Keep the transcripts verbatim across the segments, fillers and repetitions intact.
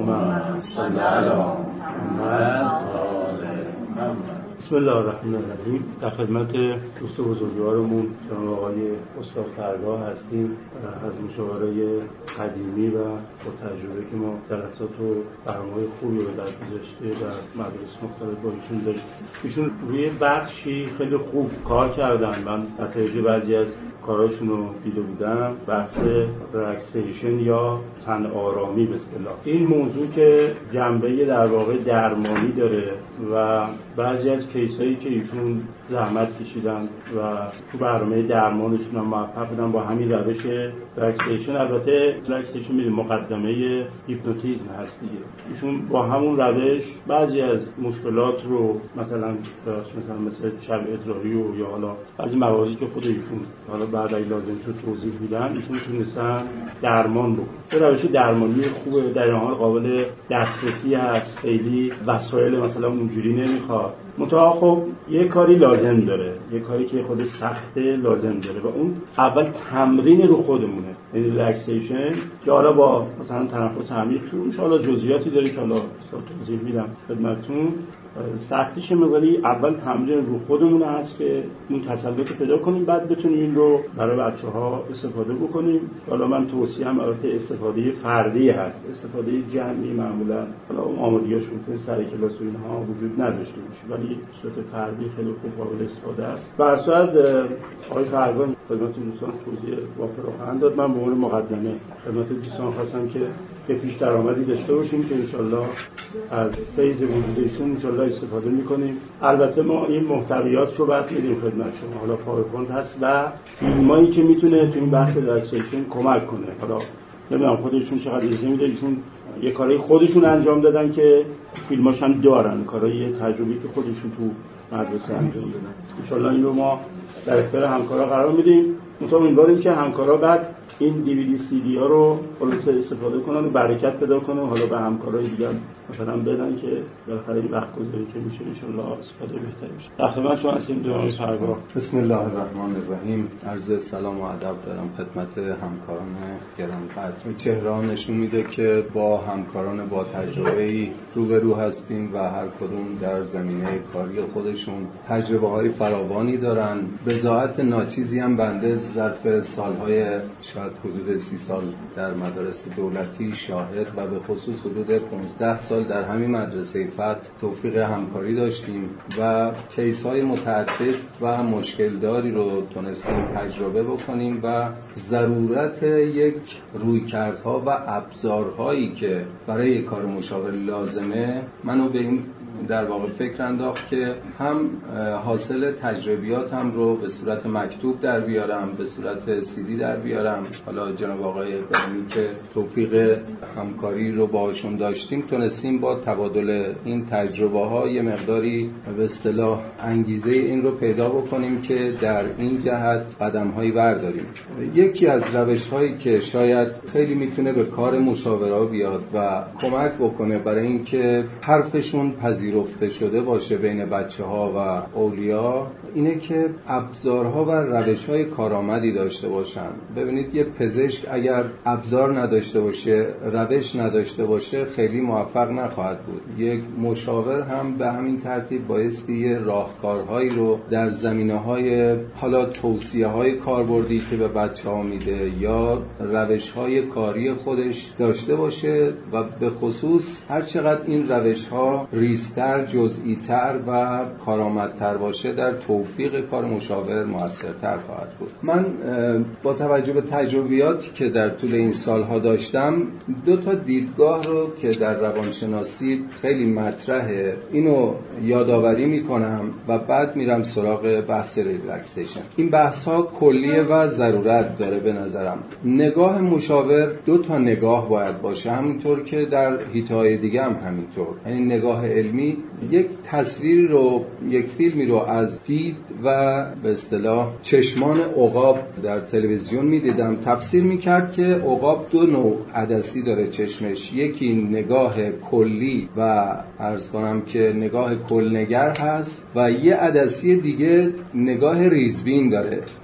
اللهم صل علی محمد و آل محمد. بسم الله الرحمن الرحیم. در خدمت دوست بزرگوارمون جناب آقای استاد فرگاه هستیم از مشاوره قدیمی و با تجربه که ما جلسات و برنامه‌های خوبی رو در گذشته در مدارس مختلف با ایشون داشتیم. ایشون روی بخشی خیلی خوب کار کردن. من نتایج بعضی از کاراشون رو دیده بودم. بحث ریلکسیشن یا تن آرامی به اصطلاح. این موضوع که جنبه در واقع درمانی داره و بعضی از کیسایی که ایشون زحمت کشیدن و تو برنامه درمانشون هم موفق بودن با همین روش ریلکسیشن. البته ریلکسیشن میدونید مقدمه هیپنوتیزم هست دیگه. ایشون با همون روش بعضی از مشکلات رو مثلا مثلا مثل شب ادراری و یا حالا بعضی مواردی که خود ایشون حالا بعد اگه لازم شد توضیح میدن ایشون تونستن درمان بکنن. به روش درمانی خوبه، در این حال قابل دسترسی هست، خیلی وسایل مثلا اونجوری نمیخواد. منتها خب یه کاری لازم داره، یه کاری که خود سخته لازم داره و اون اول تمرین رو خودمونه. یعنی ریلکسیشن که حالا با مثلا تنفس عمیق شروع میشه، حالا جزئیاتی داره که حالا توضیح میدم خدمتتون. سختیش مقداری اول تمرین رو خودمون هست که اون تسلط پیدا کنیم، بعد بتونیم این رو برای بچه‌ها استفاده بکنیم. حالا من توصیه‌ام البته استفاده فردی هست، استفاده جمعی معمولا حالا اون آمادگی‌اش ممکنه سر کلاس و اینها وجود نداشته باشه، ولی صورت فردی خیلی خوب قابل استفاده است. به هر صورت آقای فرگاه خدمت دوستان توضیح وافر خواهند داد. من به عنوان مقدمه خدمت دوستان خواستم که که پیش درآمدی داشته باشیم که انشالله از فیض وجودشون انشالله استفاده میکنیم. البته ما این محتویات رو بعد میدیم خدمت شما، حالا پاورپوینت هست و فیلمایی که میتونه تو این بحث ریلکسیشن کمک کنه. حالا نمیدونم خودشون چقدر اجازه میده، ایشون یه کاری خودشون انجام دادن که فیلماش هم دارن، کارهای تجربی که خودشون تو مدرسه انجام دادن. انشالله این رو ما در اختیار همکارا قرار میدیم. مطمئن امیدواریم که همکارا بعد این دیویدی سی دی ها رو خلاصه استفاده کنن و برکت پیدا کنه، حالا به همکارای دیگه مثلا بدن که بالاخره این وقت گذاری که میشه ان شاء الله استفاده بهتری بشه. در خدمت شما هستیم جناب فرگاه. بسم الله الرحمن الرحیم. عرض سلام و ادب دارم خدمت همکاران گرانقدر. چهره نشون میده که با همکاران با تجربه‌ای روبرو هستیم و هر کدوم در زمینه کاری خودشون تجربه‌های فراوانی دارن. بضاعت ناچیزی هم بنده ظرف سالهای شاید حدود سی سال در مدارس دولتی شاهد و به خصوص حدود پانزده سال در همین مدرسه فتح توفیق همکاری داشتیم و کیس های متعدد و مشکلداری رو تونستیم تجربه بکنیم و ضرورت یک رویکردها و ابزارهایی که برای کار مشاور لازمه منو به این در واقع فکر انداخت که هم حاصل تجربیات هم رو به صورت مکتوب در بیارم، به صورت سی دی در بیارم. حالا جناب آقای ابراهیمی که توفیق همکاری رو باهاشون داشتیم تونستیم با تبادل این تجربه ها یه مقداری به اصطلاح انگیزه این رو پیدا بکنیم که در این جهت قدم هایی برداریم. یکی از روش هایی که شاید خیلی میتونه به کار مشاورا بیاد و کمک بکنه برای اینکه حرفشون پذیرفته شده باشه بین بچه ها و اولیا اینه که ابزارها و روش‌های کارآمدی داشته باشن. ببینید یه پزشک اگر ابزار نداشته باشه، روش نداشته باشه، خیلی موفق نخواهد بود. یک مشاور هم به همین ترتیب بایستی یه راهکارهایی رو در زمینه‌های حالا توصیه‌های کاربردی که به بچه‌ها میده یا روش‌های کاری خودش داشته باشه و به خصوص هر چقدر این روش‌ها ریزتر، جزئی‌تر و کارآمدتر باشه در توفیق کار مشاور موثرتر خواهد بود. من با توجه به تجربیاتی که در طول این سالها داشتم دو تا دیدگاه رو که در روانشناسی خیلی مطرحه اینو یادآوری میکنم و بعد میرم سراغ بحث ریلکسیشن. این بحث ها کلیه و ضرورت داره به نظرم. نگاه مشاور دو تا نگاه باید باشه، همونطور که در حیطه‌های دیگه هم همینطور. یعنی نگاه علمی یک تصویر رو، یک فیلمی رو از دید و به اصطلاح چشمان عقاب در تلویزیون میدیدم، تفسیر میکرد که عقاب دو نوع عدسی داره چشمش، یکی نگاه کلی و عرض کنم که نگاه کلنگر هست و یه عدسی دیگه نگاه ریزبین داره.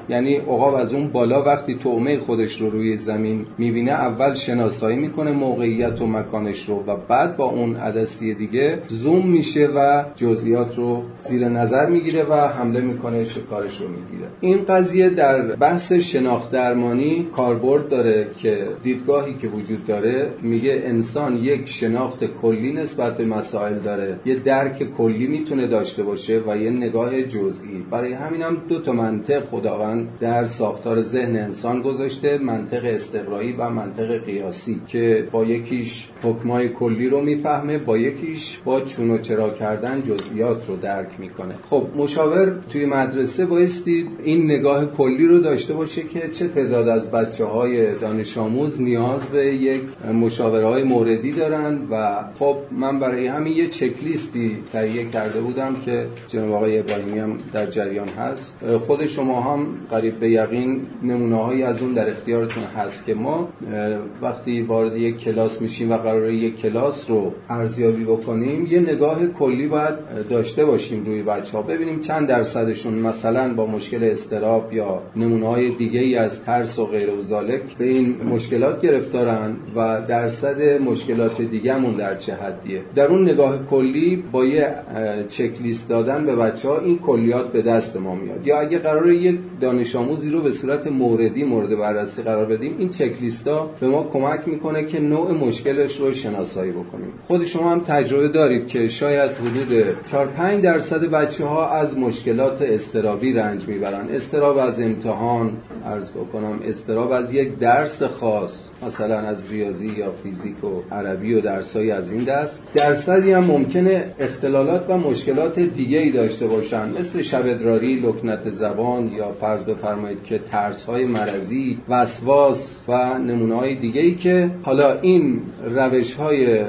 یعنی عقاب از اون بالا وقتی طعمه خودش رو روی زمین میبینه اول شناسایی میکنه موقعیت و مکانش رو و بعد با اون عدسی دیگه زوم میشه و جزئیات رو زیر نظر میگیره و حمله میکنه، شکارش رو میگیره. این قضیه در بحث شناخت درمانی کاربرد داره که دیدگاهی که وجود داره میگه انسان یک شناخت کلی نسبت به مسائل داره، یه درک کلی میتونه داشته باشه و یه نگاه جزئی. برای همین هم دو تا منطق خداوند در ساختار ذهن انسان گذاشته، منطق استقرایی و منطق قیاسی، که با یکیش حکمای کلی رو میفهمه، با یکیش با چون و چرا کردن جزئیات رو درک میکنه. خب مشاور توی مدرسه بایستی این نگاه کلی رو داشته باشه که چه تعداد از بچه‌های دانش آموز نیاز به یک مشاوره‌های موردی دارن و خب من برای همین یه چک لیستی تهیه کرده بودم که جناب آقای ابراهیمی هم در جریان هست. خود شما هم قریب به یقین نمونه‌هایی از اون در اختیارتون هست که ما وقتی وارد یک کلاس میشیم و قراره یک کلاس رو ارزیابی بکنیم یه نگاه کلی باید داشته باشیم روی بچه‌ها، ببینیم چند درصدشون مثلا با مشکل اضطراب یا نمونه‌های دیگه‌ای از ترس و غیر و ذالک به این مشکلات گرفتارن و درصد مشکلات دیگه‌مون در چه حدیه. در اون نگاه کلی با یه چک لیست دادن به بچه‌ها این کلیات به دست ما میاد. یا اگه قراره یک دانش آموزی رو به صورت موردی مورد بررسی قرار بدیم، این چک لیست‌ها به ما کمک میکنه که نوع مشکلش رو شناسایی بکنیم. خود شما هم تجربه دارید که شاید حدود چهار پنج درصد بچه‌ها از مشکلات اضطرابی رنج میبرن. اضطراب از امتحان، عرض بکنم اضطراب از یک درس خاص، مثلا از ریاضی یا فیزیک و عربی و درسایی از این دست. درصدی هم ممکنه اختلالات و مشکلات دیگه‌ای داشته باشن، مثل شب ادراری، لکنت زبان، یا فرض بفرمایید که ترس‌های مرضی، وسواس و نمونه‌های دیگه‌ای که حالا این روش‌های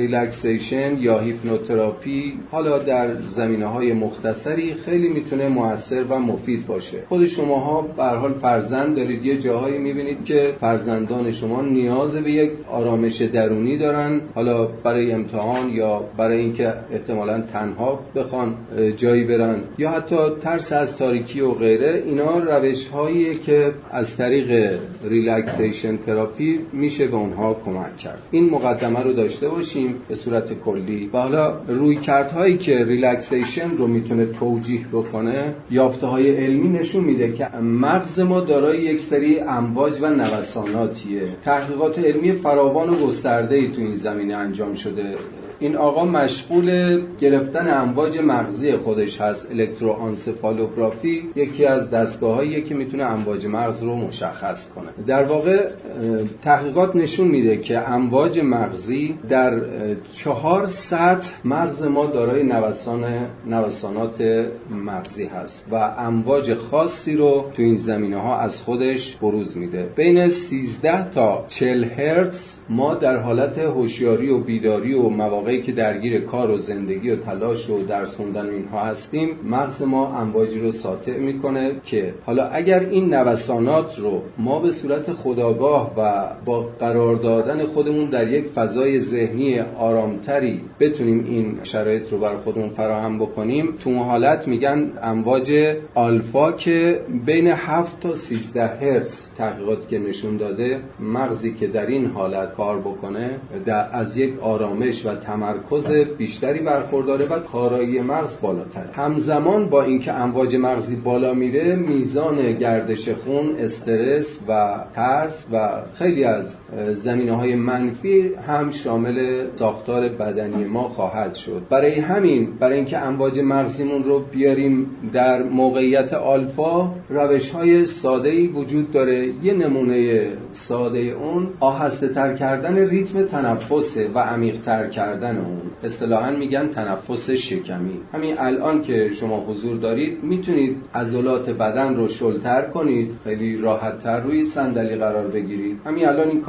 ریلکسیشن یا هیپنوتراپی حالا در زمینه‌های مختصری خیلی میتونه مؤثر و مفید باشه. خود شماها به هر حال فرزند دارید، یه جاهایی میبینید که فرزندان شما نیاز به یک آرامش درونی دارن، حالا برای امتحان یا برای اینکه احتمالاً تنها بخوان جایی برن یا حتی ترس از تاریکی و غیره. اینا روش‌هاییه که از طریق ریلکسیشن تراپی میشه به اونها کمک کرد. این مقدمه رو داشته باشید به صورت کلی. و حالا رویکردهایی که ریلکسیشن رو میتونه توجیه بکنه، یافته‌های علمی نشون میده که مغز ما دارای یک سری امواج و نوساناتیه. تحقیقات علمی فراوان و گسترده‌ای تو این زمینه انجام شده. این آقا مشغول گرفتن امواج مغزی خودش هست. الکتروآنسفالوگرافی یکی از دستگاه‌هاییه که میتونه امواج مغز رو مشخص کنه. در واقع تحقیقات نشون میده که امواج مغزی در چهار سطح مغز ما دارای نوسان نوسانات مغزی هست و امواج خاصی رو تو این زمینه‌ها از خودش بروز میده. بین سیزده تا چهل هرتز ما در حالت هوشیاری و بیداری و مواقعی که درگیر کار و زندگی و تلاش و درس خوندن اینها هستیم، مغز ما امواجی رو ساطع میکنه که حالا اگر این نوسانات رو ما به صورت خودآگاه و با قرار دادن خودمون در یک فضای ذهنی آرامتری بتونیم این شرایط رو برای خودمون فراهم بکنیم، تو اون حالت میگن امواج آلفا که بین هفت تا سیزده هرتز تحقیقاتی که نشون داده مغزی که در این حالت کار بکنه در از یک آرامش و تمرکز بیشتری برخورداره و کارایی مغز بالاتره. همزمان با اینکه امواج مغزی بالا میره، میزان گردش خون، استرس و ترس و خیلی از زمینه‌های منفی هم شامل ساختار بدنی ما خواهد شد. برای همین برای اینکه امواج مغزیمون رو بیاریم در موقعیت آلفا، روش‌های ساده‌ای وجود داره. یه نمونه ساده اون آهسته تر کردن ریتم تنفسه و عمیق تر کردن اون. اصطلاحاً میگن تنفس شکمی. همین الان که شما حضور دارید میتونید عضلات بدن رو شلتر کنید، خیلی راحت تر روی صندلی قرار بگیرید. همین الان این کار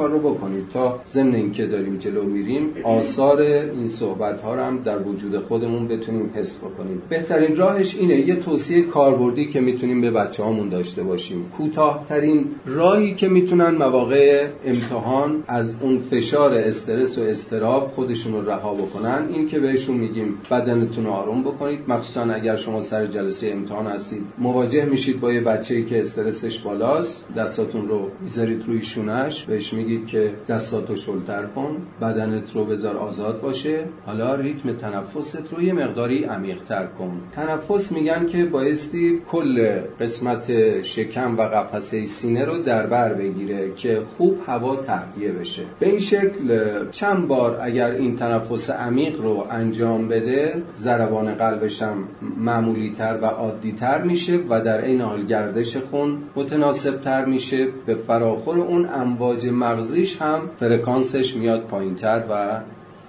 کار رو بکنید تا ضمن اینکه داریم جلو میریم آثار این صحبت ها رو هم در وجود خودمون بتونیم حس بکنیم. بهترین راهش اینه، یه توصیه کاربردی که میتونیم به بچه‌هامون داشته باشیم. کوتاه‌ترین راهی که میتونن مواقع امتحان از اون فشار استرس و اضطراب خودشون رو رها بکنن این که بهشون میگیم بدنتون رو آروم بکنید. مخصوصا اگر شما سر جلسه امتحان هستید مواجه میشید با یه بچه‌ای که استرسش بالاست، دستاتون رو میذارید روی شونش، بهش میگید که دستاتو شلتر کن، بدنت رو بذار آزاد باشه، حالا ریتم تنفست رو یه مقداری عمیق‌تر کن. تنفس میگن که بایستی کل قسمت شکم و قفسه سینه رو در بر بگیره که خوب هوا تهویه بشه. به این شکل چند بار اگر این تنفس عمیق رو انجام بده ضربان قلبش هم معمولی تر و عادی تر میشه و در این حال گردش خون متناسب تر میشه. به فراخور اون امواج مغزیش هم فرکانسش میاد پایین تر و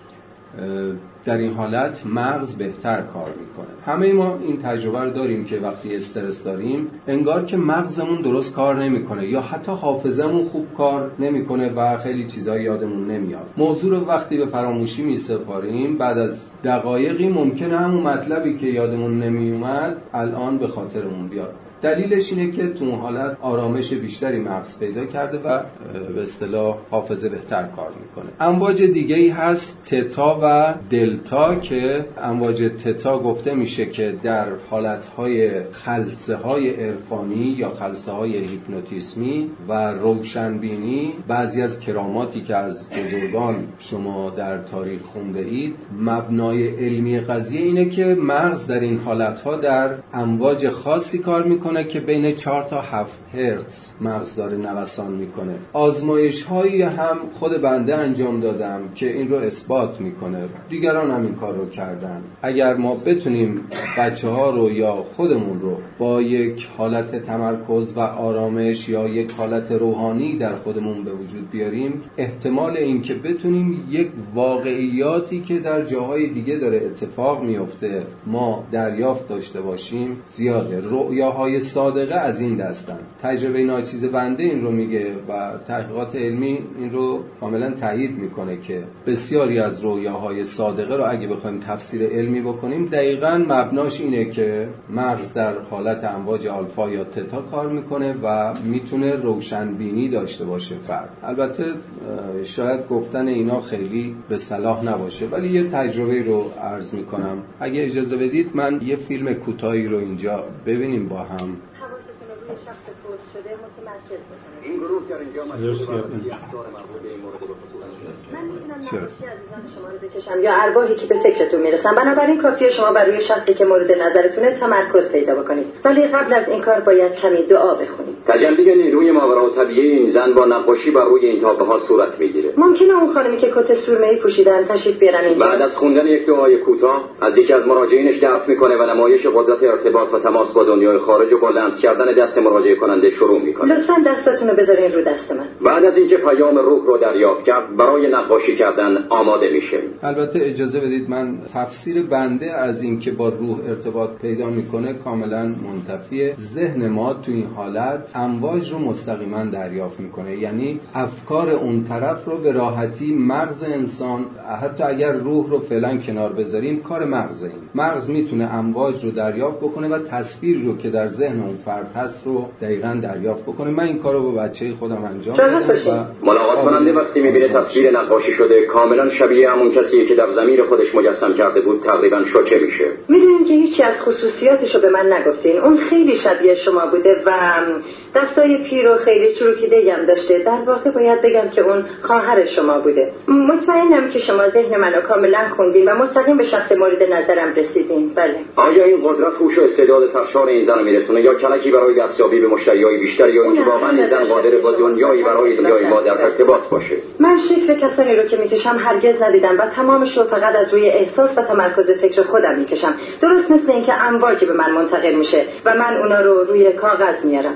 در این حالت مغز بهتر کار میکنه. همه ما این تجربه رو داریم که وقتی استرس داریم انگار که مغزمون درست کار نمیکنه یا حتی حافظمون خوب کار نمیکنه و خیلی چیزا یادمون نمیاد. موضوع رو وقتی به فراموشی میسپاریم بعد از دقایقی ممکنه همون مطلبی که یادمون نمیومد الان به خاطرمون بیاد. دلیلش اینه که تو اون حالت آرامش بیشتری مغز پیدا کرده و به اصطلاح حافظه بهتر کار میکنه. امواج دیگه‌ای هست تتا و دلتا که امواج تتا گفته میشه که در حالتهای خلسه‌های عرفانی یا خلسه‌های هیپنوتیزمی و روشنبینی بعضی از کراماتی که از بزرگان شما در تاریخ خونده اید مبنای علمی قضیه اینه که مغز در این حالتها در امواج خاصی کار میکنه که بین چهار تا هفت هرتز مغز داره نوسان میکنه. آزمایش هایی هم خود بنده انجام دادم که این رو اثبات میکنه، دیگران هم این کار رو کردن. اگر ما بتونیم بچه ها رو یا خودمون رو با یک حالت تمرکز و آرامش یا یک حالت روحانی در خودمون به وجود بیاریم احتمال این که بتونیم یک واقعیاتی که در جاهای دیگه داره اتفاق میفته ما دریافت داشته باشیم زیاده. رؤیاهای صادقه از این دستن. تجربه ناچیز بنده این رو میگه و تحقیقات علمی این رو کاملا تایید میکنه که بسیاری از رؤیاهای صادقه رو اگه بخوایم تفسیر علمی بکنیم دقیقاً مبناش اینه که مغز در حالت امواج آلفا یا تتا کار میکنه و میتونه روشنبینی داشته باشه فرد. البته شاید گفتن اینا خیلی به صلاح نباشه ولی یه تجربه رو عرض میکنم. اگه اجازه بدید من یه فیلم کوتاهی رو اینجا ببینیم با هم. شخص فوت شده متمرکز بکنید. این گروه در اینجا مشغول به اخبار مربوط به این مورد به خصوص است. من میتونم نقاشی عزیزان شما رو بکشم یا ارواحی که به فکرتون میرسن، بنابراین کافیه شما بر روی شخصی که مورد نظرتونه تمرکز پیدا بکنید. ولی قبل از این کار باید کمی دعا بخونید. تجلی نیروی ماورالطبیعی این زن با نقاشی بر روی این تابلوها صورت میگیره. ممکنه اون خانمی که کت سرمه‌ای پوشیدن تشریف بیارن اینجا. بعد از خوندن یک دعای کوتاه از یکی از مراجعینش دعوت میکنه و نمایش قدرت ارتباط و تماس با دنیای خارج و با لمس کردن دست مراجعه کننده شروع میکنه. لطفاً دستاتون رو بذارین رو دست من. بعد از اینکه پیام روح رو دریافت کرد برای نقاشی کردن آماده میشه. البته اجازه بدید من تفسیر بنده از اینکه با روح ارتباط پیدا میکنه کاملا منتفیه. ذهن ما تو این حالت امواج رو مستقیما دریافت میکنه، یعنی افکار اون طرف رو به راحتی مغز انسان، حتی اگر روح رو فعلا کنار بذاریم کار مغز این مغز میتونه امواج رو دریافت بکنه و تصویر رو که در ذهن اون فرد هست رو دقیقاً دریافت بکنه. من این کارو با بچه خودم انجام دادم و ملاقات کننده وقتی میبینه تصویر نقاشی شده کاملا شبیه همون کسی که در ضمیر خودش مجسم کرده بود تقریبا شوکه میشه. میدونین که هیچی از خصوصیاتشو به من نگفتین. اون خیلی شبیه شما بوده و دستای پیر و خیلی چروکیده‌ای هم داشته. در واقع باید بگم که اون خواهر شما بوده. مطمئنم که شما ذهن منو کاملا خوندین و مستقیم به شخص مورد نظرم رسیدین. بله. آیا این قدرت هوش و استعداد سرشار این زن میرسونه یا کلکی برای دستیابی به مشتریای بیشتر یا اینکه واقعا این زن قادر با دنیایی برای دنیای ما در ارتباط باشه؟ من شکل کسانی رو که میکشم هرگز ندیدم و تمامش رو فقط از روی احساس و تمرکز فکر خودم میکشم. درست مثل اینکه امواجی به من منتقل میشه و من اونا رو روی کاغذ میارم.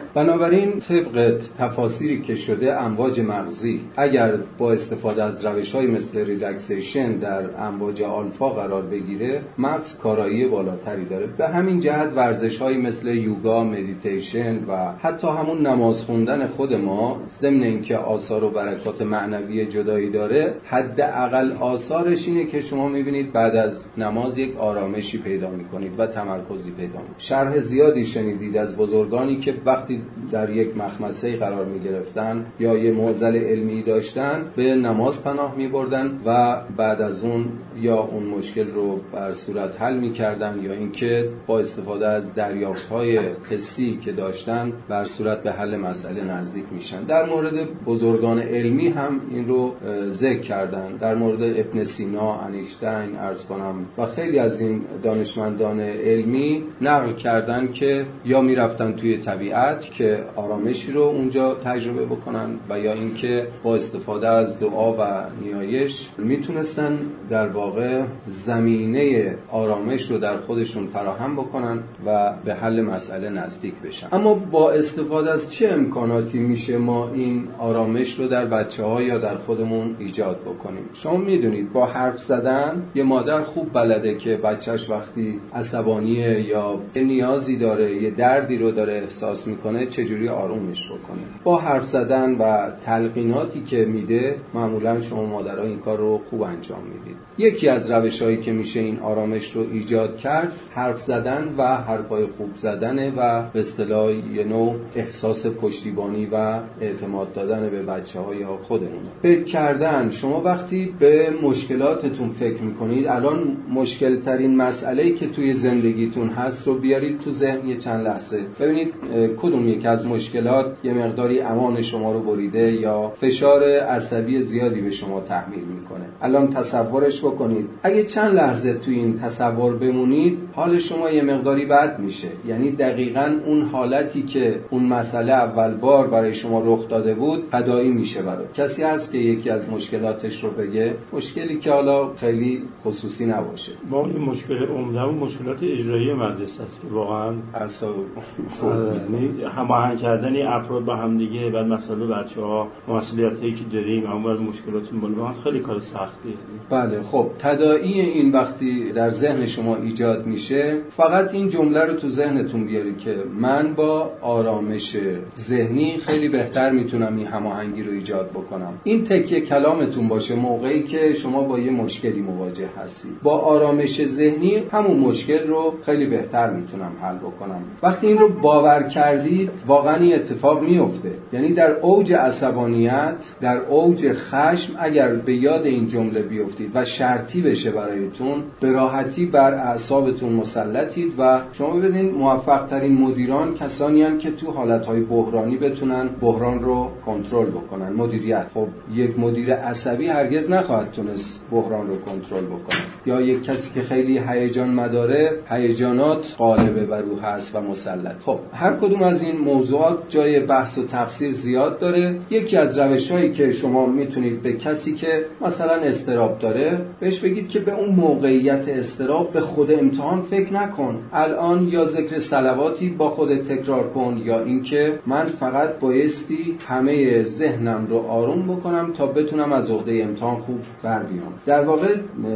بنابراین طبق تفاسیری که شده امواج مغزی اگر با استفاده از روش‌های مثل ریلکسیشن در امواج آلفا قرار بگیره، مغز کارایی بالاتری داره. به همین جهت ورزش‌های مثل یوگا، مدیتیشن و حتی همون نماز خوندن خود ما، ضمن اینکه آثار و برکات معنوی جدایی داره، حداقل آثارش اینه که شما می‌بینید بعد از نماز یک آرامشی پیدا می‌کنید و تمرکزی پیدا می‌کنید. شرح زیادی شنیدید از بزرگانی که وقتی در یک مخمسه قرار می‌گرفتن یا یه معضل علمی داشتن به نماز پناه می‌بردن و بعد از اون یا اون مشکل رو بر صورت حل می‌کردن یا اینکه با استفاده از دریافت‌های حسی که داشتن بر صورت به حل مسئله نزدیک میشن. در مورد بزرگان علمی هم این رو ذکر کردن. در مورد ابن سینا، انیشتین، عرض کنم و خیلی از این دانشمندان علمی نقل کردن که یا میرفتن توی طبیعت که آرامشی رو اونجا تجربه بکنن و یا اینکه با استفاده از دعا و نیایش میتونستن در واقع زمینه آرامش رو در خودشون فراهم بکنن و به حل مسئله نزدیک بشن. اما با استفاده از چه امکاناتی میشه ما این آرامش رو در بچه‌ها یا در خودمون ایجاد بکنیم؟ شما میدونید با حرف زدن یه مادر خوب بلده که بچهش وقتی عصبانیه یا نیازی داره، یه دردی رو داره احساس میکنه چجوری آرومش بکنه. با حرف زدن و تلقیناتی که میده معمولا شما مادرها این کار رو خوب انجام میدید. یکی از روش‌هایی که میشه این آرامش رو ایجاد کرد حرف زدن و حرفای خوب زدنه و به اصطلاح یه نوع احساس پشتیبانی و اعتماد دادن به بچه‌ها یا خودمون. فکر کردن، شما وقتی به مشکلاتتون فکر میکنید، الان مشکل ترین مسئله‌ای که توی زندگیتون هست رو بیارید تو ذهن یه چند لحظه. ببینید کدوم یک از مشکلات یه مقداری امان شما رو بریده یا فشار عصبی زیادی به شما تحمیل میکنه. الان تصورش بکنید. اگه چند لحظه توی این تصور بمونید، حال شما یه مقداری بد میشه. یعنی دقیقاً اون حالتی که اون مسئله اول بار برای شما رخ داده بود تداعی میشه برای. کسی هست که یکی از مشکلاتش رو بگه؟ مشکلی که حالا خیلی خصوصی نباشه. ما این مشکل عمده‌مون مشکلات اجرایی مدرسه است که واقعاً اصلا هماهنگ کردن افراد با هم دیگه، بعد مسئله بچه‌ها، مسئولیتایی که داریم، اما مشکلاتون بالا خیلی کار سختیه. بله، خب تداعی این وقتی در ذهن شما ایجاد میشه، فقط این جمله رو تو ذهنتون بیارید که من با آرامش ذهنی خیلی بهتر میتونم این هماهنگی رو ایجاد بکنم. این تکیه کلامتون باشه موقعی که شما با یه مشکلی مواجه هستید. با آرامش ذهنی همون مشکل رو خیلی بهتر میتونم حل بکنم. وقتی این رو باور کردید واقعا این اتفاق میفته. یعنی در اوج عصبانیت، در اوج خشم اگر به یاد این جمله بیفتید و شرطی بشه برایتون، به راحتی بر اعصابتون مسلطید و شما ببینید موفق ترین مدیران کسانی هستند که تو حالتهای بحرانی بتونن بحران رو کنترل بکنن. مدیریت، خب یک مدیر عصبی هرگز نخواهد تونست بحران رو کنترل بکنه. یا یک کسی که خیلی هیجان مداره، هیجانات غالب بر او هست و مسلط. خب هر کدوم از این موضوعات جای بحث و تفسیر زیاد داره. یکی از روش‌هایی که شما میتونید به کسی که مثلا استراب داره بهش بگید که به اون موقعیت استراب به خود امتحان فکر نکن. الان یا ذکر صلواتی با خودت تکرار کن یا اینکه من فقط بایستی همه ذهنم رو آروم بکنم تا بتونم از عهده امتحان خوب بر بیام. در واقع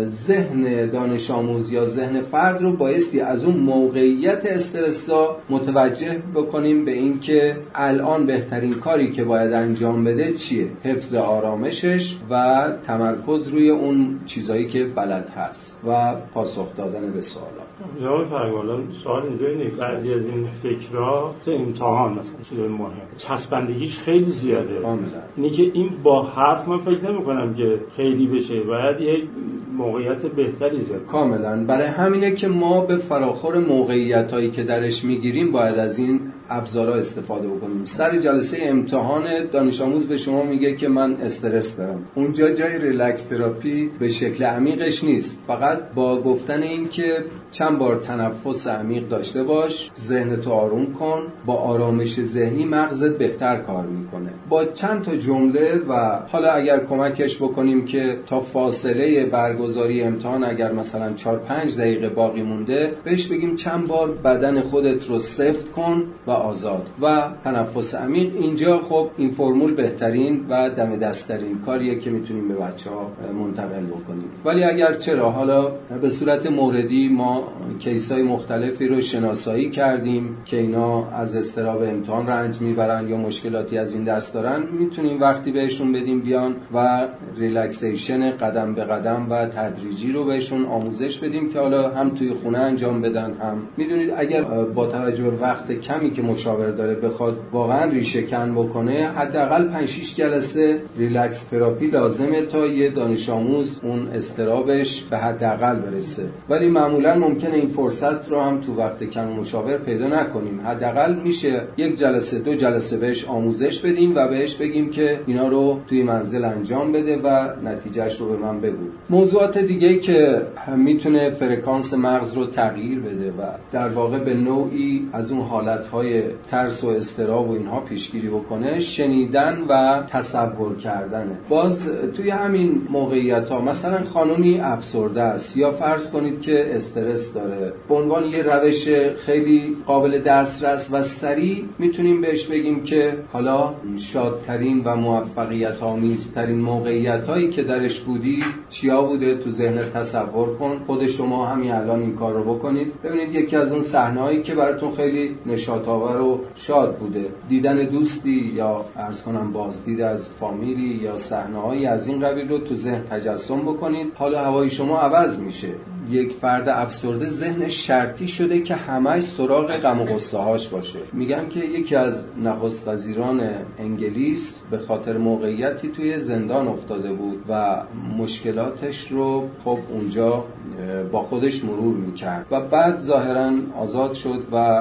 ذهن دانش آموز یا ذهن فرد رو بایستی از اون موقعیت استرسا متوجه بکنیم به این که الان بهترین کاری که باید انجام بده چیه؟ حفظ آرامشش و تمرکز روی اون چیزایی که بلد هست و پاسخ دادن به سوالات. جواب فرمایید. سوال اینجوری نیست. بعضی از این فکرها تو امتحان مثلا چیز مهم چسبندگیش خیلی زیاده. کاملا. اینی که این با حرف من فکر نمی‌کنم که خیلی بشه. باید یک موقعیت بهتری ایجاد. کاملا. برای همینه که ما به فراخور موقعیتایی که درش میگیریم باید از این ابزارها استفاده بکنیم. سر جلسه امتحان دانش آموز به شما میگه که من استرس دارم. اونجا جای ریلکس تراپی به شکل عمیقش نیست. فقط با گفتن این که چند بار تنفس عمیق داشته باش، ذهنتو آروم کن، با آرامش ذهنی مغزت بهتر کار میکنه. با چند تا جمله و حالا اگر کمکش بکنیم که تا فاصله برگزاری امتحان اگر مثلا چهار پنج دقیقه باقی مونده بهش بگیم چند بار بدن خودت رو سفت کن و آزاد و تنفس عمیق. اینجا خب این فرمول بهترین و دم دستترین کاریه که میتونیم به بچه‌ها منتقل بکنیم. ولی اگر چرا حالا به صورت موردی ما کیس‌های مختلفی رو شناسایی کردیم که اینا از اضطراب امتحان رنج میبرن یا مشکلاتی از این دست دارن، میتونیم وقتی بهشون بدیم بیان و ریلکسیشن قدم به قدم و تدریجی رو بهشون آموزش بدیم که حالا هم توی خونه انجام بدن. هم میدونید اگر با توجه به وقت کمی که مشاور داره بخواد واقعا ریشه کن بکنه، حداقل پنج شش جلسه ریلکس تراپی لازمه تا یه دانش آموز اون اضطرابش به حداقل برسه. ولی معمولا ممکنه این فرصت رو هم تو وقت کم مشاور پیدا نکنیم. حداقل میشه یک جلسه دو جلسه بهش آموزش بدیم و بهش بگیم که اینا رو توی منزل انجام بده و نتیجهش رو به من بگو. موضوعات دیگه‌ای که میتونه فرکانس مغز رو تغییر بده و در واقع به نوعی از اون حالتهای ترس و اضطراب و اینها پیشگیری بکنه، شنیدن و تصور کردنه. باز توی همین موقعیت‌ها مثلا خانومی افسرده است یا فرض کنید که استرس داره، به عنوان یه روش خیلی قابل دسترس و سریع میتونیم بهش بگیم که حالا شادترین و موفقیت آمیزترین موقعیت‌هایی که درش بودی چیا بوده، تو ذهن تصور کن. خود شما همین الان این کار رو بکنید، ببینید یکی از اون صحنه‌هایی که براتون خیلی نشاط‌آور و شاد بوده، دیدن دوستی یا عرض کنم بازدید از فامیلی یا صحنه‌هایی از این قبیل رو تو ذهن تجسم بکنید. حالا هوای شما عوض میشه. یک فرد افسرده ذهنش شرطی شده که همش سراغ غم و غصه هاش باشه. میگم که یکی از نخست وزیران انگلیس به خاطر موقعیتی توی زندان افتاده بود و مشکلاتش رو خب اونجا با خودش مرور میکرد و بعد ظاهراً آزاد شد و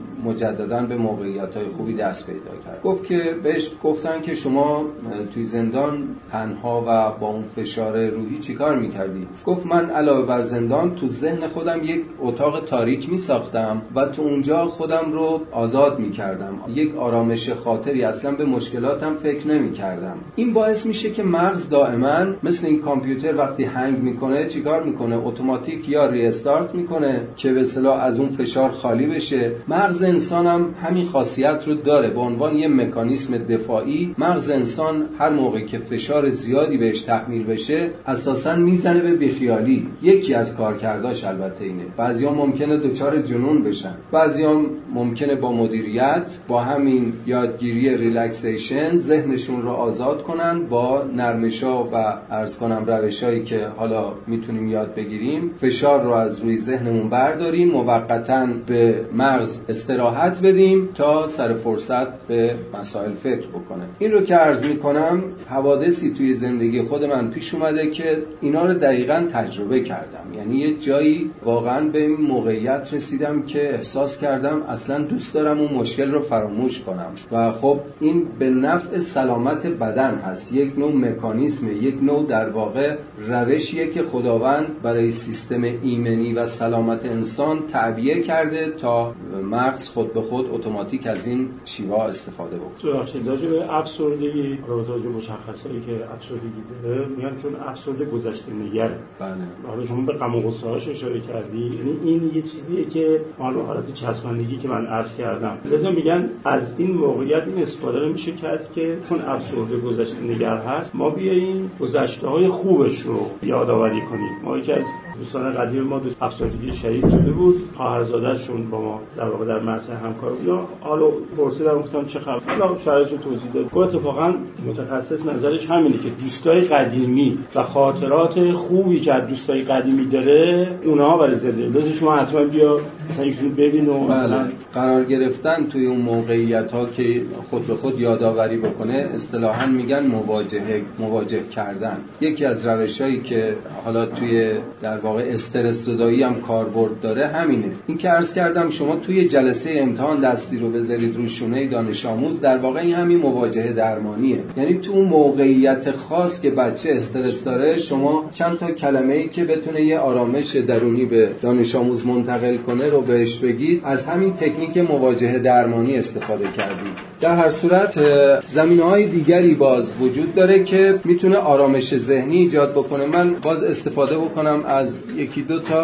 مجدداً به موقعیت‌های خوبی دست پیدا کرد. گفت که بهش گفتن که شما توی زندان تنها و با اون فشار روحی چیکار می‌کردی؟ گفت من علاوه بر زندان تو ذهن خودم یک اتاق تاریک می‌ساختم و تو اونجا خودم رو آزاد می‌کردم. یک آرامش خاطری، اصلا به مشکلاتم فکر نمی‌کردم. این باعث میشه که مغز دائما مثل این کامپیوتر وقتی هنگ می‌کنه چیکار می‌کنه؟ اتوماتیک یا ری استارت می‌کنه که به اصطلاح از اون فشار خالی بشه. مغز انسان هم همین خاصیت رو داره. به عنوان یه مکانیسم دفاعی مغز انسان هر موقع که فشار زیادی بهش تحمیل بشه اساساً میزنه به بیخیالی. یکی از کارکرداش البته اینه. بعضی‌ها ممکنه دچار جنون بشن، بعضی‌ها ممکنه با مدیریت، با همین یادگیری ریلکسیشن ذهنشون رو آزاد کنن، با نرمش‌ها و عرض کنم روشایی که حالا میتونیم یاد بگیریم فشار رو از روی ذهنمون برداریم، موقتاً به مغز استراحت بدیم تا سر فرصت به مسائل فکر بکنه. این رو که عرض میکنم حوادثی توی زندگی خود من پیش اومده که اینا رو دقیقاً تجربه کردم. یعنی یه جایی واقعاً به این موقعیت رسیدم که احساس کردم اصلاً دوست دارم اون مشکل رو فراموش کنم و خب این به نفع سلامت بدن هست. یک نوع مکانیسم، یک نوع در واقع روشیه که خداوند برای سیستم ایمنی و سلامت انسان تعبیه کرده تا مغز خود به خود اتوماتیک از این شیوه استفاده بکنه. ببخشید راجع به افسردگی، راجع به مشخصاتی که افسردگی داره میگن چون افسرده گذشته نگره. بله. حالا شما به غم و غصه هاش اشاره کردی، یعنی این یه چیزیه که حالا حالت چسبندگی که من عرض کردم. لذا میگن از این موقعیت این استفاده رو میشه کرد که چون افسرده گذشته نگر هست، ما بیاییم گذشته‌های خوبش رو یادآوری کنیم. ما یکی از دوستان قدیم ما دو افسردگی شدید شده بود، خواهرزاده‌شون با ما در واقع در مرز همکار بود. یا حالا پرسیدم گفتم چه خبر؟ حالا شرایطش رو توضیح داد. گفت اتفاقا متخصص نظرش همینه که دوستای قدیمی و خاطرات خوبی که از دوستای قدیمی داره اونها برای زنده. لازم شما حتما بیا مثلا ایشونو ببین و مثلا قرار گرفتن توی اون موقعیت‌ها که خود به خود یادآوری بکنه، اصطلاحاً میگن مواجهه مواجه کردن. یکی از روشایی که حالا توی در واقع استرس زدایی هم کاربرد داره همینه. این که عرض کردم شما توی جلسه امتحان دستی رو بذارید روی شونه دانش آموز، در واقع این همین مواجهه درمانیه. یعنی تو اون موقعیت خاص که بچه استرس داره شما چند تا کلمه‌ای که بتونه یه آرامش درونی به دانش آموز منتقل کنه رو بهش بگید. از همین تکنیک مواجهه درمانی استفاده کردید. در هر صورت زمینه‌های دیگری باز وجود داره که میتونه آرامش ذهنی ایجاد بکنه. من باز استفاده بکنم از یکی دو تا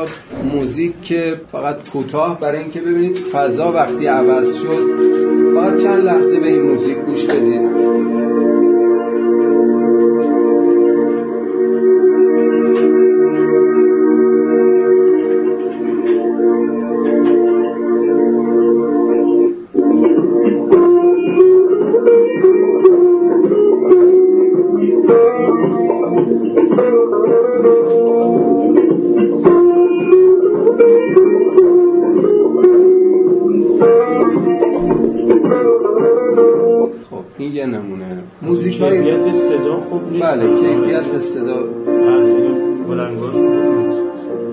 موزیک که فقط کوتاه برای اینکه ببینید فضا وقتی عوض شد، فقط چند لحظه به این موزیک گوش بدید. کیفیت صدا خوب نیست. بله کیفیت صدا بله بلندگاش خوب نیست.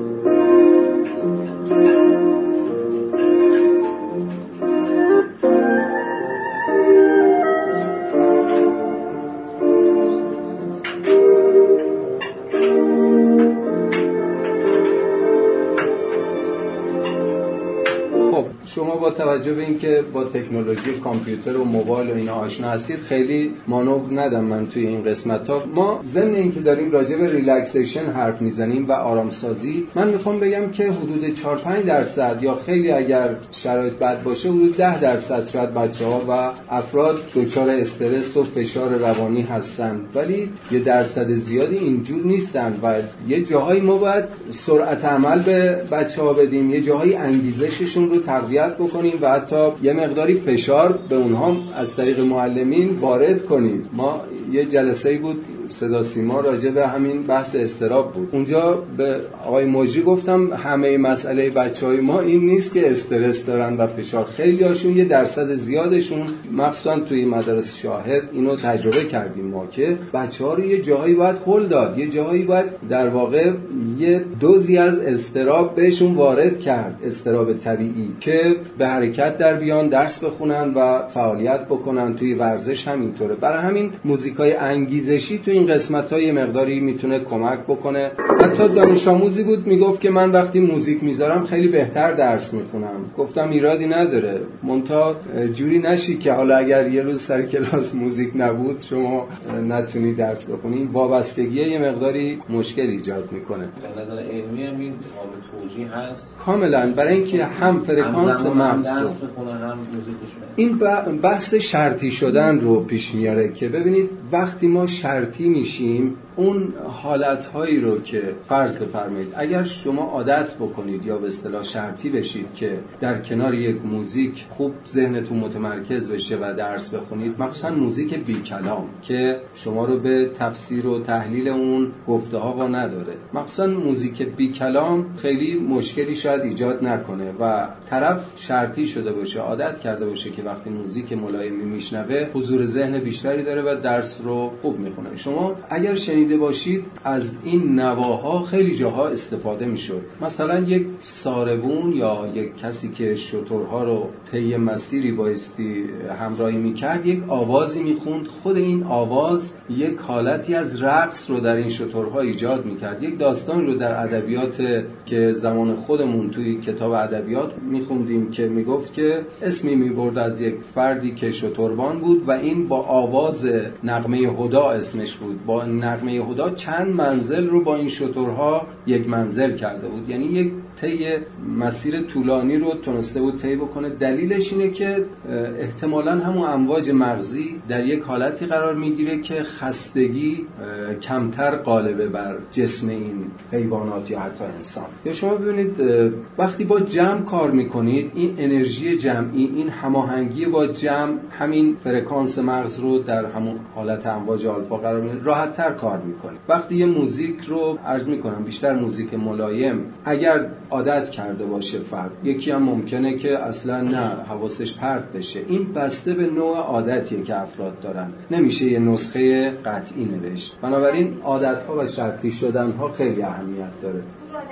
شما با توجه به اینکه با تکنولوژی کامپیوتر و موبایل و اینا آشنا هستید خیلی مانور ندم من توی این قسمت ها. ما ضمن اینکه داریم راجع به ریلکسیشن حرف میزنیم و آرامسازی، من میخوام بگم که حدود چهار پنج درصد یا خیلی اگر شرایط بد باشه حدود ده درصد شاید بچه‌ها و افراد دچار استرس و فشار روانی هستن، ولی یه درصد زیادی اینجور نیستن و یه جاهایی ما باید سرعت عمل به بچه‌ها بدیم، یه جاهایی انگیزششون رو تقویت بکنیم و حتی یه مقداری فشار به اونها از طریق معلمین وارد کنیم. ما یه جلسه‌ای بود صدا سیما راجع به همین بحث اضطراب بود. اونجا به آقای مجری گفتم همه مسئله بچهای ما این نیست که استرس دارن و فشار، خیلی هاشون یه درصد زیادشون مخصوصا توی مدارس شاهد اینو تجربه کردیم ما که بچه‌ها رو یه جایی باید هل داد، یه جایی باید در واقع یه دوزی از اضطراب بهشون وارد کرد، اضطراب طبیعی، که به حرکت در بیان، درس بخونن و فعالیت بکنن. توی ورزش همینطوره. برای همین موزیکای انگیزشی توی این قسمت‌های مقداری میتونه کمک بکنه. حتی دانش آموزی بود میگفت که من وقتی موزیک میذارم خیلی بهتر درس میخونم. گفتم ایرادی نداره، منتها جوری نشی که حالا اگر یه روز سر کلاس موزیک نبود شما نتونی درس بخونی. وابستگی یه مقداری مشکل ایجاد میکنه. به نظر علمی هم این قابل توجیه هست کاملا، برای اینکه هم فرکانس مغز درس بخونه هم موزیک گوش بده. این بحث شرطی شدن رو پیش میاره که ببینید وقتی ما شرطی میشیم اون حالتهایی رو که فرض بفرمایید اگر شما عادت بکنید یا به اصطلاح شرطی بشید که در کنار یک موزیک خوب ذهنتون متمرکز بشه و درس بخونید، مخصوصا موزیک بی کلام که شما رو به تفسیر و تحلیل اون گفته ها وا نداره، مخصوصا موزیک بی کلام خیلی مشکلی شاید ایجاد نکنه و طرف شرطی شده باشه، عادت کرده باشه که وقتی موزیک ملایمی میشنوه حضور ذهن بیشتری داره و درس رو خوب میخونه. شما اگر شنیده باشید از این نواها خیلی جاها استفاده میشد. مثلا یک ساربون یا یک کسی که شترها رو طی مسیری بایستی همراهی میکرد یک آوازی میخوند، خود این آواز یک حالتی از رقص رو در این شترها ایجاد میکرد. یک داستان رو در ادبیات که زمان خودمون توی کتاب ادبیات میخوندیم که میگفت که اسمی میبرد از یک فردی که شتربان بود و این با آواز نغمه هدا اسمش بود، با نغمه هدا چند منزل رو با این شترها یک منزل کرده بود، یعنی یک طی مسیر طولانی رو تونسته بود طی بکنه. دلیلش اینه که احتمالاً همون امواج مغزی در یک حالتی قرار میگیره که خستگی کمتر غالبه بر جسم این حیوانات یا حتی انسان. یا شما ببینید وقتی با جمع کار میکنید این انرژی جمعی، این هماهنگی با جمع همین فرکانس مغز رو در همون حالت امواج آلفا قرار میده، راحت تر کار میکنه. وقتی یه موزیک رو عرض میکنم بیشتر موزیک ملایم اگر عادت کرده باشه فرد، یکی هم ممکنه که اصلا نه حواسش پرت بشه. این بسته به نوع عادتیه که افراد دارن، نمیشه یه نسخه قطعی نوشت. بنابراین عادت‌ها و شرطی شدن‌ها خیلی اهمیت داره.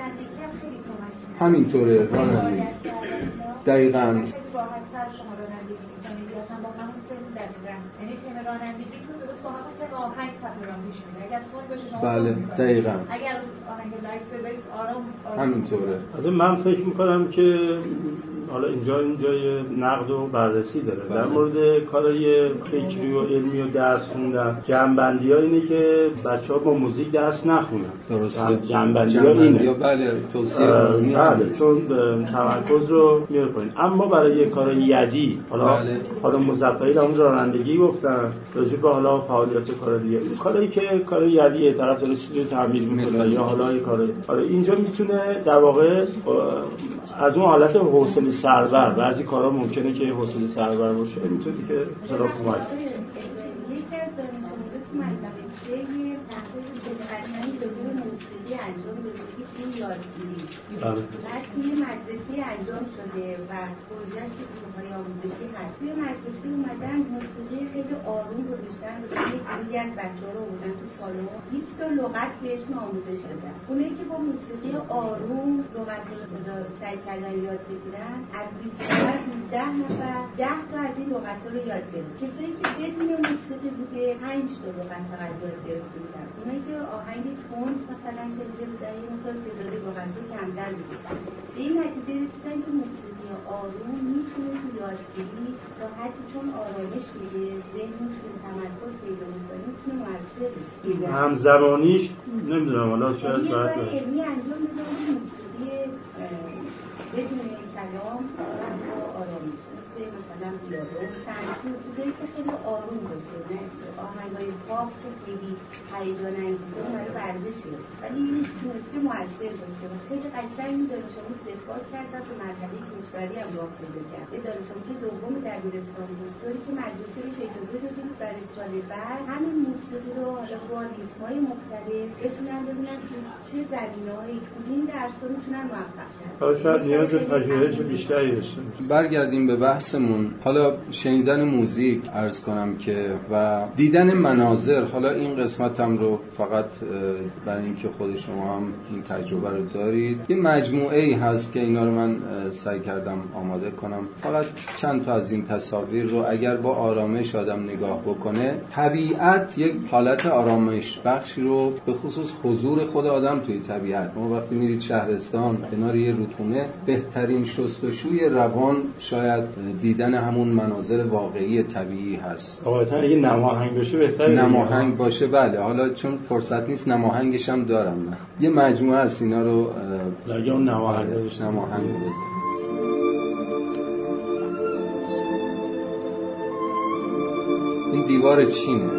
همینطوره رانندگی دقیقاً راحت تر شما رانندگی می‌کنید یا اصلا با همون سن دقیقاً، یعنی تم رانندگی تو درست با همون تم آهنگ سفر راه پیش میره. اگر خود باشه شما بله دقیقاً اگر آهنگ لایت بذارید آرام همینطوره. از من فکر می‌کنم که حالا اینجا اینجا یه نقد و بررسی داره در مورد کارهای فکری و علمی و درس خوندن. جنبندی ها اینه که بچه ها با موزیک درس نخونن. درسته. جنبندی ها اینه. بله توصیه کنیم. بله چون تمرکز رو میاره پایین. اما برای کار یدی حالا بله. حالا مزفری در اون رانندگی گفتن راجع به حالا فعالیت کار دیگه کاری که کار یدی طرف داره چیزی تعمیر میکنه یا حالا یه کار حالا اینجا میتونه در واقع از اون حالت حوصله سربر بعضی کارا ممکنه که حوصله سربر باشه میتونه که مثلا کمک قشنگی راجع به موسیقی انجام داده که توی یادگیری بعد توی مدرسه انجام شده و پروژه‌اش که گروه‌های آموزشی هست. توی مدرسه اومدن موسیقی خیلی آروم گذاشتن مثلا یک گروهی از بچه‌ها رو آوردن تو سالن بیست تا لغت بهشون آموزش دادن. اونایی که با موسیقی آروم لغت‌ها رو سعی کردن یاد بگیرن از بیست نفر ده نفر ده تا از این لغت‌ها رو یاد گرفتن. کسایی که بدون موسیقی بوده پنج تا لغت فقط یاد گرفتن. اونایی که آهنگ تند مثلا شنیده بودن یه مقدار تعداد لغت‌ها کمتر بوده. به این نتیجه رسیدن که موسیقی آروم میتونه تو یادگیری تا حدی چون آرامش میده ذهنتون تمرکز پیدا میکنه میتونه موثر بشه. همزمانیش نمیدونم حالا شاید باید باید علمی انجام بدن موسیقی بدون کلام و آرامش مثل مثلا دیالوگ سنتور چیزایی که خیلی آروم باشه نه آهنگای پاپ که خیلی هیجان انگیزه اون برای ورزشه ولی این تونسته موثر باشه و خیلی قشنگ این دانش آموز دفاع کردن به مرحله کشوری هم راه پیدا کرد. یه دانش آموز دوم دبیرستان بود طوری که مدرسه بهش اجازه داده بود برای سال بعد همین موسیقی رو حالا با ریتم‌های مختلف بتونن ببینن تو چه زمینه‌هایی تو این درس‌ها میتونن موفق شن. شاید نیاز به پژوهش بیشتری داشته. برگردیم به بحثمون. حالا شنیدن موزیک عرض کنم که و دیدن مناظر، حالا این قسمتم رو فقط برای اینکه خود شما هم این تجربه رو دارید یه مجموعه ای هست که اینا رو من سعی کردم آماده کنم. فقط چند تا از این تصاویر رو اگر با آرامش آدم نگاه بکنه طبیعت یک حالت آرامش بخشی رو به خصوص حضور خود آدم توی طبیعت. ما وقتی میرید شهرستان کنار یه رودخونه بهترین شستشوی روان شاید دیدن همون مناظر واقعی طبیعی هست. واقعا اگه نماهنگ باشه بهتره. نماهنگ باشه بله. حالا چون فرصت نیست نماهنگش هم دارم من. یه مجموعه از اینا رو لگه اون نماهنگ داشت نماهنگ بزن. این دیوار چینه.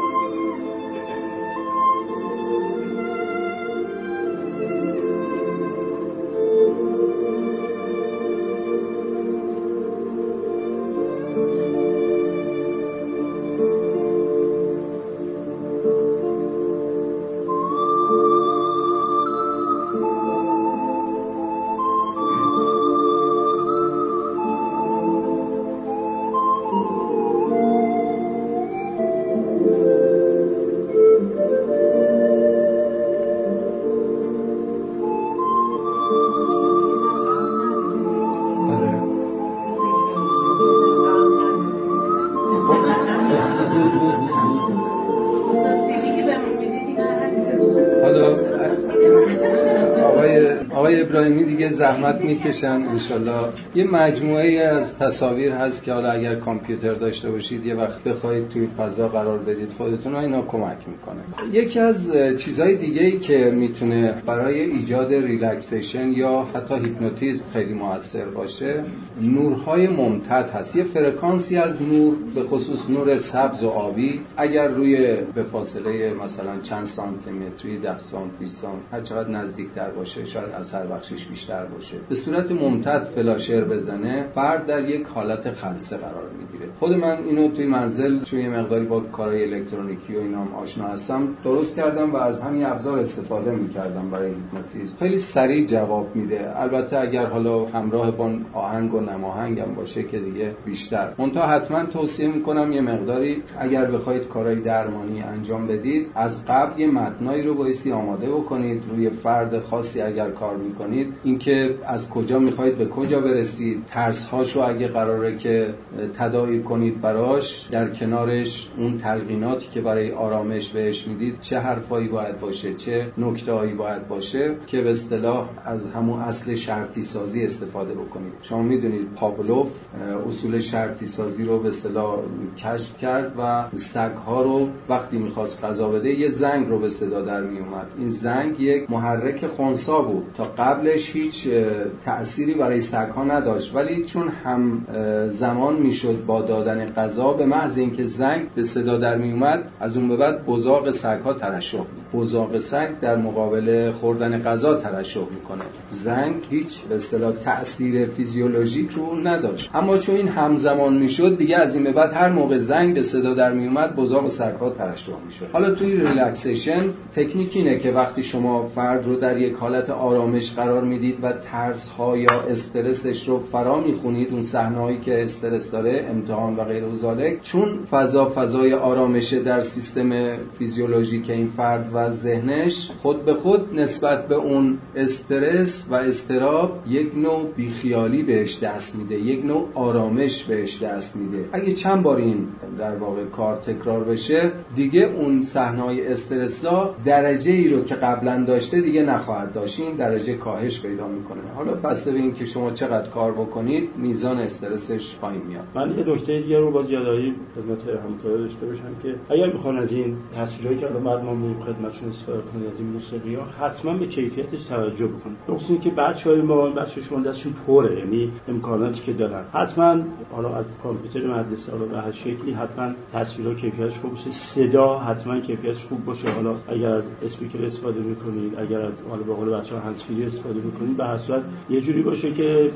زحمت میکشن انشالله. یه مجموعه از تصاویر هست که حالا اگر کامپیوتر داشته باشید یه وقت بخواید توی فضا قرار بدید خودتون اینا کمک میکنه. یکی از چیزهای دیگه‌ای که میتونه برای ایجاد ریلکسیشن یا حتی هیپنوتیزم خیلی موثر باشه نورهای ممتد هست. یه فرکانسی از نور به خصوص نور سبز و آبی اگر روی به فاصله مثلا چند سانتی متری ده سانتی بیست سانتی هر چقدر نزدیکتر باشه شاید اثر بخشش بیشتر باشه به صورت ممتد فلاشر بزنه فرد در یک حالت خلسه قرار میگیره. خود من اینو توی منزل چون یه مقداری با کارهای الکترونیکی و اینام آشنا هستم درست کردم و از همین ابزار استفاده میکردم برای هیپنوتیزم. خیلی سریع جواب میده. البته اگر حالا همراه با آهنگ و نماهنگ هم باشه که دیگه بیشتر. منتها حتما توصیه میکنم یه مقداری اگر بخواید کارهای درمانی انجام بدید از قبل یه متنایی رو بایستی آماده بکنید روی فرد خاصی اگر کار میکنید، اینکه از کجا میخواید به کجا برسید، ترس‌هاشو اگه قراره که تداعی کنید براش، در کنارش اون تلقیناتی که برای آرامش بهش میدید چه حرفایی باید باشه، چه نکته‌هایی باید باشه، که به اصطلاح از همون اصل شرطی سازی استفاده بکنید. شما میدونید پاولوف اصول شرطی سازی رو به اصطلاح کشف کرد و سگ‌ها رو وقتی می‌خواست غذا بده یه زنگ رو به صدا در میومد. این زنگ یک محرک خنثی بود، تا قبلش هیچ تأثیری برای سگ‌ها نداشت، ولی چون هم زمان میشد با دادن غذا، به محض اینکه زنگ به صدا در میومد از اون به بعد بزاق سگ‌ها ترشح می‌کنه. بزاق سگ در مقابل خوردن غذا ترشح می‌کنه. زنگ هیچ به اصطلاح تأثیر فیزیولوژیک رو نداشت، اما چون این همزمان میشد دیگه از این به بعد هر موقع زنگ به صدا در میومد بزاق سگ‌ها ترشح میشد. حالا توی ریلکسیشن تکنیک اینه که وقتی شما فرد رو در یک حالت آرامش قرار میدید و ترس ها یا استرسش رو فرا میخونید، اون صحنه‌هایی که استرس داره، امتحان و غیره و ذالک، چون فضا فضای آرامشه در سیستم فیزیولوژیک این فرد و ذهنش، خود به خود نسبت به اون استرس و اضطراب یک نوع بیخیالی بهش دست میده، یک نوع آرامش بهش دست میده. اگه چند بار این در واقع کار تکرار بشه، دیگه اون صحنه‌های استرس‌ها درجه ای رو که قبلا داشته دیگه نخواهد داشت، این درجه کاهش پیدا میکنه. حالا بسته به این که شما چقدر کار بکنید میزان استرسش پایین میاد. من یه نکته دیگه رو باز یادآوری خدمت همکارا داشته باشم که اگر میخوان از این تصویرایی که الان بعد ما میگیم خدمتشون استفاده کنید، از این موسیقی‌ها، حتما به کیفیتش توجه بکنید. خصوصا که بچه‌های ما بچه شما دستشون پره، یعنی امکاناتی که دارن، حتما حالا از کامپیوتر مدرسه حالا به هر شکلی حتما تصویرها کیفیتش خوب باشه، صدا حتما کیفیتش خوب باشه. حالا اگر از اسپیکر استفاده می‌کنید، اگر از حالا به قول بچه‌ها هندزفری استفاده می‌کنید، به هر صورت یه جوری باشه که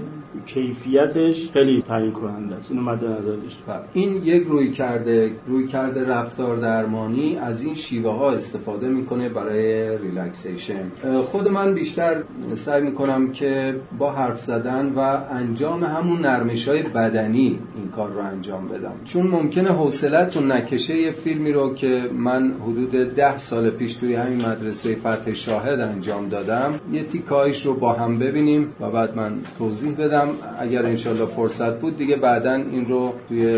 کیفیتش خیلی تعیین کننده است. اینو مد نظر داشته باشید. این یک روی کرده روی کرده رفتار درمانی از این شیوه ها استفاده میکنه برای ریلکسیشن. خود من بیشتر سعی میکنم که با حرف زدن و انجام همون نرمش‌های بدنی این کار رو انجام بدم، چون ممکنه حوصله‌تون نکشه یه فیلمی رو که من حدود ده سال پیش توی همین مدرسه فتح شاهد انجام دادم، یه تیکایش رو با هم ببینیم و بعد من توضیح بدم. اگر انشالله فرصت بود دیگه بعداً این رو توی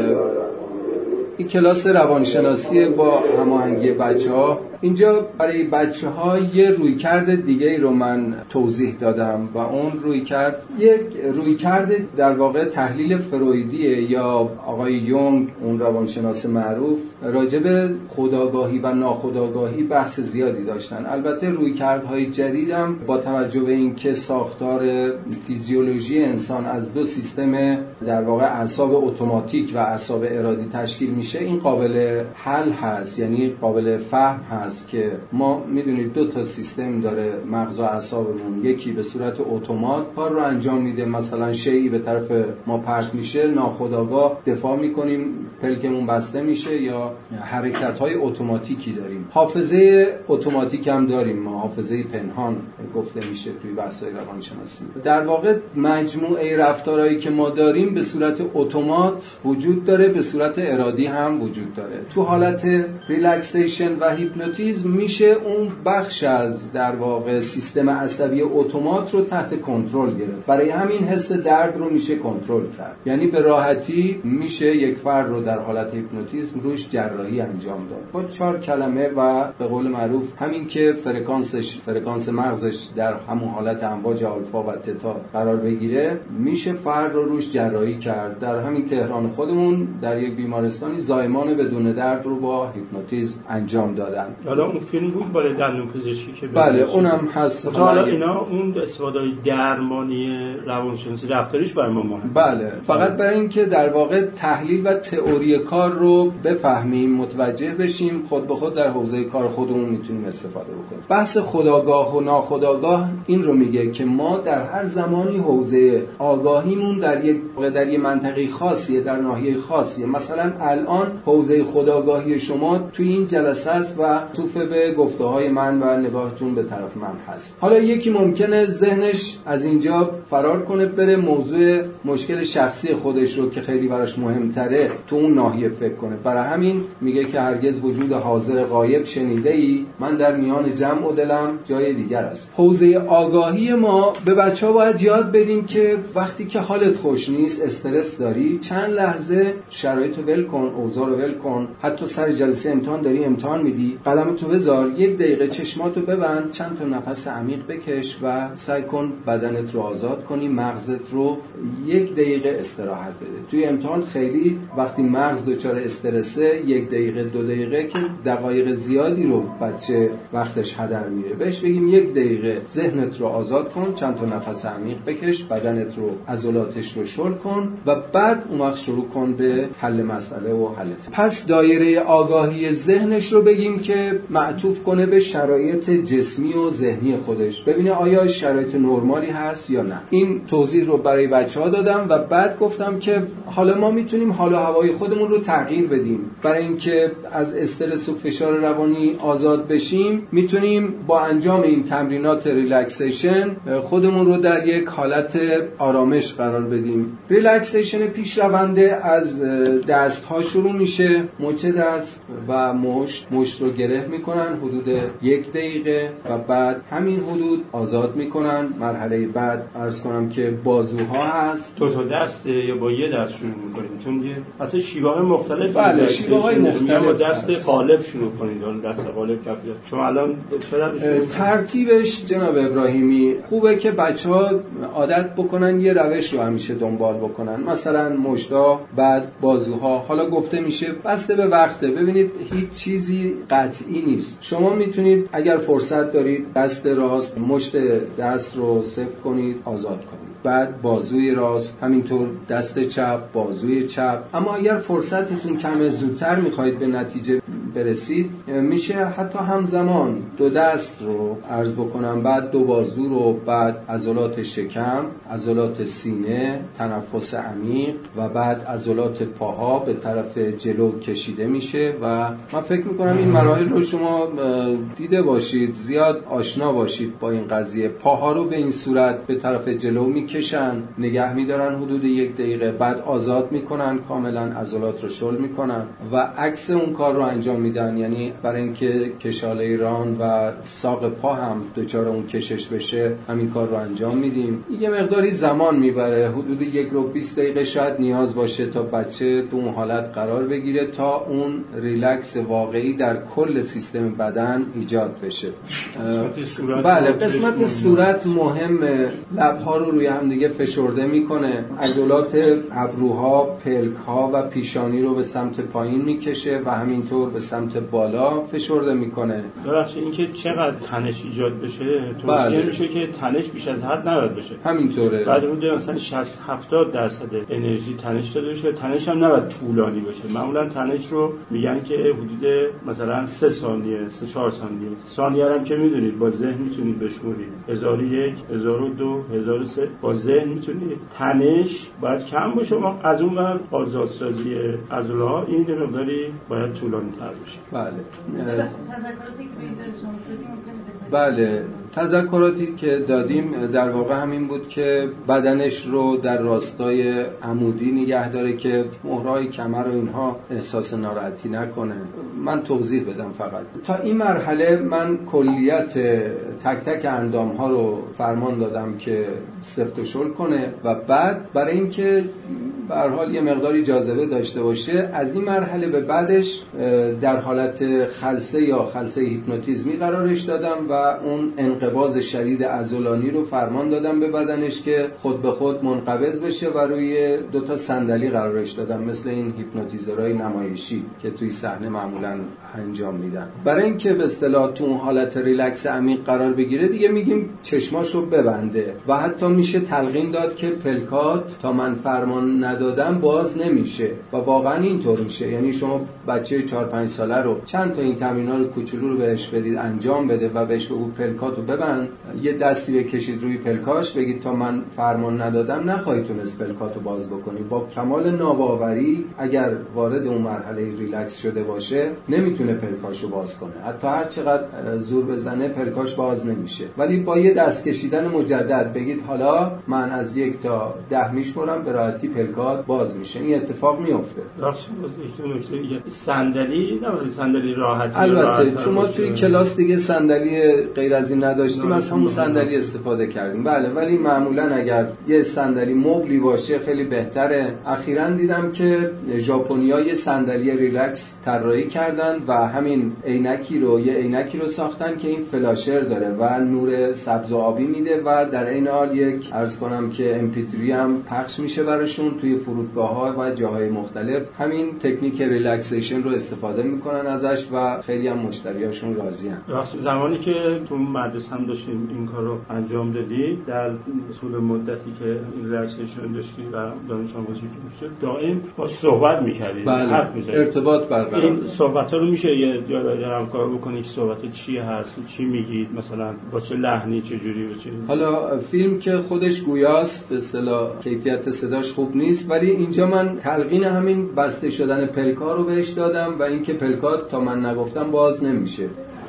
این کلاس روانشناسی با هماهنگی بچه‌ها، اینجا برای بچه‌ها یه رویکرد دیگه رو من توضیح دادم و اون رویکرد یک رویکرد در واقع تحلیل فرویدیه، یا آقای یونگ اون روانشناس معروف راجع به خودآگاهی و ناخودآگاهی بحث زیادی داشتن. البته رویکردهای جدیدم با توجه به اینکه ساختار فیزیولوژی انسان از دو سیستم در واقع اعصاب اتوماتیک و اعصاب ارادی تشکیل میشه، این قابل حل هست، یعنی قابل فهم هست که ما میدونید دو تا سیستم داره مغز و اعصابمون، یکی به صورت اتومات کار رو انجام میده، مثلا شیئی به طرف ما پرت میشه، ناخودآگاه دفاع میکنیم، پلکمون بسته میشه، یا حرکت‌های اتوماتیکی داریم. حافظه اتوماتیک هم داریم ما، حافظه پنهان گفته میشه توی بحث‌های روانشناسی. در واقع مجموعه رفتارهایی که ما داریم به صورت اتومات وجود داره، به صورت ارادی هم وجود داره. تو حالت ریلکسیشن و هیپنوتیزم میشه اون بخش از در واقع سیستم عصبی اتومات رو تحت کنترل گرفت. برای همین حس درد رو میشه کنترل کرد. یعنی به راحتی میشه یک فرد رو در حالت هیپنوتیزم روش جراحی انجام داد با چهار کلمه و به قول معروف همین که فرکانسش فرکانس مغزش در همون حالت امواج آلفا و تتا قرار بگیره، میشه فرد رو روش جراحی کرد. در همین تهران خودمون در یک بیمارستانی زایمان بدون درد رو با هیپنوتیزم انجام دادن. حالا اون فیلم بود بالای دندون پزشکی که بله اونم هست. حالا اینا اون استفاده درمانی روانشناسی رفتاریش برای ما مهمه. بله، فقط برای اینکه در واقع تحلیل و تئوری کار رو بفهمیم، متوجه بشیم، خود به خود در حوزه کار خودمون میتونیم استفاده بکنیم. بحث خودآگاه و ناخودآگاه این رو میگه که ما در هر زمانی حوزه آگاهیمون در یک در یک منطقه خاصیه، در ناحیه خاص خاصیه. مثلا الان حوزه خودآگاهی شما توی این جلسه است و توف به گفته‌های من و نگاهتون به طرف من هست. حالا یکی ممکنه ذهنش از اینجا فرار کنه بره موضوع مشکل شخصی خودش رو که خیلی براش مهمتره تو اون ناحیه فکر کنه. برای همین میگه که هرگز وجود حاضر غایب شنیده ای، من در میان جمع و دلم جای دیگر است. حوزه آگاهی ما به بچه‌ها باید یاد بدیم که وقتی که حالت خوش نیست، استرس داری، چند لحظه شرایطو ول کن، اوضاع رو ول کن. حتی سر جلسه امتحان داری امتحان میدی، قلمتو بذار، یک دقیقه چشماتو ببند، چند تا نفس عمیق بکش و سعی کن بدنت رو آزاد کنی، مغزت رو یک دقیقه استراحت بده. توی امتحان خیلی وقتی مغز دچار استرسه، یک دقیقه دو دقیقه که دقایق زیادی رو بچه وقتش هدر میره. بهش بگیم یک دقیقه ذهنت رو آزاد کن، چند تا نفس عمیق بکش، بدنت رو عضلاتش رو شل کن و بعد اون وقت شروع کن به حل مسئله و حلت. پس دایره آگاهی ذهنش رو بگیم که معطوف کنه به شرایط جسمی و ذهنی خودش، ببینه آیا شرایط نرمالی هست یا نه. این توضیح رو برای بچه‌ها دادم و بعد گفتم که حالا ما میتونیم حال و هوای خودمون رو تغییر بدیم. برای اینکه از استرس و فشار روانی آزاد بشیم، میتونیم با انجام این تمرینات ریلکسیشن خودمون رو در یک حالت آرامش قرار بدیم. ریلکسیشن پیشرونده از دست‌ها شروع میشه، مچ دست و مشت مشت رو گره میکنن حدود یک دقیقه و بعد همین حدود آزاد میکنن. مرحله بعد عرض کنم که بازوها هست. دو تا دسته یا با یه دست شروع میکنیم؟ چون یه حتی شیوه‌های مختلف، بله شیوه‌های مختلف با دست هست. قالب شروع کنید، اون دست قالب کف دست. شما الان چرا ترتیبش جناب ابراهیمی خوبه که بچه‌ها عادت بکنن یه روش رو همیشه دنبال بکنن، مثلا مشتا بعد بازوها. حالا گفته میشه بسته به وقته. ببینید هیچ چیزی قطعی نیست. شما میتونید اگر فرصت دارید دست راست مشت دست رو صفر کنید، آزاد کنید، بعد بازوی راست، همینطور دست چپ، بازوی چپ. اما اگر فرصتتون کمه، زودتر میخواید به نتیجه برسید، میشه حتی همزمان دو دست رو عرض بکنم، بعد دو بازو رو، بعد عضلات شکم، عضلات سینه، تنفس عمیق و بعد عضلات پاها به طرف جلو کشیده میشه. و من فکر میکنم این مراحل رو شما دیده باشید، زیاد آشنا باشید با این قضیه. پاها رو به این صورت به طرف جلو میکشن، نگه میدارن حدود یک دقیقه، بعد آزاد میکنن، کاملا عضلات رو شل میکنن و عکس اون کار رو انجام میدن. یعنی برای اینکه کشاله ران و ساق پا هم دچار اون کشش بشه، همین کار رو انجام میدیم. یه مقداری زمان میبره، حدود یک رو بیست دقیقه شاید نیاز باشه تا بچه تو اون حالت قرار بگیره، تا اون ریلکس واقعی در کل سیستم بدن ایجاد بشه. بله قسمت صورت مهمه. لب‌ها رو روی هم دیگه فشرده میکنه، عضلات ابروها، پلک‌ها و پیشانی رو به سمت پایین میکشه و همینطور به سمت بالا فشرده میکنه. ببخشید اینکه چقدر تنش ایجاد بشه توصیه بله. میشه که تنش بیش از حد نباید بشه. همینطوره. بعد حدود مثلا شصت هفتاد درصد انرژی تنش داده بشه. تنش هم نباید طولانی باشه. معمولا تنش رو میگن که حدود مثلا سه ثانیه، سه چهار ثانیه. ثانیه هم که میدونید با ذهن میتونید بشمرید. هزار و یک، هزار و دو، هزار و سه با ذهن میتونید. تنش باید کم باشه. ما از اون ور آزادسازی عضله‌ها این مقداری باید طولانی تر بشه. بله. تذکراتی که به این داره شما دادیم بله تذکراتی که دادیم در واقع همین بود که بدنش رو در راستای عمودی نگه داره که مهرهای کمر و اینها احساس ناراحتی نکنه. من توضیح بدم فقط. تا این مرحله من کلیت تک تک اندامها رو فرمان دادم که سفت و شل کنه و بعد برای اینکه به هر حال یه مقداری جاذبه داشته باشه، از این مرحله به بعدش در حالت خلسه یا خلسه هیپنوتیزمی قرارش دادم و اون انقباض شدید عضلانی رو فرمان دادم به بدنش که خود به خود منقبض بشه و روی دو تا صندلی قرارش دادم، مثل این هیپنوتیزرهای نمایشی که توی صحنه معمولاً انجام میدن. برای اینکه به اصطلاح تو اون حالت ریلکس عمیق قرار بگیره دیگه میگیم چشماشو ببنده و حتی میشه تلقین داد که پلکات تا من فرمان ندادم باز نمیشه و واقعا اینطور میشه. یعنی شما بچه چهار پنج ساله رو چند تا این تمرین‌ها رو کوچولو رو بهش بدید انجام بده و بهش بگو پلکاتو صاحبن یه دستی بکشید روی پلکاش بگید تا من فرمان ندادم نخواهی تونست پلکاتو باز بکنی. با کمال ناباوری اگر وارد اون مرحله ریلکس شده باشه نمیتونه پلکاشو باز کنه، حتی هر چقدر زور بزنه پلکاش باز نمیشه. ولی با یه دست کشیدن مجدد بگید حالا من از یک تا ده میشمرم به راحتی پلکات باز میشه، این اتفاق میفته. راست میگی. صندلی نه صندلی راحتی البته چون ما توی کلاس دیگه صندلی غیر از این نداشتیم از همون صندلی استفاده کردیم. بله ولی معمولا اگر یه صندلی مبلی باشه خیلی بهتره. اخیراً دیدم که ژاپنی‌ها یه صندلی ریلکس طراحی کردن و همین عینکی رو یه عینکی رو ساختن که این فلاشر داره و نور سبز و آبی میده و در این حال یک عرض کنم که ام پی تری هم پخش میشه براشون توی فرودگاه‌ها و جاهای مختلف. همین تکنیک ریلکسیشن رو استفاده میکنن ازش و خیلی هم مشتریاشون راضی ان. راست زمانی که تو مدرسه هم داشتیم این کار رو انجام دادی در طول مدتی که ریلکسیشن داشتی و دانش آموزی می‌شد دائم باش صحبت می‌کردی، بله. حرف می‌زدی، ارتباط برقرار. این صحبت‌ها رو میشه یه جایی هم کار بکنی که صحبت چی هست، چی میگید، مثلا با چه لحنی چه جوری بشه. حالا فیلم که خودش گویاست به اصطلاح کیفیت صداش خوب نیست، ولی اینجا من تلقین همین بسته شدن پلکا رو بهش دادم و اینکه پلکا تا من نگفتم باز نمیشه.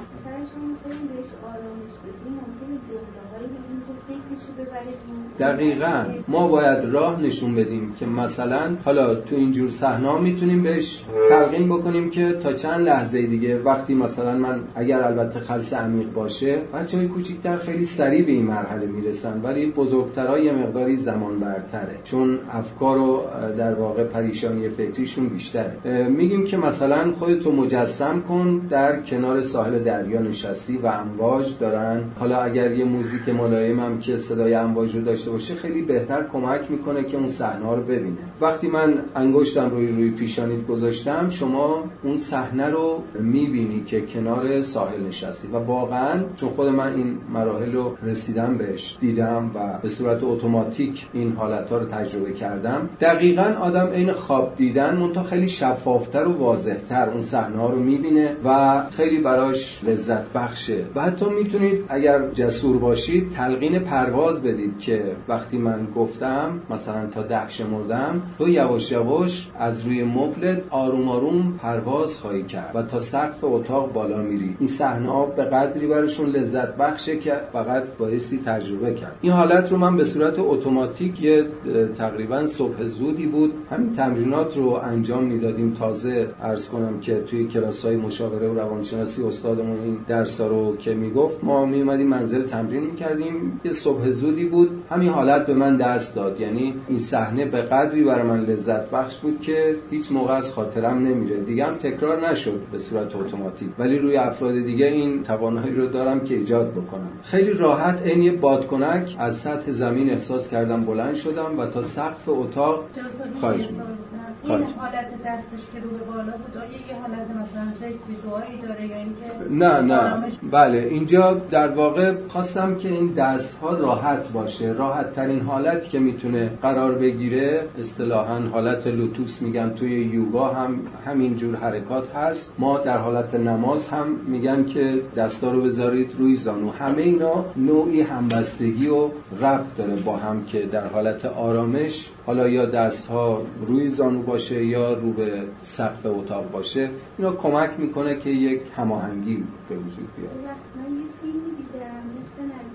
دقیقاً ما باید راه نشون بدیم که مثلا حالا تو اینجور صحنه‌ها میتونیم بهش تلقین بکنیم که تا چند لحظه دیگه وقتی مثلا من اگر البته خلس عمیق باشه بچهای کوچیک‌تر خیلی سریع به این مرحله میرسن ولی بزرگترها یه مقداری زمان برتره چون افکار و در واقع پریشانی فکریشون بیشتره. میگیم که مثلا خودتو مجسم کن در کنار ساحل دریا نشستی و امواج دارن، حالا اگر یه موزیک ملایم هم که صدای امواج رو داشته باشه خیلی بهتر کمک میکنه که اون صحنه رو ببینه. وقتی من انگشتم روی روی پیشانیت گذاشتم شما اون صحنه رو میبینی که کنار ساحل نشستی و واقعا چون خود من این مراحل رو رسیدم بهش دیدم و به صورت اتوماتیک این حالتها رو تجربه کردم، دقیقاً آدم عین خواب دیدن منتها خیلی شفافتر و واضح‌تر اون صحنه ها رو میبینه و خیلی براش لذت بخشه. و حتی میتونید اگر جسور باشید تلقین پرواز بدید که وقتی من گفتم مثلا تا ده شمردم تو یواش یواش از روی مبلت آروم آروم پرواز خواهی کرد و تا سقف اتاق بالا میری. این صحنه‌ها به قدری براشون لذت بخشه که فقط بایستی تجربه کرد. این حالت رو من به صورت اتوماتیک یه تقریبا صبح زودی بود همین تمرینات رو انجام میدادیم. تازه عرض کنم که توی کلاس‌های مشاوره و روانشناسی استادمون این درس‌ها رو که میگفت ما میومدیم منزل تمرین میکردیم. یه صبح زودی بود همین حالت به من دست داد، یعنی این صحنه به قدری برای من لذت بخش بود که هیچ موقع از خاطرم نمیره. دیگه هم تکرار نشد به صورت اتوماتیک ولی روی افراد دیگه این توانایی رو دارم که ایجاد بکنم. خیلی راحت این یه بادکنک از سطح زمین احساس کردم بلند شدم و تا سقف اتاق خواهش این حالت دستش که رو به بالا بود آیا یه حالت مثلا ذکری دعایی داره یا اینکه نه نه بله اینجا در واقع خواستم که این دست ها راحت باشه. راحت ترین حالت که میتونه قرار بگیره اصطلاحاً حالت لوتوس میگن، توی یوگا هم همین جور حرکات هست. ما در حالت نماز هم میگن که دستا رو بذارید روی زانو. همه اینا نوعی همبستگی و ربط داره با هم که در حالت آرامش حالا یا دست ها روی زانو باشه یا رو به سقف اتاق باشه اینا کمک میکنه که یک هماهنگی به وجود بیاد. من یه فیلمی دیدم داشتن از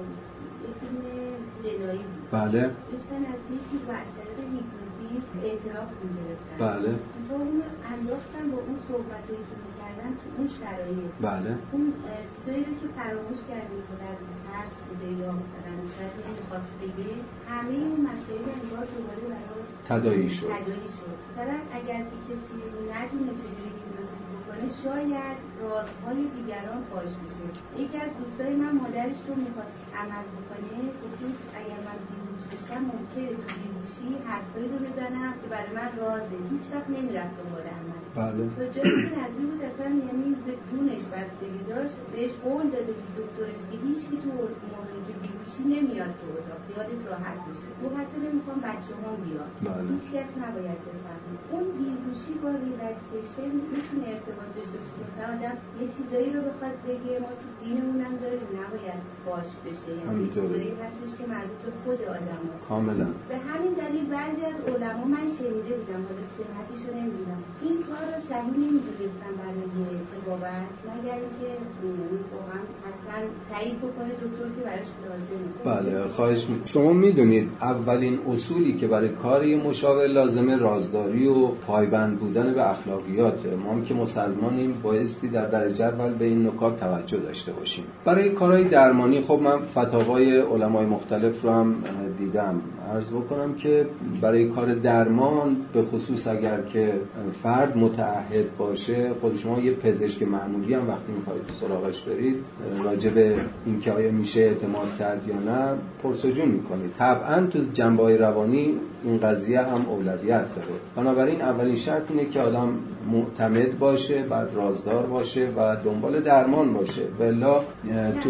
یه فیلم جنایی بود. بله داشتن از یکی و از طریق هیپنوتیزم اعتراف می‌گرفتن. بله تو اون انداختن با اون صحبتایی که می‌کردن تو اون شرایط. بله اون چیزایی رو که فراموش کردیم که در ترس بوده یا مثلا شاید نمی‌خواست بگه همه اون مسائل انگار دوباره براش تداعی شد. تداعی شد. مثلا اگر که کسی ندونه چجوری هیپنوتیزم بکنه شاید رازهای دیگران فاش بشه. یکی از دوستای من مادرش رو می‌خواست عمل بکنه، گفت اگر من بیهوش بشم ممکنه تو بیهوشی حرفایی رو بزنم که برای من رازه، هیچ وقت نمیرفت دنبال عمل. بله. تا جایی که نزدیک بود اصلا یعنی به جونش بستگی داشت، بهش قول داده بود دکترش که هیچ کی تو موقعی که بیهوشی نمیاد تو اتاق، خیالت راحت بشه. تو حتی نمیخوام بچه‌هام بیاد. بله. هیچ کس نباید بفهمه. اون بیهوشی با ریلکسیشن میتونه ارتباط داشته باشه. مثلا آدم یه چیزایی رو بخواد بگه ما تو دینمون هم داره نباید باش بشه، یعنی یه چیزایی هستش که مربوط به خود آدم هست. کاملا. به همین دلیل بعضی از علما من شنیده بودم، حالا صحتشو نمیدونم، این کار رو صحیح نمیدونستن برای تبابت، مگر اینکه واقعا حتما تایید بکنه دکتر که براش لازمه. بله خواهش می‌کنم. شما میدونید اولین اصولی که برای کاری مشاور لازمه رازداری و پایبند بودن به اخلاقیاته. ما هم که مسلمانیم بایستی در درجه اول به این نکات توجه داشته باشیم. برای کارهای درمانی خب من فتاوای علمای مختلف رو هم دیدم. عرض بکنم که برای کار درمان به خصوص اگر که فرد متعهد باشه، خود شما یه پزشک معمولی هم وقتی میخواید سراغش برید راجع به اینکه آیا میشه اعتماد کرد یا نه پرسجو میکنید. طبعا تو جنبه‌های روانی این قضیه هم اولویت داره. بنابراین اولین شرط اینه که آدم معتمد باشه، بعد رازدار باشه و دنبال درمان باشه. والا تو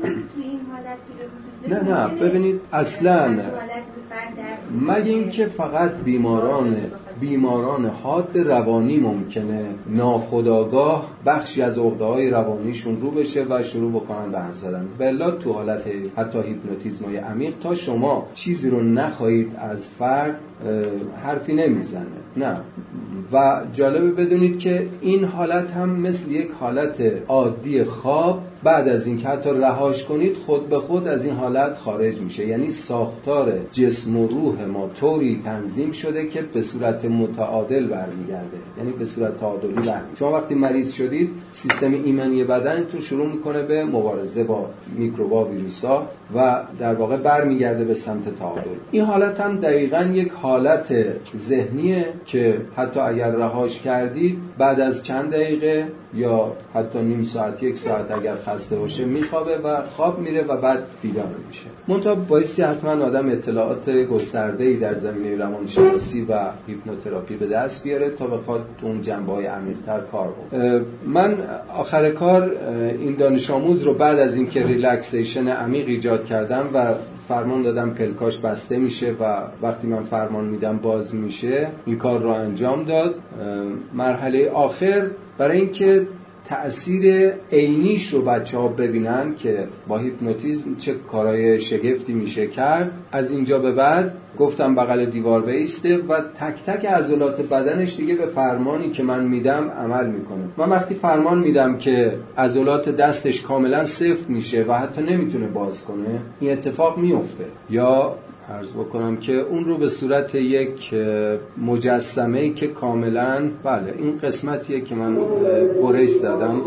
نه نه ببینید اصلا مگه اینکه فقط بیماران بیماران حاد روانی ممکنه ناخودآگاه بخشی از عقده‌های روانیشون رو بشه و شروع بکنن به حرف زدن. والا تو حالت حتی هیپنوتیزمای عمیق تا شما چیزی رو نخواهید از فرد حرفی نمیزنه. نه. و جالبه بدونید که این حالت هم مثل یک حالت عادی خواب بعد از این که حتی رهاش کنید خود به خود از این حالت خارج میشه. یعنی ساختار جسم و روح ما طوری تنظیم شده که به صورت متعادل برمیگرده، یعنی به صورت تعادلی برمیگرده. شما وقتی مریض شدید سیستم ایمنی بدنتون شروع میکنه به مبارزه با میکروبا و ویروسا و در واقع برمیگرده به سمت تعادل. این حالت هم دقیقاً یک حالت ذهنیه که حتی اگر رهاش کردید بعد از چند دقیقه یا حتی نیم ساعت یک ساعت اگر خسته باشه میخوابه و خواب میره و بعد بیدار میشه. منتها بایستی حتما آدم اطلاعات گسترده‌ای در زمینه روانشناسی و هیپنوتراپی به دست بیاره تا بخواد تو اون جنبه‌های عمیق‌تر کار بکنه. من آخر کار این دانش آموز رو بعد از اینکه ریلکسیشن عمیق ایجاد کردم و فرمان دادم پلکاش بسته میشه و وقتی من فرمان میدم باز میشه، این کار رو انجام داد. مرحله آخر برای اینکه تأثیر عینیش رو بچه‌ها ببینن که با هیپنوتیزم چه کارهای شگفتی میشه کرد، از اینجا به بعد گفتم بغل دیوار بایسته و تک تک عضلات بدنش دیگه به فرمانی که من میدم عمل میکنه. من وقتی فرمان میدم که عضلات دستش کاملا سفت میشه و حتی نمیتونه باز کنه، این اتفاق میفته. یا عرض بکنم که اون رو به صورت یک مجسمه‌ای که کاملا بله این قسمتیه که من برش زدم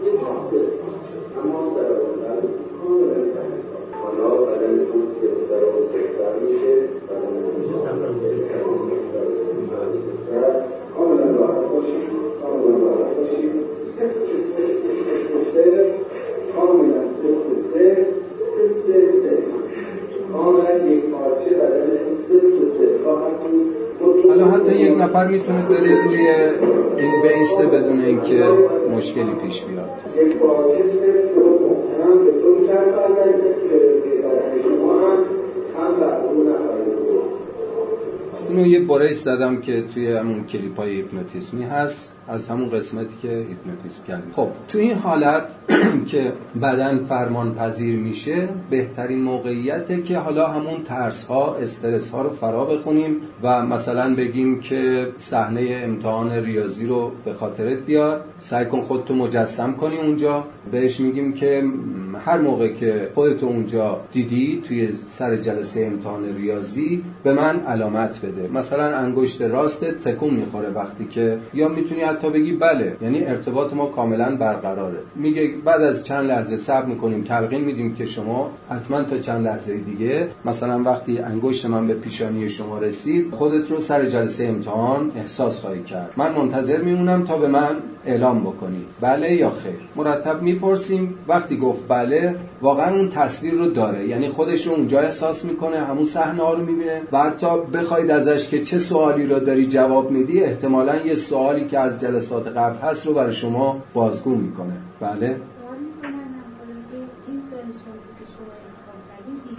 حالا حتی یک نفر میتونه بره روی این بیسته بدون اینکه مشکلی پیش بیاد. یک پارچه سفت و محکم به طور شرط اگر کسی به بدن شما هم هم بر اون نخواهید بود. اینو یه برش زدم که توی همون کلیپای هیپنوتیزمی هست از همون قسمتی که هیپنوتیزم کردیم. خب تو این حالت که بدن فرمان پذیر میشه بهترین موقعیته که حالا همون ترس ها استرس ها رو فرا بخونیم و مثلا بگیم که صحنه امتحان ریاضی رو به خاطرت بیار، سعی کن خودتو مجسم کنی اونجا. بهش میگیم که هر موقع که خودتو اونجا دیدی توی سر جلسه امتحان ریاضی به من علامت بده. مثلا انگشت راستت تکون میخوره وقتی که، یا میتونی حتی بگی بله، یعنی ارتباط ما کاملا برقراره. میگه بعد از چند لحظه صبر میکنیم تلقین میدیم که شما حتما تا چند لحظه دیگه، مثلا وقتی انگشت من به پیشانی شما رسید خودت رو سر جلسه امتحان احساس خواهی کرد. من منتظر میمونم تا به من اعلام بکنی بله یا خیر. مرتب میپرسیم. وقتی گفت بله واقعا اون تصویر رو داره، یعنی خودش رو اونجا احساس میکنه، همون صحنه ها رو میبینه و حتی بخواید ازش که چه سوالی رو داری جواب میدی احتمالاً یه سوالی که از جلسات قبل هست رو برای شما بازگو میکنه. بله این دانشمندی که شما انتخاب کردین دیجیتیای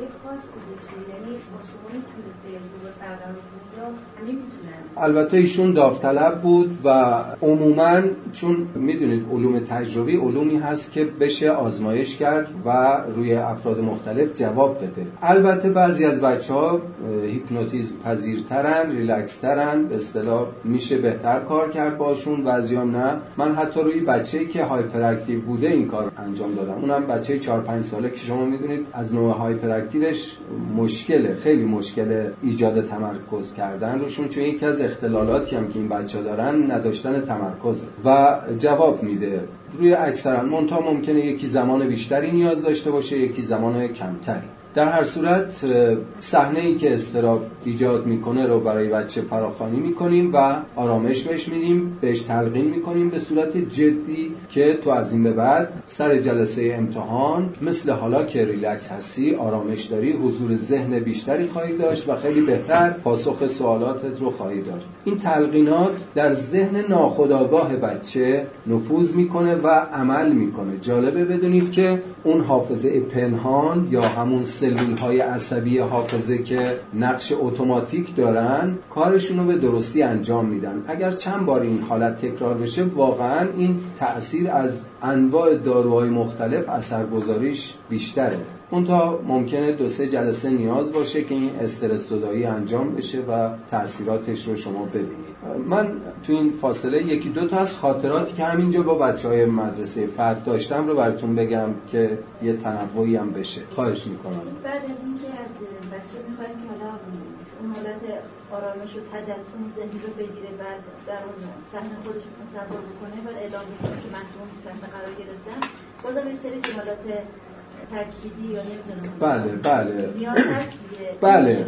خاصی داشته؟ یعنی با شما میتونسته ارتباط برقرار کنید یا همه میتونن؟ البته ایشون داوطلب بود و عموماً چون میدونید علوم تجربی علومی هست که بشه آزمایش کرد و روی افراد مختلف جواب بده. البته بعضی از بچه‌ها هیپنوتیزم پذیرترن، ریلکس‌ترن، به اصطلاح میشه بهتر کار کرد باشون، بعضیام نه. من حتی روی بچه‌ای که هایپر اکتیو بوده این کار انجام دادم. اونم بچه چهار پنج ساله که شما میدونید از نوع هایپر اکتیوش مشکله، خیلی مشکل ایجاد تمرکز کردن روشون، چون یکی از اختلالاتی هم که این بچه‌ها دارن نداشتن تمرکز و جواب میده روی اکثرا منتها ممکنه یکی زمان بیشتری نیاز داشته باشه، یکی زمان کمتری. در هر صورت صحنه‌ای که اضطراب ایجاد میکنه رو برای بچه فراخوانی میکنیم و آرامش بهش میدیم، بهش تلقین میکنیم به صورت جدی که تو از این به بعد سر جلسه امتحان مثل حالا که ریلکس هستی، آرامش داری، حضور ذهن بیشتری خواهی داشت و خیلی بهتر پاسخ سوالاتت رو خواهی داشت. این تلقینات در ذهن ناخودآگاه بچه نفوذ میکنه و عمل میکنه. جالبه بدونید که اون حافظه پنهان یا همون سلول‌های عصبی حافظه که نقش اتوماتیک دارن کارشون رو به درستی انجام میدن. اگر چند بار این حالت تکرار بشه واقعا این تأثیر از انواع داروهای مختلف اثرگذاریش بیشتره. منتها ممکنه دو سه جلسه نیاز باشه که این استرس زدایی انجام بشه و تأثیراتش رو شما ببینید. من تو این فاصله یکی دو تا از خاطراتی که همینجا با بچهای مدرسه فتح داشتم رو براتون بگم که یه تنوعی هم بشه. خواهش میکنم. بعد از اینکه از بچه میخوایم که حالا اون حالت آرامش و تجسم ذهنی رو بگیره، بعد در اون صحنه خودش رو تصور بکنه و اعلام بکنه که من تو اون صحنه قرار گرفتم، بازم یه سری جملات ترکیبی یا نمیدونم بله بله نیاز هست دیگه. بله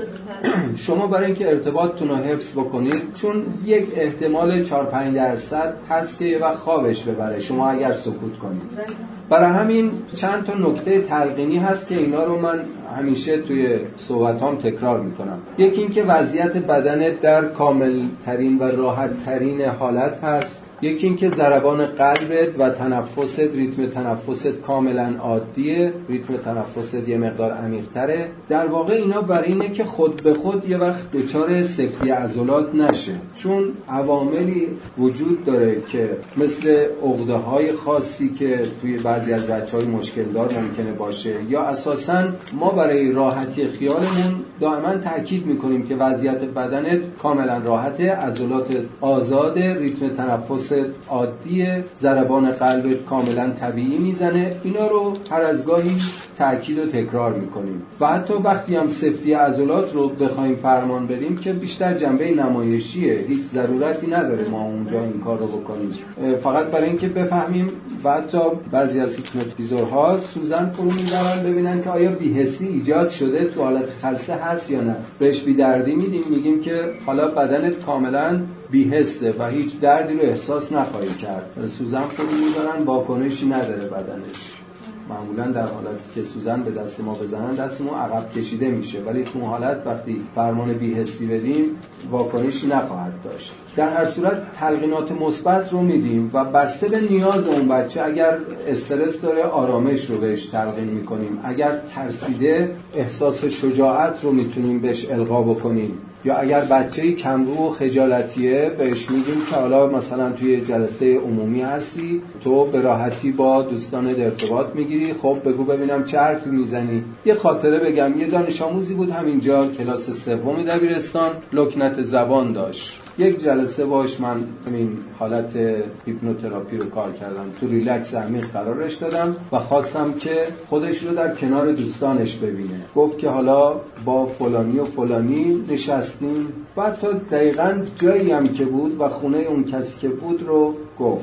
شما برای اینکه ارتباطتون رو حفظ بکنید، چون یک احتمال چهار پنج درصد هست که یه وقت خوابش ببره شما اگر سکوت کنید، برای همین چند تا نکته تلقینی هست که اینا رو من همیشه توی صحبتام تکرار میکنم. یکی این که وضعیت بدنت در کامل ترین و راحت ترین حالت هست. یکی این که ضربان قلبت و تنفست، ریتم تنفست کاملا عادیه، ریتم تنفست یه مقدار عمیق‌تره. در واقع اینا برای اینه که خود به خود یه وقت دچار سفتی عضلات نشه، چون عواملی وجود داره که مثل عقده‌های خاصی که توی بعضی از بچه‌های مشکل دار ممکنه باشه، یا اساساً ما برای راحتی خیالمون دائما تاکید میکنیم که وضعیت بدنت کاملا راحته، عضلات آزاده، ریتم تنفس عادیه، ضربان قلبت کاملا طبیعی میزنه. اینا رو هر از گاهی تاکید و تکرار میکنیم و حتی وقتی هم سفتی عضلات رو بخوایم فرمان بدیم که بیشتر جنبه نمایشیه، هیچ ضرورتی نداره ما اونجا این کار رو بکنیم، فقط برای اینکه بفهمیم. و حتی بعضی از هیپنوتیزورها سوزن فرو میبرن ببینن که آیا بی‌حسی ایجاد شده، تو حالت خلسه هست یا نه. بهش بی‌دردی میدیم، میگیم که حالا بدنت کاملا بی‌حسه و هیچ دردی رو احساس نخواهی کرد. سوزن فرو میبرن، واکنشی نداره بدنش. معمولا در حالتی که سوزن به دست ما بزنن دستمون عقب کشیده میشه، ولی تو حالت وقتی فرمان بی‌حسی بدیم واکنشی نخواهد داشت. در هر صورت تلقینات مثبت رو میدیم و بسته به نیاز اون بچه، اگر استرس داره آرامش رو بهش تلقین میکنیم، اگر ترسیده احساس شجاعت رو میتونیم بهش القا بکنیم، یا اگر بچه‌ای کمرو و خجالتیه بهش میگیم که حالا مثلا توی جلسه عمومی هستی، تو به راحتی با دوستانت ارتباط میگیری، خب بگو ببینم چه حرفی میزنی. یه خاطره بگم، یه دانش آموزی بود همینجا کلاس سوم دبیرستان، لکنت زبان داشت. یک جلسه باش من این حالت هیپنوتراپی رو کار کردم، تو ریلکس عمیق قرارش دادم و خواستم که خودش رو در کنار دوستانش ببینه. گفت که حالا با فلانی و فلانی نشستیم و حتی دقیقاً جایی هم که بود و خونه اون کسی که بود رو گفت.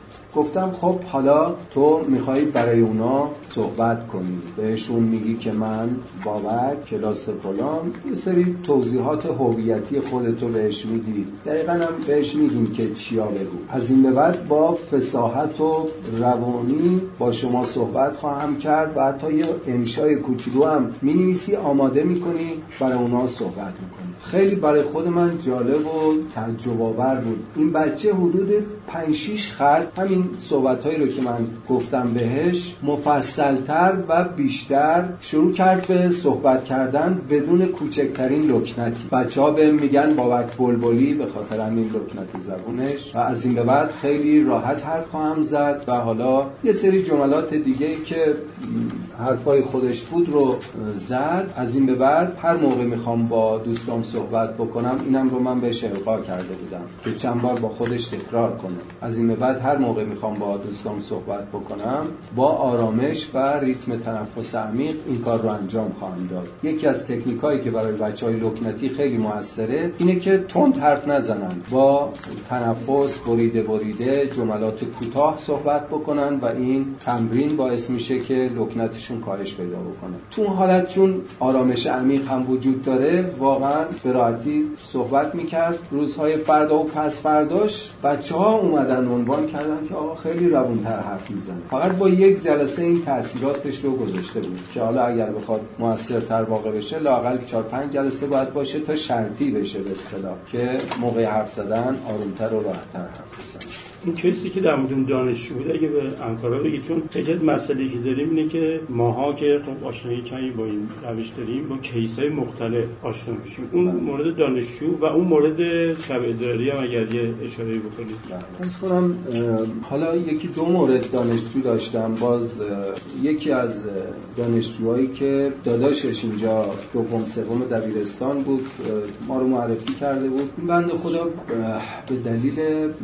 گفتم خب حالا تو میخوایی برای اونا صحبت کنی، بهشون میگی که من بابک کلاس فلان، یه سری توضیحات هویتی خودتو بهش میدی، دقیقاً هم بهش میگیم که چیا بگو. از این به بعد با فصاحت و روانی با شما صحبت خواهم کرد و حتی یه انشای کوچولو هم مینویسی آماده میکنی برای اونا صحبت میکنی. خیلی برای خود من جالب و تعجب آور بود. این بچه حدود پنج شش خط همین این صحبت‌هایی رو که من گفتم بهش مفصل‌تر و بیشتر شروع کرد به صحبت کردن بدون کوچکترین لکنتی. بچه‌ها بهم میگن بابک بلبلی به خاطر همین لکنت زبونش و از این به بعد خیلی راحت حرف خواهم زد و حالا یه سری جملات دیگه‌ای که حرفای خودش بود رو زد. از این به بعد هر موقع میخوام با دوستام صحبت بکنم اینم رو من بهش القا کرده بودم که چند بار با خودش تکرار کنه. از این به بعد هر موقع میخوام با دوستام صحبت بکنم با آرامش و ریتم تنفس عمیق این کار رو انجام خواهم داد. یکی از تکنیکایی که برای بچهای لکنتی خیلی موثره اینه که تند حرف نزنن، با تنفس بریده بریده جملات کوتاه صحبت بکنن و این تمرین باعث میشه که لکنتشون کاهش پیدا بکنه. تو اون حالت چون آرامش عمیق هم وجود داره واقعا به راحتی صحبت میکرد. روزهای فردا و پس فرداش بچه‌ها اومدن عنوان کردن که آقا خیلی روونتر حرف میزنه. فقط با یک جلسه این تاثیراتش رو گذاشته بود که حالا اگر بخواد موثرتر واقع بشه لااقل چهار پنج جلسه باید باشه تا شرطی بشه به اصطلاح که موقع حرف زدن آرومتر و راحت‌تر حرف بزنه. این کسی که در مورد دانشجو بود اگه به انکارا بگی، چون یکی از مسائلی که داریم اینه که ماها که خب آشنایی کمی با این روش داریم با کیس‌های مختلف آشنا میشیم. اون مورد دانشجو و اون مورد شب اداری هم اگر یه اشاره‌ای بکنید. از کنم حالا یکی دو مورد دانشجو داشتم. باز یکی از دانشجوهایی که داداشش اینجا دوم سوم دبیرستان بود ما رو معرفی کرده بود. این بنده خدا به دلیل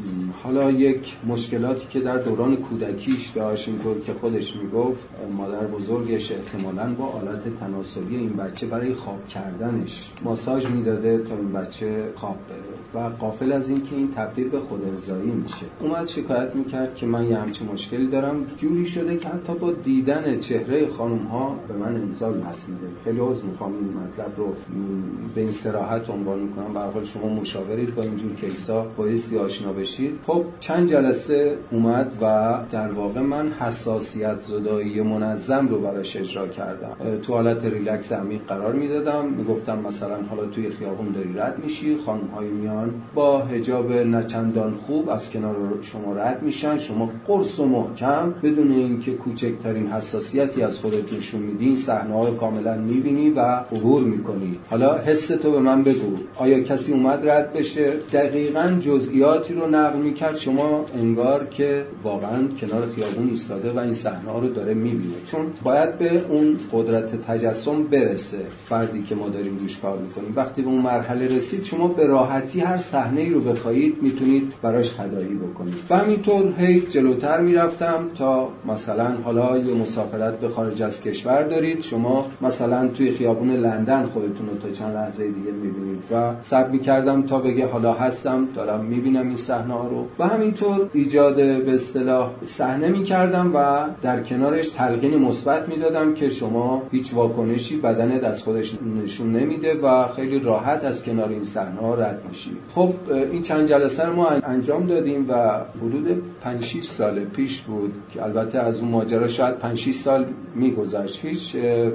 حالا یک مشکلاتی که در دوران کودکیش داشت، اینطور که خودش میگفت مادر بزرگش احتمالاً با آلت تناسلی این بچه برای خواب کردنش ماساژ میداده تا این بچه خواب بره و غافل از این که این تبدیل به خودارضایی میشه. اومد شکایت میکرد که من یه همچین مشکلی دارم. جوری شده که حتی با دیدن چهره خانم ها به من امسال هست میده. خیلی عذر میخوام این مطلب رو به این صراحت عنوان میکنم. به هر حال شما مشاورید با اینجور کیسا بایستی آشنا بشید. خب چند جلسه اومد و در واقع من حساسیت زدایی منظم رو براش اجرا کردم. تو حالت ریلکس عمیق قرار میدادم، میگفتم مثلا حالا توی خیابون داری رد میشی، خانم‌های میان با حجاب نچندان خوب از کنار شما رد میشن، شما قرص و محکم بدون اینکه کوچکترین حساسیتی از خودت نشون میدی این صحنه‌ها کاملا میبینی و عبور میکنی. حالا حس تو به من بگو، آیا کسی اومد رد بشه؟ دقیقاً جزئیاتی رو نقل میکرد، شما انگار که واقعاً کنار خیابون ایستاده و این صحنه‌ها رو داره میبینه. چون باید به اون قدرت تجسم برسه فردی که ما داریم روش کار میکنیم. وقتی به اون مرحله رسید شما به راحتی هر صحنه‌ای رو بخواید میتونید براش تداعی بکنید. و همینطور هی جلوتر میرفتم تا مثلا حالا یه مسافرت به خارج از کشور دارید، شما مثلا توی خیابون لندن خودتون رو تا چند لحظه دیگه میبینید و صبر میکردم تا بگه حالا هستم دارم میبینم این صحنه‌ها رو و همینطور ایجاد به اصطلاح صحنه میکردم و در کنارش تلقین مثبت میدادم که شما هیچ واکنشی بدنت از خودش نشون نمیده و خیلی راحت از کنار این صحنه‌ها رد میشی. خب این چند جلسه رو ما انجام دادیم و حدود پنج شش سال پیش بود که البته از اون ماجرا شاید پنج شش سال میگذشت، هیچ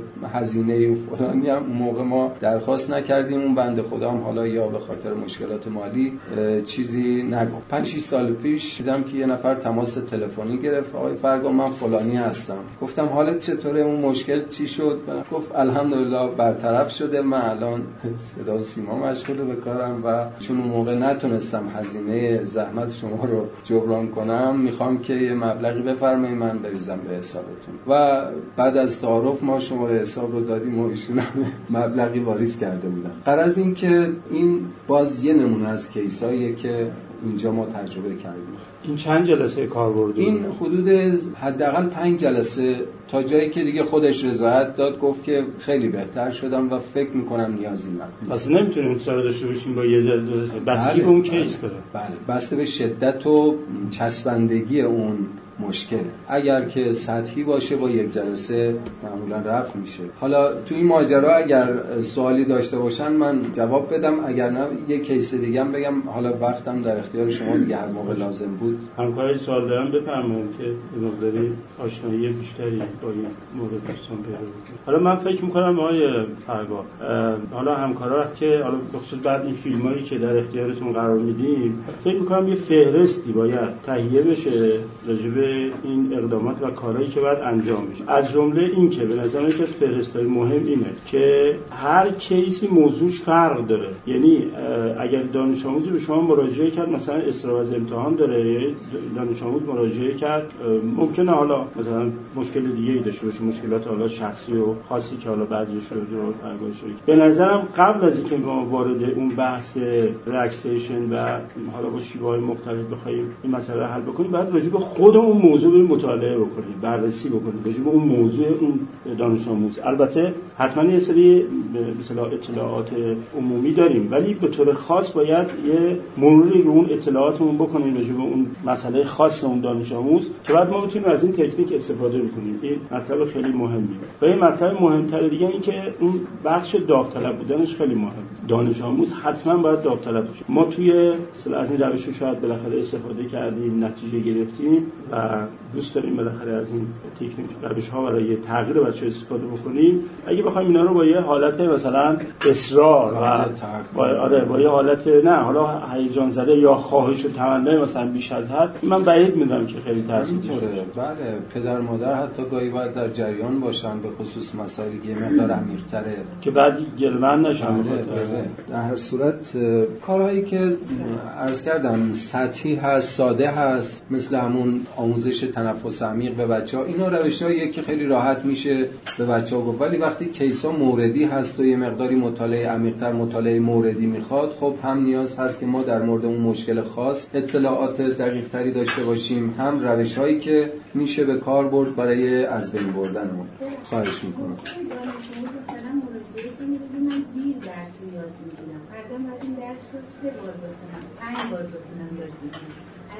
هزینه و فلانی هم اون موقع ما درخواست نکردیم. اون بنده خدا هم حالا یا به خاطر مشکلات مالی چیزی نگفت. پنج شش سال پیش دیدم که یه نفر تماس تلفنی گرفت، آقای فرگام من فلانی هستم. گفتم حالت چطوره، اون مشکل چی شد؟ گفت الحمدلله برطرف شده، من الان صدا و سیما مشغول به کارم و چون اون موقع نتونستم هزینه زحمت شما رو جبران کنم میخوام که یه مبلغی بفرمایید من بریزم به حسابتون. و بعد از تعارف ما شماره حساب رو دادیم و ایشون هم مبلغی واریز کرده بودن. غرض این که این باز یه نمونه از کیساییه که اینجا ما تجربه کردیم. این چند جلسه کار برده؟ این حدود حداقل پنج جلسه تا جایی که دیگه خودش رضایت داد، گفت که خیلی بهتر شدم و فکر میکنم نیازی ندارم. پس نمیتونیم انتظار داشته باشیم با یه جلسه بستگی به اون کیس داره. بله، بسته به شدت و چسبندگی اون مشکله. اگر که سطحی باشه با یک جلسه معمولا رفع میشه. حالا تو این ماجرا اگر سوالی داشته باشن من جواب بدم، اگر نه یه کیس دیگه هم بگم، حالا وقتم در اختیار شما دیگه هر موقع لازم بود. همکارای سوال دارم بفرمایید که به مقداری آشنایی بیشتری با این مورد دوستان پیدا کنید. حالا من فکر می‌کنم آقای فرگاه، حالا همکارا که حالا بخصوص بعد این فیلمایی که در اختیارتون قرار میدیم، فکر می‌کنم یه فهرستی باید تهیه بشه راجع به این اقدامات و کارهایی که باید انجام بشه. از جمله این که به نظر میاد که فهرستای مهم اینه که هر کیسی موضوعش فرق داره. یعنی اگر دانش آموزی به شما مراجعه کرد مثلا اصرار از امتحان داره، دانش آموز مراجعه کرد ممکنه حالا مثلا مشکل دیگه‌ای داشته باشه، مشکلات حالا شخصی و خاصی که حالا بعضیش رو رو فرقای شده. به نظرم قبل از اینکه ما وارد اون بحث ریلکسیشن و حالا با شیوه‌های مختلف بخوایم این مسئله رو حل بکنیم، باید راجع به خود اون موضوع رو مطالعه بکنیم، بررسی بکنیم راجع به اون موضوع اون دانش آموز. البته حتما یه سری مثلا اطلاعات عمومی داریم، ولی به طور خاص باید یه مروری رو اون اطلاعاتمون بکنیم راجع به اون مسئله خاص اون دانش آموز که بعد ما بتونیم از این تکنیک استفاده بکنیم. این مطلب خیلی مهمه. و این مطلب مهمتر دیگه این که اون بخش داوطلب بودنش خیلی مهمه. دانش آموز حتما باید داوطلب باشه. ما توی مثلا از این روش شاید بالاخره استفاده کردیم، نتیجه گرفتیم و دوست داریم بالاخره از این تکنیک روش‌ها برای تغییر بچه‌ها استفاده بکنیم. اگه بخوایم اینا رو با یه حالت مثلا اصرار و با آره با یه حالت نه حالا هیجان زده یا خواهش و تمنای مثلا بیش از حد، من بعید می‌دونم که خیلی تاثیر داشته باشه. بله، پدر مادر حتی گاهی باید در جریان باشن به خصوص مسائلی که مقدار عمیق‌تره که بعد گلمن نشن. در هر صورت کارهایی که عرض کردم سطحی هست، ساده هست، مثل همون آموزش تنفس عمیق به بچه‌ها، اینا روش‌هاییه که خیلی راحت میشه به بچه‌ها گفت. ولی وقتی کیس‌ها موردی هست و یه مقداری مطالعه عمیق‌تر، مطالعه موردی میخواد، خب هم نیاز هست که ما در مورد اون مشکل خاص اطلاعات دقیق‌تری داشته باشیم، هم روش‌هایی که میشه به کار برد برای از بین بردن اون. خواهش میکنم. مثلا مراجعه کنید بگید من دیر درس یاد میگیرم، بعضا باید این درس رو سه بار بخونم، پنج بار بخونم یاد میگیرم.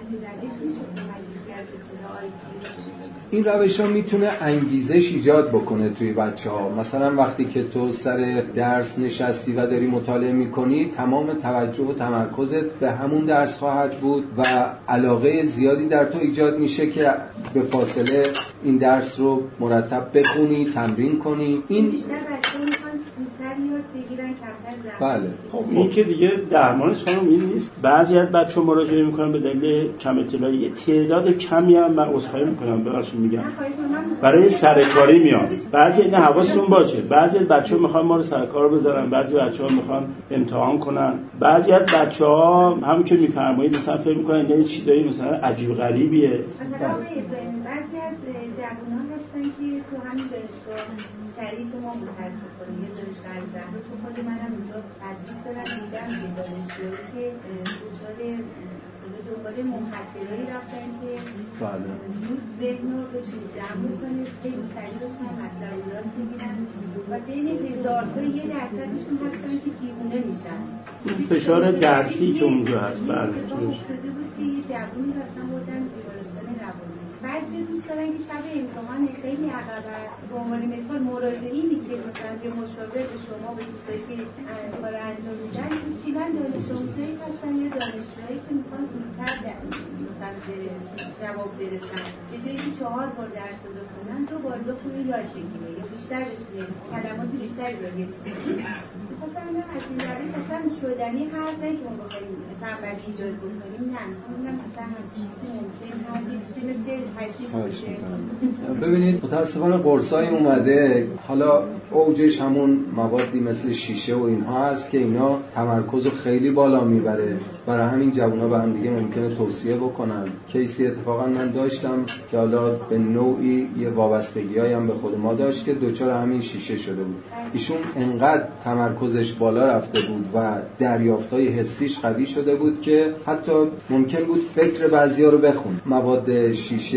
این روش ها میتونه انگیزش ایجاد بکنه توی بچه ها. مثلا وقتی که تو سر درس نشستی و داری مطالعه میکنی، تمام توجه و تمرکزت به همون درس خواهد بود و علاقه زیادی در تو ایجاد میشه که به فاصله این درس رو مرتب بخونی، تمرین کنی. این بیشتر بچه ها میخوان زودتر یاد بگیرن، کمتر زمان. بله. خب این که دیگه درمانش خانم این نیست. بعضی از بچه‌ها مراجعه میکنن به دلیل کم اطلاعی، تعداد کمی هم من عذرخواهی میکنم ببخشید میگم برای سرکاری میان. بعضی نه حواستون باشه، بعضی از بچه‌ها میخوان ما رو سرکار بذارن، بعضی بچه‌ها میخوان امتحان کنن، بعضی از بچه‌ها همون که میفرمایید مثلا فکر میکنن یه چیزایی مثلا عجیب غریبیه. مثلا بعضی از جوانان هستن که تو همین دانشگاه شریف ما متاسفانه یه دانشگاه زهرا، چون خود منم اونجا تدریس دارم، دیدم یه دانشجویی که دچار دنبال محققایی رفتن که زود ذهن رو به جمع کنه، خیلی سریع بتونن مطلب رو یاد بگیرن و بین هزار تا یه درصدشون هستن که دیوونه میشن. فشار درسی که اونجا هست. بله افتاده بود که یه جوونی هستن بردن بیمارستان روانی. بعضی دوست دارن که شب امتحان خیلی عقبه، به عنوان مثال مراجعینی که مثلا به مشاور به شما به دوستایی که کار انجام میدن اصولا دانش آموزایی هستن یا دانشجوهایی که میخوان زودتر مثلا به جواب برسن، به جایی که چهار بار درس رو بخونن دو بار بخونه یاد بگیره یا بیشتر بتونه کلمات بیشتری رو حفظ کنه. می‌خواستم بگم از این روش اصلا شدنی هست نه که ما بخوایم تنبلی ایجاد بکنیم، نه می‌خوام اصلا هم چیزی ممکن هست یه چیزی مثل تشخیص بشه. ببینید متاسفانه قرصای اومده، حالا اوجش همون موادی مثل شیشه و اینها هست که اینا تمرکز خیلی بالا میبره، برای همین جوونا به هم دیگه ممکنه توصیه بکنن. کیسی اتفاقا من داشتم که حالا به نوعی یه وابستگی‌هایی هم به خود ما داشت که دوچار همین شیشه شده بود. ایشون انقدر تمرکزش بالا رفته بود و دریافتای حسیش قوی شده بود که حتی ممکن بود فکر بعضیا رو بخونه. مواد شیشه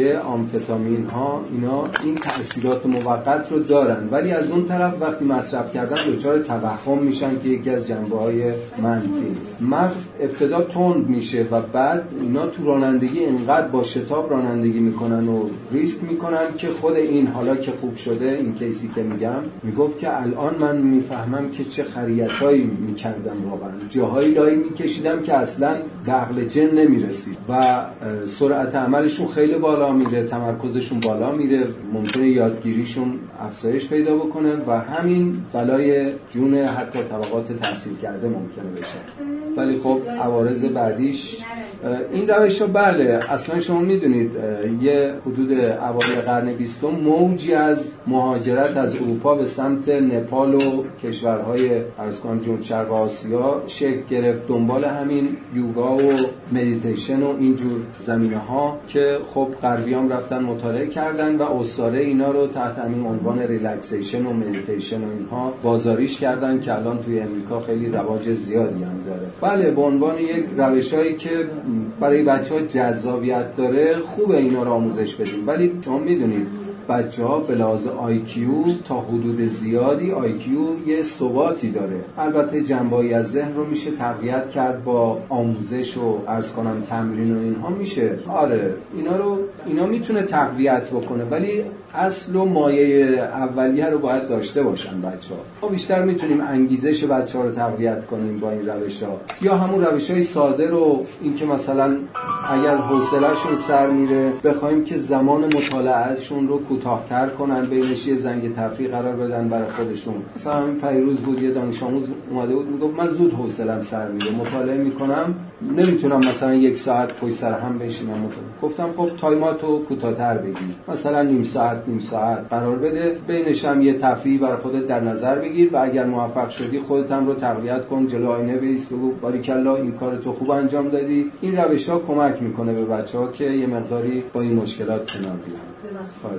ادویه، آمفتامین ها، اینا این تأثیرات موقت رو دارن، ولی از اون طرف وقتی مصرف کردن دچار توهم میشن که یکی از جنبه‌های منفی. مغز ابتدا تند میشه و بعد اینا تو رانندگی اینقدر با شتاب رانندگی میکنن و ریسک میکنن که خود این حالا که خوب شده، این کیسی که میگم میگفت که الان من میفهمم که چه خریتایی میکردم، واقعا جاهایی لای میکشیدم که اصلا به عقل جن نمیرسید و سرعت عملشون خیلی بالا میره، تمرکزشون بالا میره، ممکنه یادگیریشون افزایش پیدا بکنه و همین بلای جون حتی طبقات تحصیل کرده ممکنه بشه. ولی خب عوارض بعدیش این روش ها بله اصلا شما میدونید یه حدود اوایل قرن بیستم موجی از مهاجرت از اروپا به سمت نپال و کشورهای عرض کنم جنوب شرق آسیا شکل گرفت دنبال همین یوگا و مدیتیشن و اینجور زمینه ها که خب غربیام رفتن مطالعه کردن و اسطوره اینا رو تحت همین عنوان ریلکسیشن و مدیتیشن و اینها بازاریش کردن که الان توی امریکا خیلی رواج زیادی هم داره. بله به عنوان یک روشایی که برای بچه‌ها جذابیت داره خوبه اینا رو آموزش بدیم، ولی شما میدونید بچه‌ها به لحاظ آی کیو تا حدود زیادی آی کیو یه ثباتی داره. البته جنبه‌ای از ذهن رو میشه تقویت کرد با آموزش و عرض کنم تمرین و اینها میشه. آره اینا رو اینا میتونه تقویت بکنه، ولی اصل و مایه اولیه رو باید داشته باشن بچه‌ها. ما بیشتر میتونیم انگیزش بچه‌ها رو تقویت کنیم با این روش‌ها، یا همون روش‌های ساده رو، این که مثلا اگر حوصله‌شون سر میره بخوایم که زمان مطالعه‌شون رو کوتاه‌تر کنن، بینش یه زنگ تفریح قرار بدن برای خودشون. مثلا همین پیروز بود یه دانش آموز اومده بود میگفت من زود حوصله‌ام سر میره، مطالعه میکنم نمیتونم مثلا یک ساعت پشت سر هم بشینم مطالعه. گفتم خب تایماتو کوتاه‌تر بگیر، مثلا نیم ساعت نیم ساعت قرار بده، بینش هم یه تفریح برای خودت در نظر بگیر و اگر موفق شدی خودت هم رو تقویت کن، جلو آینه بایست بگو باریکلا این کارتو خوب انجام دادی. این روش‌ها کمک میکنه به بچه‌ها که یه مقداری با این مشکلات کنار بیان. خواهش.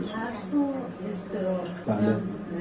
بله.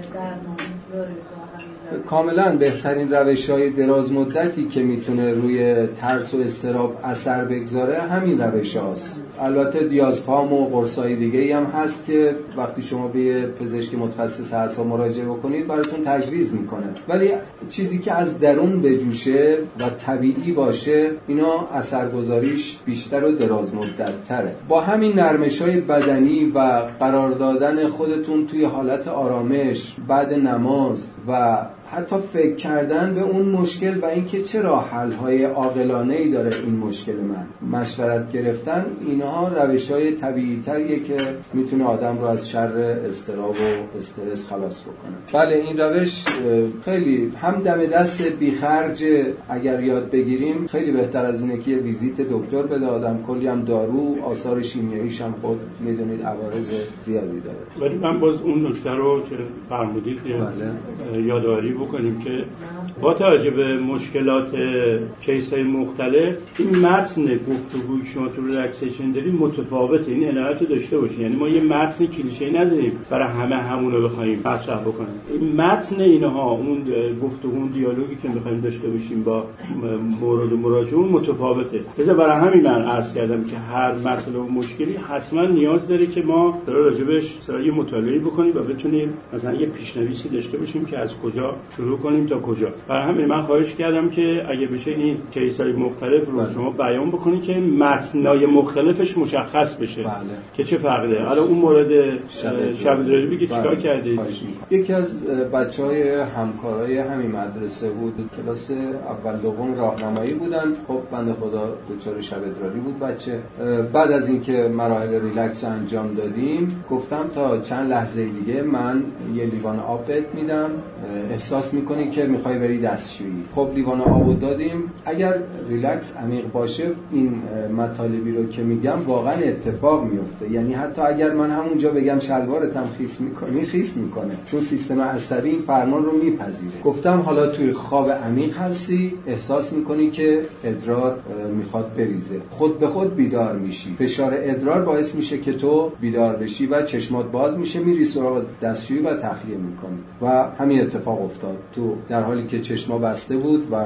کاملا بهترین روش‌های دراز مدتی که میتونه روی ترس و اضطراب اثر بگذاره همین روش‌هاست. البته دیازپام و قرصای دیگه‌ای هم هست که وقتی شما به یه پزشک متخصص اعصاب مراجعه بکنید براتون تجویز میکنه، ولی چیزی که از درون بجوشه و طبیعی باشه اینا اثرگذاریش بیشتر و دراز مدت‌تره. با همین نرمش‌های بدنی و قرار دادن خودتون توی حالت آرامش بعد نماز و حتی فکر کردن به اون مشکل و اینکه چرا حل‌های عاقلانه‌ای داره این مشکل من، مشورت گرفتن، اینها روش‌های طبیعی‌تریه که میتونه آدم رو از شر اضطراب و استرس خلاص بکنه. بله این روش خیلی هم دم دست بی‌خرج اگر یاد بگیریم خیلی بهتر از اینه که یه ویزیت دکتر بده آدم، کلی هم دارو، آثار شیمیاییش هم خود میدونید عوارض زیادی داره. ولی من باز اون نکته رو که فرمودید بله. یادآوری بکنیم که با توجه به مشکلات کیس‌های مختلف این متن گفتگوی شما تو ریلکسیشن دارید متفاوته، این عنایت رو داشته باشید. یعنی ما یه متن کلیشه‌ای نذاریم برای همه همون رو بخوایم مطرح بکنیم. این متن اینها اون گفتگو اون دیالوگی که می‌خوایم داشته باشیم با مورد مراجعه متفاوته. لذا برای همین من عرض کردم که هر مسئله و مشکلی حتما نیاز داره که ما راجبش یه مطالعه بکنیم و بتونیم مثلا یه پیشنویسی داشته باشیم که از کجا شروع کنیم تا کجا. برای همین من خواهش کردم که اگه بشه این کیس‌های مختلف رو شما بیان بکنید که متنای مختلفش مشخص بشه. بله. که چه فرقی داره. حالا اون مورد شب داری بگید چیکار کردید؟ یکی از بچهای همکارای همین مدرسه بود، کلاس اول دوم راهنمایی بودن. خب بنده خدا دچار شب ادراری بود بچه. بعد از اینکه مراحل ریلکس انجام دادیم گفتم تا چند لحظه دیگه من یه لیوان آب بهت میدم، احساس میکنی که میخوای بری دستشویی. خب لیوان آبو دادیم. اگر ریلکس عمیق باشه این مطالبی رو که میگم واقعا اتفاق میفته. یعنی حتی اگر من همونجا بگم شلوارتم خیس میکنی خیس میکنه، چون سیستم عصبی این فرمان رو میپذیره. گفتم حالا توی خواب عمیق هستی، احساس میکنی که ادرار میخواد بریزه، خود به خود بیدار میشی. فشار ادرار باعث میشه که تو بیدار بشی و چشمات باز میشه، میری سراغ دستشویی و تخلیه میکنی. و همین اتفاق افتاد. تو در حالی که چشما بسته بود و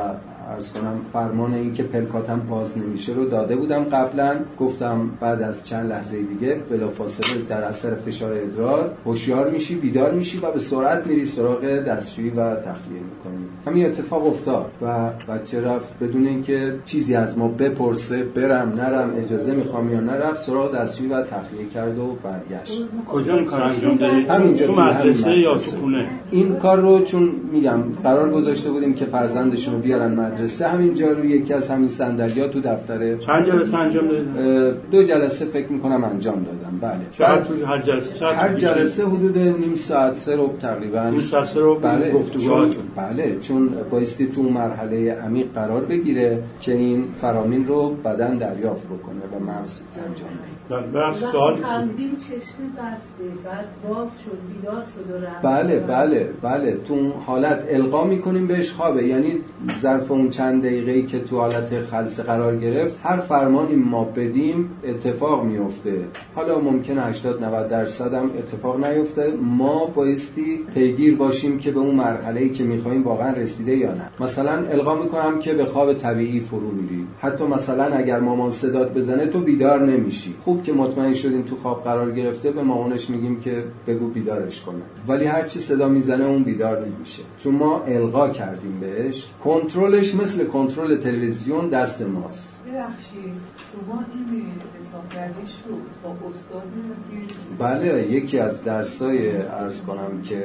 عرض کنم فرمان این که پلکاتم باز نمیشه رو داده بودم قبلا. گفتم بعد از چند لحظه دیگه بلافاصله در اثر فشار ادرار هوشیار میشی، بیدار میشی و به سرعت میری سراغ دستشویی و تخلیه میکنی. همین اتفاق افتاد و بچه رفت بدون اینکه چیزی از ما بپرسه، برم نرم، اجازه میخوام یا نرم، سراغ دستشویی و تخلیه کرد و برگشت. کجا این کار انجام دادید؟ همینجا تو مدرسه یا تو خونه؟ این کار رو چون میگم قرار گذاشته بودیم که فرزندشون رو بیارن مدرسه، همینجا روی یکی از همین صندلی‌ها تو دفتره. چند جلسه انجام دادید؟ دو جلسه فکر میکنم انجام دادم. بله. چقدر طول هر جلسه؟ چقدر هر جلسه حدود نیم ساعت سه رو تقریبا. نیم ساعت سه رو بله. گفتگوهاتون. بله، چون بایستی تو مرحله عمیق قرار بگیره که این فرامین رو بدن دریافت بکنه و مغز انجام بده. بله. سوال خندید چشم بسته بعد باز شد بیدار شد و رفت. بله بله بله تو اون حالت القا میکنیم بهش خوابه، یعنی ظرف اون چند دقیقه‌ای که تو حالت خلسه قرار گرفت هر فرمانی ما بدیم اتفاق میفته. حالا ممکنه هشتاد نود درصد هم اتفاق نیفته. ما بایستی پیگیر باشیم که به اون مرحله‌ای که میخوایم واقعا رسیده یا نه. مثلا القا میکنم که به خواب طبیعی فرو میری، حتی مثلا اگر مامان صدات بزنه تو بیدار نمیشی. خوب که مطمئن شدیم تو خواب قرار گرفته به مامانش میگیم که بگو بیدارش کنه، ولی هر چی صدا میزنه اون بیدار نمیشه چون ما القا کردیم بهش. کنترلش مثل کنترل تلویزیون دست ماست. ببخشید شما این حساب کردیش رو با استاد می‌گید؟ بله، یکی از درسای عرض کنم که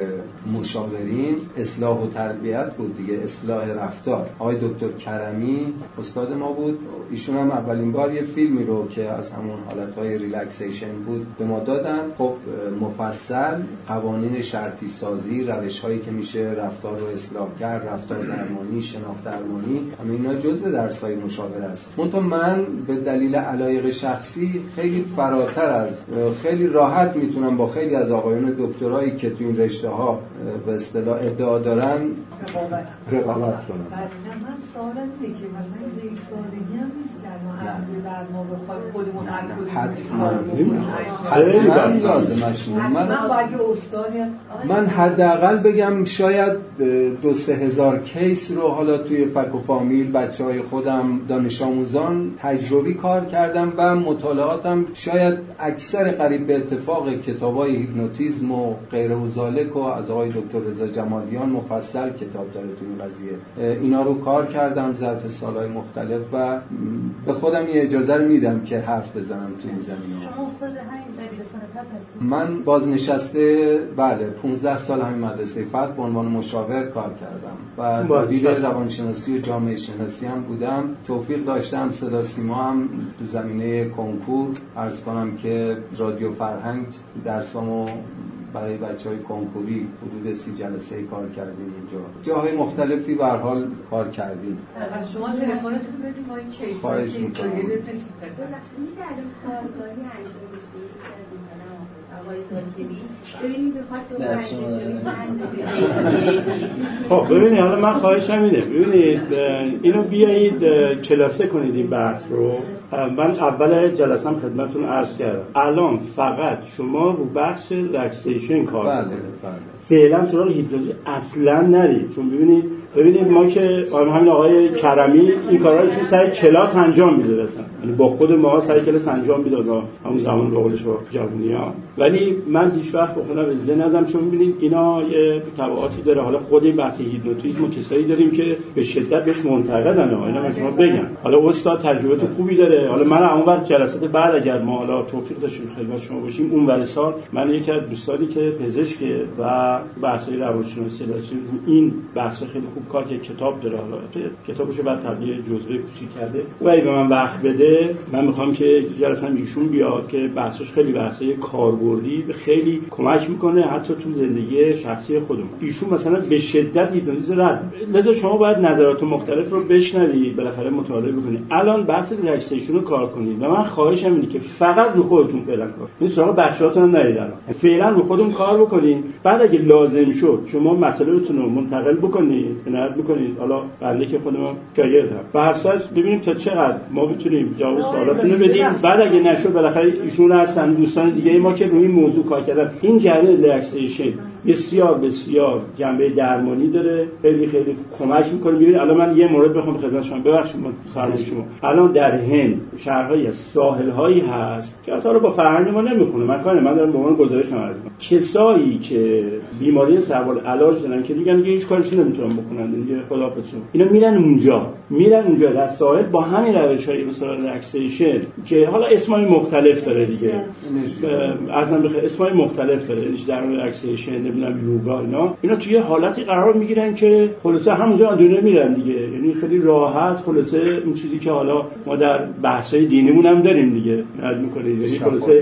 مشاورین اصلاح و تربیت بود دیگه، اصلاح رفتار. آقای دکتر کرمی استاد ما بود. ایشون هم اولین بار یه فیلمی رو که از همون حالتهای ریلکسیشن بود به ما دادن. خب مفصل قوانین شرطی سازی، روش‌هایی که میشه رفتار رو اصلاح کرد، رفتار درمانی، شناخت درمانی، همه اینا جزء درسای مشاوره است. منتها من به دلیل علایق شخصی خیلی فراتر از خیلی راحت میتونم با خیلی از آقایون دکترایی که تو این رشته‌ها به اصطلاح ادعا دارن رقابت کنم. من سوالم اینه که مثلا یک سالگی هم نیست که ما عقل درما بخواد خودمون حل کنیم. حتما من لازمش اینه. من من باید استادی من حداقل بگم شاید دو سه هزار کیس رو حالا توی فک و فامیل بچهای خودم دانش آموزان تجربی کار کردم و مطالعاتم شاید اکثر قریب به اتفاق کتابای هیپنوتیزم و غیر و ذالک و از آقای دکتر رضا جمالیان مفصل کتاب داره تو این قضیه. اینا رو کار کردم ظرف سالهای مختلف و به خودم یه اجازه رو میدم که حرف بزنم تو این زمینه. شما استاد همین دبیرستان فتح هستید؟ من بازنشسته بله پانزده سال همین مدرسه فتح به عنوان مشاور کار کردم و دبیر روانشناسی و جامعه شناسی هم بودم. توفیق داشتم صدا سیما هم تو زمینه کنکور عرض کنم که رادیو فرهنگ درسامو برای بچهای کنکوری حدود سی جلسه کار کردیم اینجا. جاهای مختلفی به هر حال کار کردیم. از شما تلفنتون بدیم ما این کیس خواهش می‌کنم. میشه الان کارگاهی انجام بشه آقای زاکری ببینید بخواد تو ورزشی چند بده. خب ببینید حالا من خواهشم اینه، ببینید اینو بیایید کلاسه کنید این بحث رو. من اول جلسه هم خدمتتون عرض کردم الان فقط شما رو بحث ریلکسیشن کار بله کنید. بله. فعلا سراغ هیپنوتیزم اصلا نرید، چون ببینید ببینید ما که همین آقای کرمی این کارا رو سر کلاس انجام میده مثلا، یعنی با خود ما سر کلاس انجام میداد همون زمان به قولش جوونی‌ها، ولی من هیچ وقت به خودم اجازه ندادم چون ببینید اینا یه تبعاتی داره. حالا خود این بحث هیپنوتیزم و کسایی داریم که به شدت بهش منتقدن، اینا من شما بگم. حالا استاد تجربه خوبی داره. حالا من اون وقت جلسات بعد اگر ما حالا توفیق داشتیم خدمت شما باشیم اون ور سال، من یکی از دوستانی که پزشکه و بحث‌های روانشناسی داشتیم این بحث خیلی خوب کار که کتاب داره، حالا کتابشو بعد تبدیل جزوه کوچیک کرده و اگه به من وقت بده من میخوام که جلسه ایشون بیاد که بحثش خیلی بحثای کاربردی خیلی کمک میکنه حتی تو زندگی شخصی خودمون. ایشون مثلا به شدت هیپنوتیزم رد، لذا شما باید نظرات مختلف رو بشنوید، بالاخره مطالعه بکنید. الان بحث ریلکسیشن رو کار کنید و من خواهشم اینه که فقط رو خودتون فعلا کار کنید، سراغ بچه‌هاتون هم نرید. الان فعلا رو خودتون کار بکنید، بعد اگه لازم شد شما مطالبتون رو منتقل بکنید، عنایت بکنید. حالا بنده که خودم شاگردم به هر صورت ببینیم تا چقدر ما بتونیم جواب سوالاتون رو بدیم. بعد اگه نشد بالاخره ایشون هستن دوستان دیگه ما که روی این موضوع کار کردن. این جریان ریلکسیشن بسیار بسیار جنبه درمانی داره، خیلی خیلی کمک میکنه. ببینید الان من یه مورد بخوام خدمت شما، ببخشید من فرمایش شما، الان در هند شهرهایی از ساحل‌هایی هست که حتی با فرهنگ ما نمیخونه، من کاری من دارم به عنوان گزارش عرض می‌کنم، کسایی که بیماری سربال علاج دارن که دیگه دیگه هیچ کارشون نمیتونن بکنن دیگه، خداحافظشون، اینا میرن اونجا میرن اونجا در ساحل با همین روش‌های مثلا ریلکسیشن که حالا اسمای مختلف داره دیگه، اصلا بخیر اسمای مختلف داره، در ریلکسیشن نمیدونم یوگا، اینا اینا توی حالتی قرار میگیرن که خلاصه همونجا دنیا میرن دیگه، یعنی خیلی راحت خلاصه این چیزی که حالا ما در بحث‌های دینیمون هم داریم دیگه نقد می‌کنید، یعنی خلاصه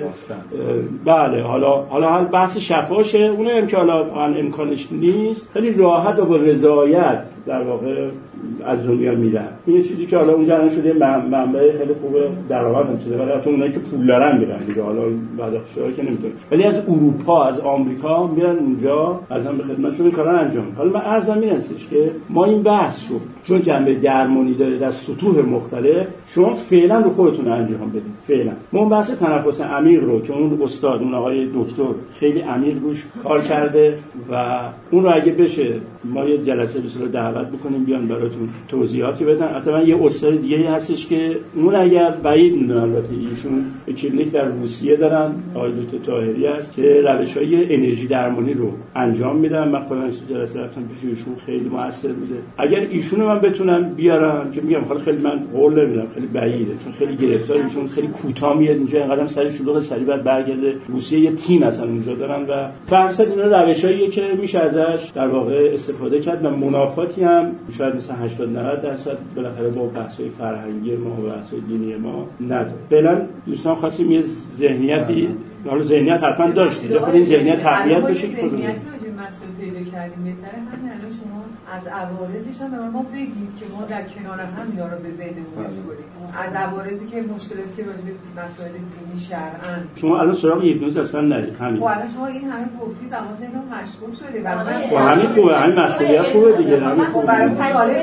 بله حالا حالا بحث شفاشه، اونایی هم که حالا امکانش نیست خیلی راحت و با رضایت در واقع از دنیا میرن. این چیزی که حالا اونجا الان شده منبع خیلی خوبه درآمد هم شده، ولی حتی اونایی که پول دارن میرن دیگه، حالا بدبختی‌ها که نمی‌دونن، ولی از اروپا از آمریکا میرن اونجا ازم به خدمتشون این کارا انجام. حالا من عرضم این هستش که ما این بحث رو چون جنبه درمانی داره در سطوح مختلف، شما فعلا رو خودتون انجام بدید. فعلا ما بحث تنفس عمیق رو که اون استاد اون آقای دکتر خیلی عمیق روش کار کرده و اون رو اگه بشه ما یه جلسه به صورت دعوت بکنیم بیان براتون توضیحاتی بدن. حتما یه استاد دیگه‌ای هستش که اون اگر بعید میدونن البته ایشون کلینیک در روسیه دارن، آقای دکتر طاهری است که روش‌های انرژی درمانی رو انجام میدن. من خودم جلسه رفتم پیش ایشون، خیلی موثر بوده. اگر ایشون رو من بتونم بیارم که میگم حالا خیلی من قول نمیدم، خیلی بعیده چون خیلی گرفتار، ایشون خیلی کوتاه میاد اینجا، اینقدرم سری شلوغ سری بعد برگرده روسیه، یه تیم اصلا اونجا دارن و فرضاً اینا روشاییه که میشه ازش در واقع استفاده کرد و منافاتی هم شاید مثلا هشتاد نود درصد بالاخره با بحث‌های فرهنگی ما و بحث‌های دینی ما نداره. فعلا دوستان خواستیم یه ذهنیتی، حالا ذهنیت حتما داشتید، بخاطر این ذهنیت تقویت بشه که ذهنیت مسئول پیدا کردیم بهتره. همین الان شما از عوارضش هم به ما بگید که ما در کنار هم اینا رو به ذهنمون بسپاریم، از عوارضی که مشکلاتی که راجع به مسائل دینی شرعاً. شما الان سراغ هیپنوز اصلا نرید، همین خب الان شما این همه گفتید اما ذهنم مشغول شده برای خب همین خوبه، همین مسئولیت خوبه دیگه، همین خوبه برای مطالعه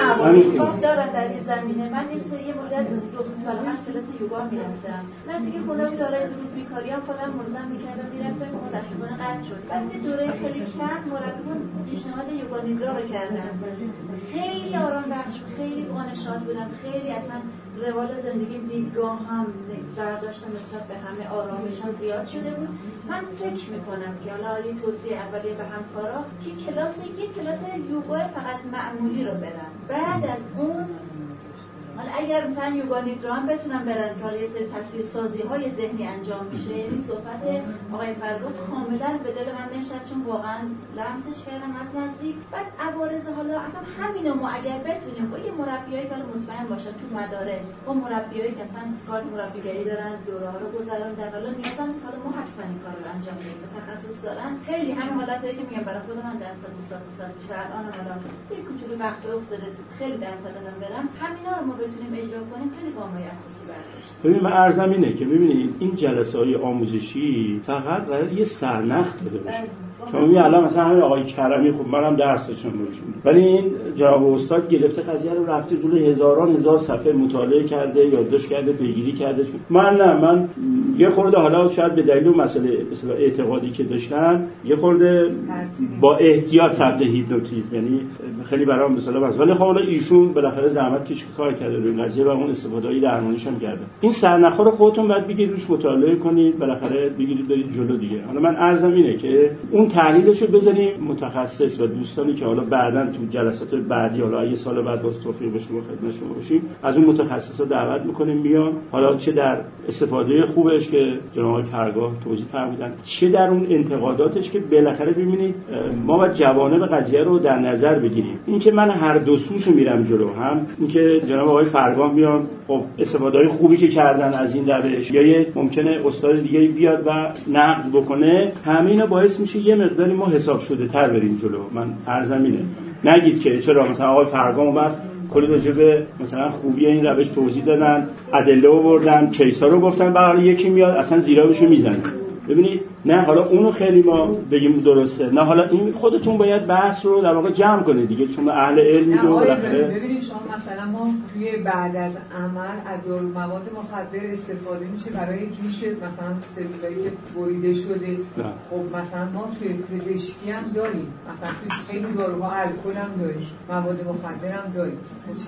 عوارض دارم در این زمینه. من یه سری مدت دو سال قبل کلاس یوگا می‌رفتم، نزدیک خونه داره درود بیکاری هم خودم ملزم می‌کردم می‌رفتم، متأسفانه قطع شد. بعد یه دوره خیلی سخت مربیون پیشنهاد یوگا نیدرا رو کردن، خیلی آرام بخش، خیلی قانشات بودم، خیلی اصلا روال زندگی دیدگاه هم برداشتم نسبت به همه آرامش هم زیاد شده بود. من فکر میکنم که حالا یه توصیه اولیه به همکارا که کلاس یک کلاس یوگا فقط معمولی رو برن، بعد از اون حالا اگر مثلا یوگا نیدرا هم بتونن برن که حالا یه سری تصویر سازی های ذهنی انجام میشه، یعنی صحبت آقای فرگاه کاملا به دل من نشد چون واقعا لمسش کردم از نزدیک. بعد عوارض حالا اصلا همینو ما اگر بتونیم با یه مربیایی که مطمئن باشن تو مدارس، با مربیایی که اصلا کار مربیگری دارن، دوره ها رو گذران در حالا نیاز هم نیست حالا ما حتما این کار رو انجام بدیم، تخصص دارن. خیلی همین حالتایی که میگم برای خودم هم درصد دو سال سال پیش الان حالا یه کوچولو وقت افتاده خیلی درصد دارم برم، همینا رو ما بتونیم اجرا کنیم خیلی گامای اساسی برداشت. ببین من عرضم اینه که ببینید این جلسه‌های آموزشی فقط قرار یه سرنخ داده باشه. شما می الان مثلا همین آقای کرمی خب منم درس داشتم بهشون، ولی این جناب استاد گرفته قضیه رو رفته جلوی هزاران هزار صفحه مطالعه کرده، یادداشت کرده، پیگیری کرده. من نه، من یه خورده حالا شاید به دلیل مسئله مثلا اعتقادی که داشتن یه خورده با احتیاط سمت هیپنوتیزم، یعنی خیلی برام مثلا واسه، ولی خب حالا ایشون بالاخره زحمت کشید کار کرده روی قضیه و اون استفاده‌ای درمانیش هم کرده. این سرنخا رو خودتون بعد بگید روش مطالعه کنید، بالاخره بگیرید برید جلو دیگه. حالا من عرضم اینه که اون تحلیلش رو بذاریم متخصص و دوستانی که حالا بعداً تو جلسات بعدی حالا یه سال بعد باز توفیق بشه ما خدمت شما باشیم، از اون متخصصا دعوت می‌کنیم بیان، حالا چه در استفاده خوبش که جناب آقای فرگاه توضیح فرمودن، چه در اون انتقاداتش که بالاخره ببینید ما باید جوانب قضیه رو در نظر بگیریم. این که من هر دو سوشو میرم جلو، هم این که جناب آقای فرگاه میان خب استفاده‌های خوبی که کردن از این روش، یا یه ممکنه استاد دیگه بیاد و نقد بکنه، همه اینا باعث میشه یه مقداری ما حساب شده تر بریم جلو. من عرضم اینه، نگید که چرا مثلا آقای فرگاه اومد کلی راجع به مثلا خوبی این روش توضیح دادن، ادله آوردن، کیسا رو گفتن، برای یکی میاد اصلا زیرابشو میزنه. ببینید نه حالا اونو خیلی ما بگیم درسته، نه حالا این خودتون باید بحث رو در واقع جمع کنید دیگه، چون اهل علمی رو بالاخره. ببینید شما مثلا ما توی بعد از عمل از دارومواد مخدر استفاده میشه برای جوش مثلا سلولایی که بریده شده. نه. خب مثلا ما توی پزشکی هم داریم، مثلا توی خیلی داروها الکل هم داریم، مواد مخدر هم داریم.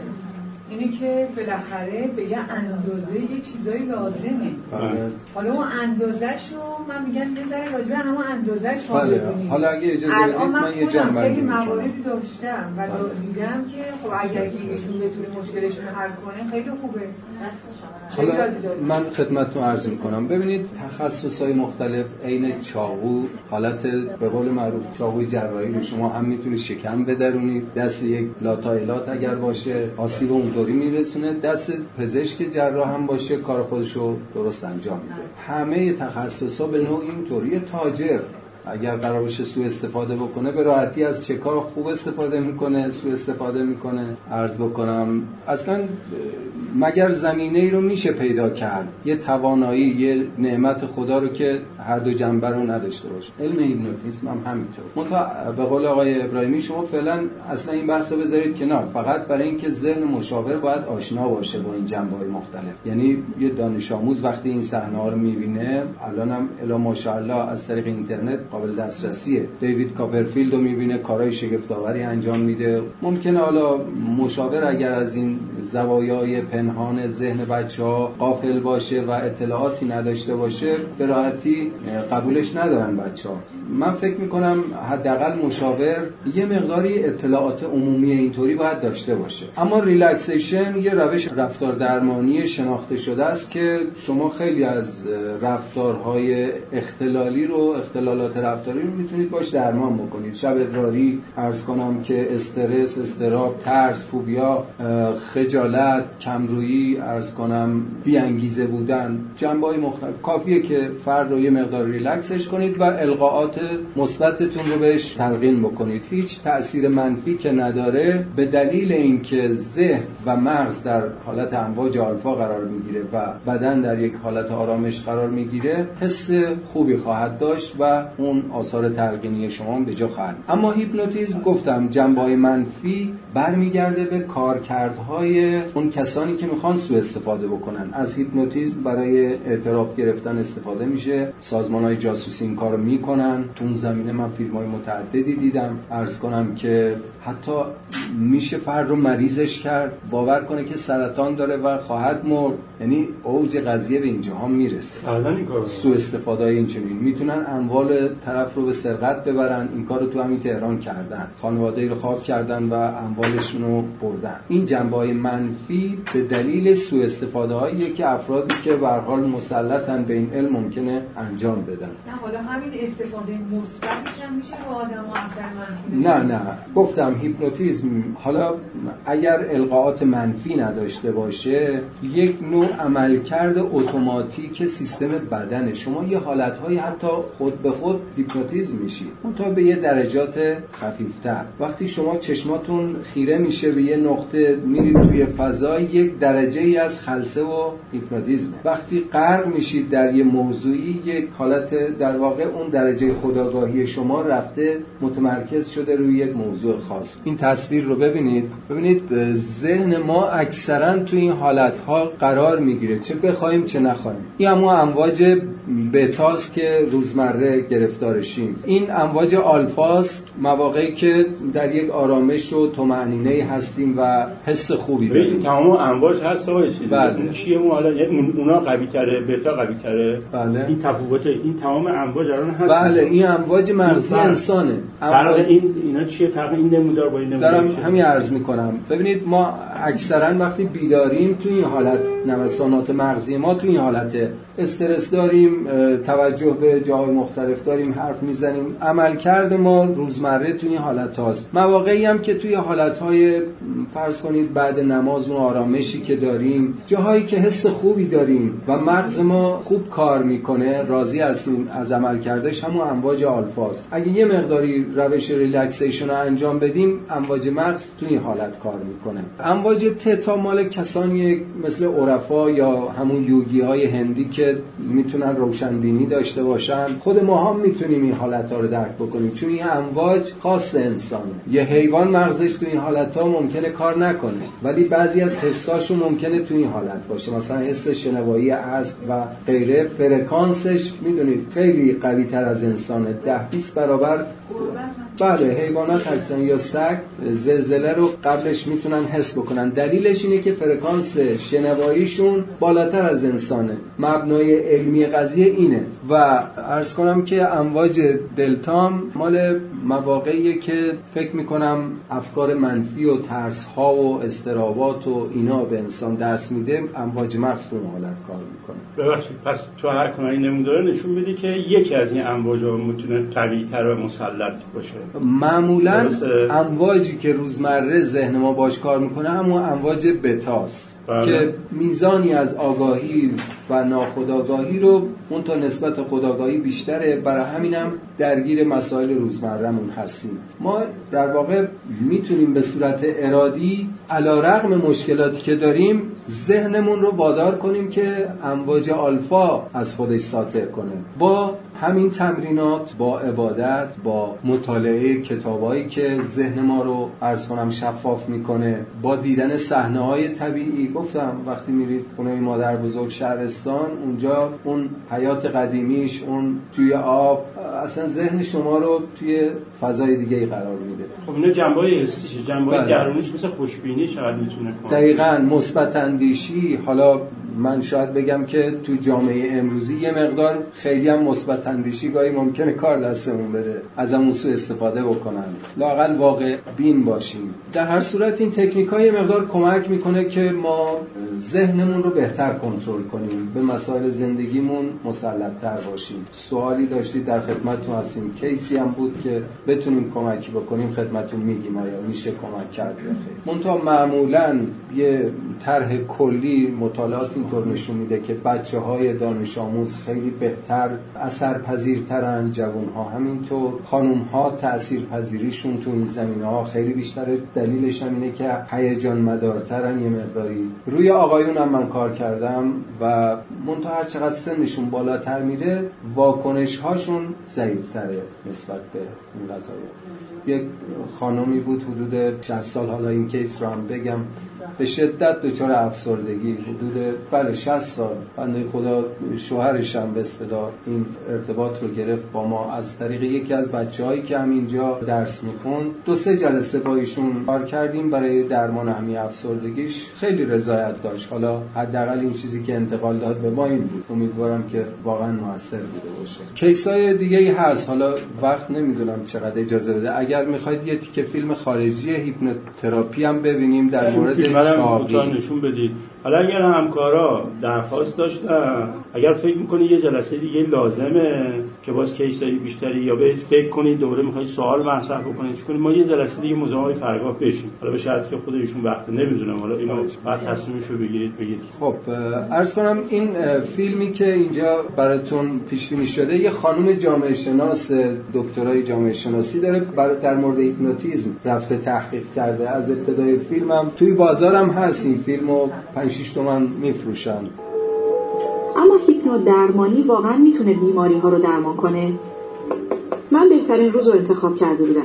اینی که بالاخره به یه اندازه یه چیزایی لازمه. حالا اون اندازه‌شو من میگم یه ذره راجع به همون اندازه‌ش فکر کنیم. حالا اگه اجازه بدید من یه جنبندی خیلی مواردی داشتم و دیدم که خب اگر ایشون بتونه مشکلشون رو حل کنه خیلی خوبه. حالا من خدمتتون عرض می‌کنم، ببینید تخصص‌های مختلف عین چاقو، حالت به قول معروف چاقوی جراحی رو شما هم میتونید شکم بدرونید، دست یک لاتایلات اگر باشه آسیب اونطوری میرسونه، دست پزشک جراح هم باشه کار خودش رو درست انجام میده. همه تخصص‌ها به نوعی اینطوری. تاجر اگر قرار باشه سوء استفاده بکنه به راحتی از چه کار خوب استفاده میکنه، سوء استفاده میکنه. عرض بکنم اصلا مگر زمینه ای رو میشه پیدا کرد، یه توانایی، یه نعمت خدا رو که هر دو جنبه رو نداشته باشه. علم هیپنوتیزم هم همینطور. منتها به قول آقای ابراهیمی شما فعلا اصلا این بحثو بذارید کنار، فقط برای اینکه ذهن مشاور باید آشنا باشه با این جنبه‌های مختلف. یعنی یه دانش آموز وقتی این صحنه‌ها رو میبینه، الانم الا ماشاءالله از طریق اینترنت قابل دسترسیه، دیوید کاپرفیلد رو میبینه کارهای شگفت‌آوری انجام میده. ممکنه حالا مشاور اگر از این زوایای پنهان ذهن بچه‌ها غافل باشه و اطلاعاتی نداشته باشه به راحتی قبولش ندارن بچه‌ها. من فکر میکنم حداقل مشاور یه مقداری اطلاعات عمومی اینطوری باید داشته باشه. اما ریلکسیشن یه روش رفتار درمانی شناخته شده است که شما خیلی از رفتارهای اختلالی رو اختلالات رفتاری رو میتونید باش درمان بکنید. شب ادراری عرض کنم که استرس، اضطراب، ترس، فوبیا، خجالت، کمرویی، عرض کنم بی انگیزه بودن، جنبه‌های مختلف. کافیه که فرد رو یه مقدار ریلکسش کنید و القاءات مثبتتون رو بهش تلقین بکنید. هیچ تأثیر منفی که نداره، به دلیل اینکه ذهن و مغز در حالت امواج آلفا قرار میگیره و بدن در یک حالت آرامش قرار میگیره، حس خوبی خواهد داشت و اون آثار تلقینی شما به جا خواهد. اما هیپنوتیزم گفتم جنبه‌های منفی برمیگرده به کارکردهای اون کسانی که میخوان سوء استفاده بکنن. از هیپنوتیزم برای اعتراف گرفتن استفاده میشه. سازمان‌های جاسوسی این کارو میکنن. تو اون زمینه من فیلم‌های متعددی دیدم. عرض کنم که حتی میشه فرد رو مریضش کرد، باور کنه که سرطان داره و خواهد مرد. یعنی اوج قضیه به اینجا ها میرسه. الان این کارو سوء استفاده‌های اینچنین میتونن اموال طرف رو به سرقت ببرن. این کارو تو همین تهران کردن، خانواده‌ای رو خواب کردن و اموالشون رو بردن. این جنبه‌های منفی به دلیل سوء استفاده‌هایی که افرادی که به هر حال مسلطن به این علم ممکنه انجام بدن. نه حالا همین استفاده مثبتش هم میشه با آدم‌ها اثر منفی. نه نه گفتم هیپنوتیزم حالا اگر القاءات منفی نداشته باشه، یک نوع عملکرد اتوماتیک سیستم بدن شما، یه حالت‌های حتی خود به خود هیپنوتیزم میشید، اون تا به یه درجات خفیفتر. وقتی شما چشماتون خیره میشه به یه نقطه، میرید توی فضا، یک درجه‌ای از خلسه و هیپنوتیزم. وقتی غرق میشید در یه موضوعی، یک حالت در واقع اون درجه خودآگاهی شما رفته متمرکز شده روی یک موضوع خاص. این تصویر رو ببینید. ببینید ذهن ما اکثرا توی این حالت‌ها قرار میگیره، چه بخوایم چه نخوایم. این همون امواج بتاست که روزمره گرفتارشیم. این امواج آلفاست، مواقعی که در یک آرامش و طمأنینه هستیم و حس خوبی داریم. این تمام امواج هست آقای چیزی. بله. اون چیه مو حالا اونا قوی تره، بتا قوی تره. بله. این تفاوت این تمام امواج الان هست. بله این امواج مغزی انسانه. فرق این اینا چیه؟ فرق این نمودار با این نمودار دارم چیه؟ همین عرض میکنم. ببینید ما اکثرا وقتی بیداریم تو این حالت، نوسانات مغزی ما تو این حالته، استرس داریم، توجه به جاهای مختلف داریم، حرف میزنیم، عملکرد ما روزمره تو این حالت هاست. مواقعی هم که توی حالت های فرض کنید بعد نماز اون آرامشی که داریم، جاهایی که حس خوبی داریم و مغز ما خوب کار میکنه، راضی هستیم از عملکردش، همون امواج آلفاست. اگه یه مقداری روش ریلکسیشن رو انجام بدیم، امواج مغز تو این حالت کار میکنه. امواج امواج تتا مال کسانی مثل عرفا یا همون یوگی های هندی که میتونن روشنبینی داشته باشن. خود ما هم میتونیم این حالتها رو درک بکنیم، چون این امواج خاص انسانه. یه حیوان مغزش تو این حالتها ممکنه کار نکنه، ولی بعضی از حساشون ممکنه تو این حالت باشه، مثلا حس شنوایی اسب و غیره، فرکانسش میدونید خیلی قوی تر از انسانه، ده بیست برابر. بله حیوانات اکثرا یا سگ زلزله رو قبلش میتونن حس بکنن. دلیلش اینه که فرکانس شنواییشون بالاتر از انسانه. مبنای علمی قضیه اینه. و عرض کنم که امواج دلتام مال مواقعیه که فکر میکنم افکار منفی و ترس ها و اضطرابات و اینا به انسان دست میده، امواج مغز تو اون حالت کار میکنه. ببخشید پس تو هر کنه این نموداره نشون میده که یکی از این امواج ها میتونه قوی تر و مسلط باشه. معمولا امواجی که روزمره ذهن ما باش کار میکنه همون امواج بتاست که میزانی از آگاهی و ناخودآگاهی رو اون تا نسبت خودآگاهی بیشتره، برای همینم درگیر مسائل روزمرهمون هستیم. ما در واقع میتونیم به صورت ارادی علی رغم مشکلاتی که داریم ذهنمون رو وادار کنیم که امواج آلفا از خودش ساطع کنه، با همین تمرینات، با عبادت، با مطالعه کتابایی که ذهن ما رو عرض کنم شفاف میکنه، با دیدن صحنه‌های طبیعی. گفتم وقتی میرید خونه مادر بزرگ شهرستان، اونجا اون حیات قدیمیش، اون جوی آب، اصلا ذهن شما رو توی فضای دیگه‌ای قرار میده. خب اینا جنبه‌های حسیشه، جنبه‌های درونیش مثل خوشبینی چقدر میتونه کنه. دقیقاً مثبت اندیشی. حالا من شاید بگم که تو جامعه امروزی یه مقدار خیلی هم مثبت اندیشی گاهی ممکنه کار دستمون بده، از همون سو استفاده بکنن، لااقل واقع بین باشیم. در هر صورت این تکنیک‌ها یه مقدار کمک میکنه که ما ذهنمون رو بهتر کنترل کنیم، به مسائل زندگیمون مسلط‌تر باشیم. سوالی داشتید، در خدمتتون هستیم. کیسی هم بود که بتونیم کمکی بکنیم خدمتتون میگیم آیا میشه کمک کرد یا خیر. منتها معمولاً یه طرح کلی مطالعات اینطور نشون میده که بچه‌های دانش آموز خیلی بهتر اثرپذیرترن، جوان‌ها همینطور، خانم‌ها تأثیرپذیریشون تو این زمینه‌ها خیلی بیشتره. دلیلش هم اینه که هیجان مدارترن یه مقداری. روی آقایون هم من کار کردم و منتها هر چقدر سنشون بالاتر میره واکنش‌هاشون ضعیف‌تره نسبت به این قضايا. یک خانمی بود حدود شصت سال، حالا این کیس رو هم بگم، به شدت دچار افسردگی، حدود بله شصت سال. بنده خدا شوهرش هم به اصطلاح این ارتباط رو گرفت با ما از طریق یکی از بچه‌هایی که هم اینجا درس میخوند. دو سه جلسه با ایشون کار کردیم برای درمان همین افسردگیش. خیلی رضایت داشت. حالا حداقل این چیزی که انتقال داد به ما این بود. امیدوارم که واقعا موثر بوده باشه. کیسای دیگه‌ای هست، حالا وقت نمیدونم چقدر اجازه بده. اگر میخواید یه تیکه فیلم خارجی هیپنوتراپی هم ببینیم در مورد چاقی نشون بدید. حالا اگر همکارا درخواست داشتن، اگر فکر میکنی یه جلسه دیگه لازمه که باز کیسای بیشتری یا به فکر کنید دوباره میخواید سوال مطرح بکنید، چون ما یه جلسه دیگه مزاحم فرگاه بشیم، حالا به شرطی که خودشون وقت نمیدونم، حالا اینو بعد تصمیمشو بگیرید بگید. خب عرض کنم این فیلمی که اینجا براتون پیش بینی شده یه خانم جامعه شناس دکترای جامعه شناسی داره، در مورد هیپنوتیزم رفته تحقیق کرده. از ابتدای فیلمم توی بازارم هست این فیلمو پنج شش تومن میفروشن. اما هیپنو درمانی واقعا میتونه بیماری ها رو درمان کنه؟ من بهترین روز رو انتخاب کرده بودم.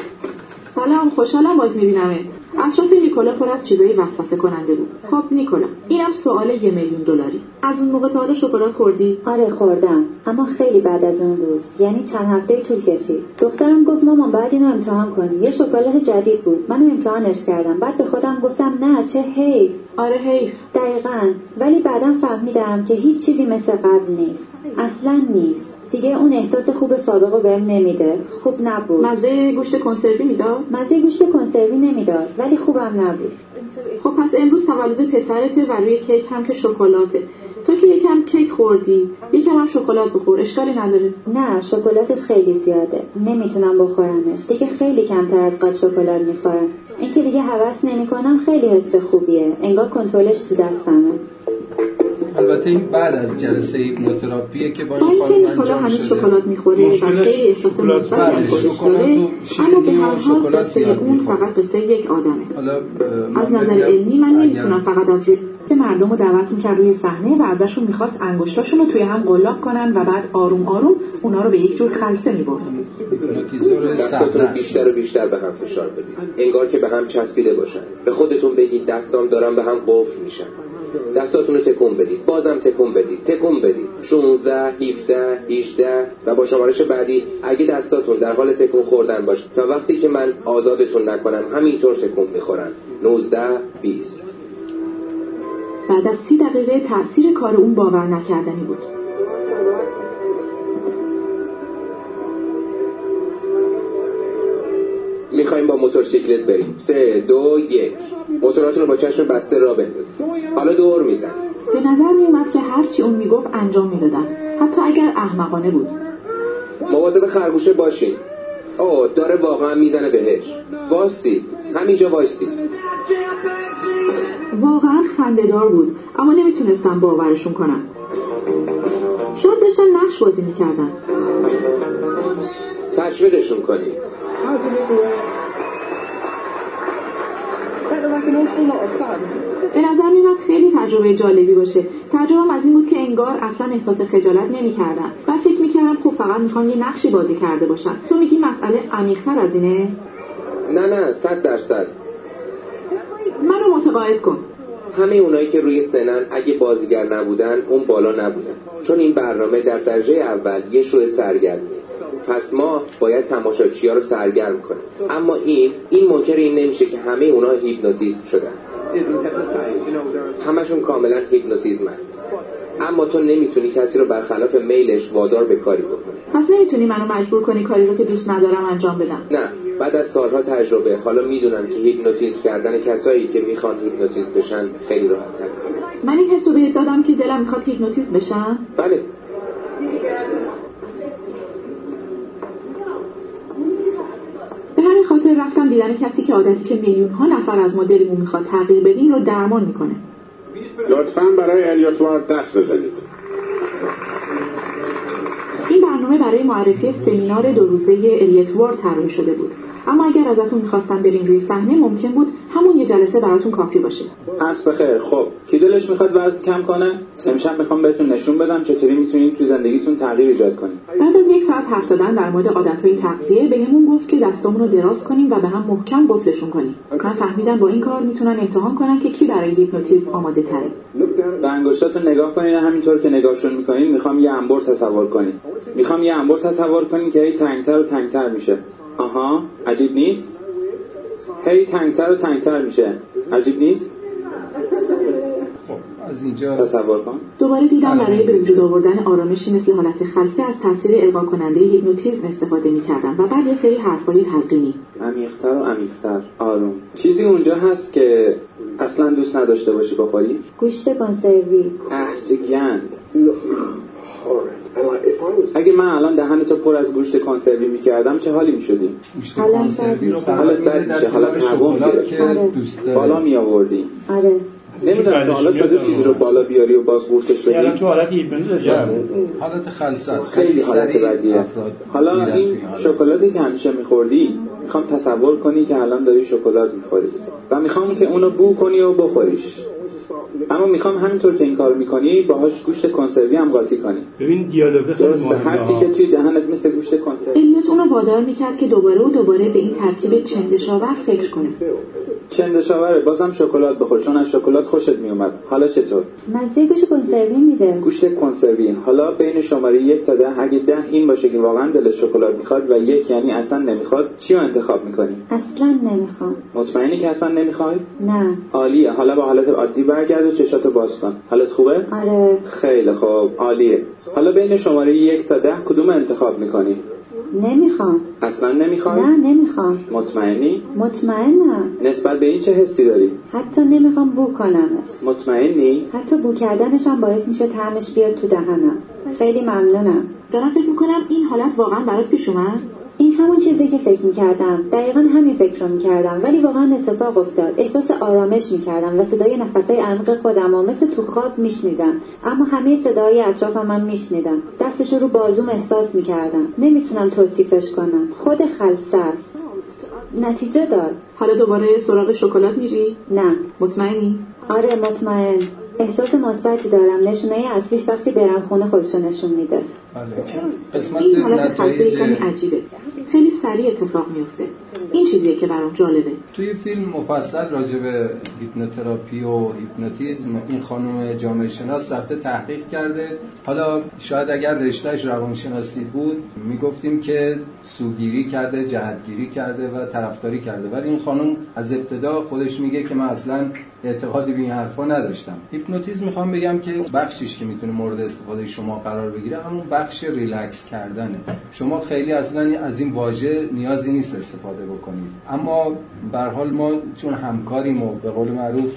سلام، خوشحالم باز میبینمت. اطراف نیکولا پر از چیزای وسوسه کننده بود. خب نیکولا، اینم سوال یه میلیون دلاری. از اون موقع تا حالا شکلات خوردی؟ آره خوردم، اما خیلی بعد از اون روز، یعنی چند هفته طول کشید. دخترم گفت مامان باید اینو امتحان کنی. یه شکلات جدید بود، منم امتحانش کردم. بعد به خودم گفتم نه، چه حیف. آره حیف. دقیقاً. ولی بعدم فهمیدم که هیچ چیزی مثل قبل نیست، اصلاً نیست. دیگه اون احساس خوب سابقو بهم نمیده. خوب نبود. مزه گوشت کنسروی میداد؟ مزه گوشت کنسروی نمیداد، ولی خوبم نبود. خب پس امروز تولد پسرته و روی کیک هم که شکلاته. تو که یکم کیک خوردی، یکم هم شکلات بخور، اشکالی نداره. نه، شکلاتش خیلی زیاده، نمیتونم بخورمش. دیگه خیلی کمتر از قبل شکلات میخورم. این که دیگه هوس نمیکنم خیلی حس خوبیه، انگار کنترلش تو دستمه. البته این بعد از جلسه هیپنوتراپیه که با این خانم خانم انجام انجام شده. شکلات میخوره و خیلی احساس مثبتی از خودش داره، اما به هر حال قصه اون فقط قصه یک آدمه. از نظر علمی من نمیتونم فقط از روی مردم رو دعوت میکرد روی صحنه و ازشون میخواست انگشتاشون رو توی هم قلاب کنن و بعد آروم آروم اونا رو به یک جور خلسه میبرد. دستاتون رو بیشتر و بیشتر به هم فشار بدید، انگار که به هم چسبیده باشن. به خودتون بگید دستام دارن به هم قفل میشن. دستاتون رو تکون بدید، بازم تکون بدید، تکون بدید. شانزده، هفده، هجده و با شمارش بعدی اگه دستاتون در حال تکون خوردن باشه تا وقتی که من آزادتون نکنم همینطور تکون میخورن. نوزده، بیست. بعد از سی دقیقه تأثیر کار اون باور نکردنی بود. میخوایم با موتورسیکلت بریم. سه، دو، یک. موتوراتون رو با چشم بسته را بندازید. حالا دور میزن. به نظر میومد که هرچی اون میگفت انجام میدادن، حتی اگر احمقانه بود. مواظب خرگوشه باشین. آه داره واقعا میزنه بهش. وایستید، همینجا وایستید. واقعا خنده‌دار بود، اما نمیتونستم باورشون کنم. شاید داشتن نقش بازی میکردن. تشویقشون کنید. به نظر میاد خیلی تجربه جالبی باشه. تجربه‌ام از این بود که انگار اصلا احساس خجالت نمی‌کردم. بعد فکر می‌کردم خب فقط می‌خوان یه نقشی بازی کرده باشن. تو میگی مسئله عمیق‌تر از اینه؟ نه نه، صد درصد. منو متقاعد کن. همه اونایی که روی سنن اگه بازیگر نبودن اون بالا نبودن، چون این برنامه در درجه اول یه شو سرگرمیه. پس ما باید تماشاچی‌ها رو سرگرم کنیم. اما این این منکر این نمیشه که همه اونها هیپنوتیزم شدن. همشون کاملا هیپنوتیزمن. اما تو نمیتونی کسی رو برخلاف میلش وادار به کاری بکنی. پس نمیتونی منو مجبور کنی کاری رو که دوست ندارم انجام بدم. نه، بعد از سالها تجربه حالا میدونم که هیپنوتیزم کردن کسایی که میخوان هیپنوتیزم بشن خیلی راحت‌تره. من این حسو بهت دادم که دلم میخواد هیپنوتیزم بشم؟ بله. به همین خاطر رفتم دیدن کسی که عادتی که میلیون ها نفر از ما دلمون میخواد تغییر بدیم رو درمان میکنه. لطفاً برای الیوت وارد دست بزنید. این برنامه برای معرفی سمینار دو روزه الیوت وارد طراحی شده بود. اما اگر ازتون میخواستم برین روی صحنه ممکن بود همون یه جلسه براتون کافی باشه. عصر بخیر. خب کی دلش میخواد وزن کم کنه؟ امشب میخوام بهتون نشون بدم چطوری میتونید تو زندگیتون تغییر ایجاد کنید. بعد از یک ساعت حرف زدن در مورد عادتهای تغذیه بهمون گفت که دستامون رو دراز کنیم و به هم محکم قفلشون کنیم. من فهمیدم با این کار میتونن امتحان کنن که کی برای هیپنوتیزم آماده تره. به انگشتاتون نگاه کنین، همینطور که نگاهشون میکنین میخوام یه انبر تصور کنین. میخوام یه انبر تصور کنین که هی تنگتر و تنگتر میشه. آها، عجیب نیست؟ هی تنگتر و تنگتر میشه. عجیب نیست؟ از اینجا تصور کن. دوباره دیدم برای به وجود آوردن آرامشی مثل حالت خلسه از تاثیر القا کننده هیپنوتیزم استفاده می‌کردم و بعد یه سری حرفای تلقینی. عمیق‌تر و عمیق‌تر، آروم. چیزی اونجا هست که اصلا دوست نداشته باشی بخوری؟ گوشت کنسروی. اه گند. اگه من الان دهنتو پر از گوشت کنسروی می‌کردم چه حالی می‌شدی؟ گوشت کنسروی رو حالت بد میشه، حالت هوا که دوست داره. بالا می‌آوردی. آره. نمیدونم تا حالا شده چیزی رو بالا بیاری و باز قورتش بدی؟ الان تو حالت هیپنوتیزم حالت خلسه است. خیلی حالت بدیه. حالا این شکلاتی که همیشه می‌خوردی میخوام تصور کنی که الان داری شکلات می‌خوری و میخوام که اونو بو کنی و بخوریش. اما میخوام همینطور که این کار میکنی باهاش گوشت کنسروی هم قاطی کنی. ببین دیالوگ خیلی درسته، هر تیکه توی دهنت مثل گوشت کنسروی. الیوت اونو وادار میکرد که دوباره و دوباره به این ترکیب چندشاور فکر کنه. چندشاوره، بازم شکلات بخور چون از شکلات خوشت میومد. حالا چطور؟ مزه گوشت کنسروی میده. گوشت کنسروی. حالا بین شماره یک تا ده اگه ده این باشه که واقعا دل شکلات میخواد و یک یعنی اصلا نمیخواد، چی رو انتخاب میکنی؟ اصلا نمیخوام. مطمئنی که اصلا نمیخوای؟ نه. عالیه. حالا به حالت عادی برگرد و چشاتو باز کن. حالت خوبه؟ آره. خیلی خوب، عالیه. حالا بین شماره یک تا ده کدوم انتخاب میکنی؟ نمیخوام. اصلا نمیخوای؟ نه نمیخوام. مطمئنی؟ مطمئنم. نسبت به این چه حسی داری؟ حتی نمیخوام بو کنمش. مطمئنی؟ حتی بو کردنش هم باعث میشه طعمش بیاد تو دهنم. خیلی ممنونم. دارم فکر میکنم این حالت واقعا برات پیش اومد؟ این همون چیزی که فکر میکردم. دقیقا همین فکر رو میکردم، ولی واقعا اتفاق افتاد. احساس آرامش میکردم و صدای نفسهای عمیق خودم و مثل تو خواب میشنیدم، اما همه صداهای اطرافم من میشنیدم. دستش رو بازوم احساس میکردم. نمیتونم توصیفش کنم. خود خلسه است. نتیجه داد. حالا دوباره سراغ شکلات میری؟ نه. مطمئنی؟ آره مطمئن. احساس مثبتی دارم. نشونه اصلیش وقتی برم خونه خودشو نشون میده. قسمت این حالت خلسه نتایج کمی عجیبه. خیلی سریع اتفاق میفته. این چیزیه که برام جالبه. توی فیلم مفصل راجع به هیپنوتراپی و هیپنوتیزم این خانم جامعه شناس رفته تحقیق کرده. حالا شاید اگر رشتهش روانشناسی بود میگفتیم که سوگیری کرده، جهتگیری کرده و طرفداری کرده، ولی این خانم از ابتدا خودش میگه که من اصلا اعتقادی به این حرفا نداشتم. هیپنوتیزم میخوام بگم که بخشیش که میتونه مورد استفاده شما قرار بگیره همون بخش ریلکس کردنه. شما خیلی اصلا از این واژه نیازی نیست استفاده بکنید، اما به هر حال ما چون همکاریم و به قول معروف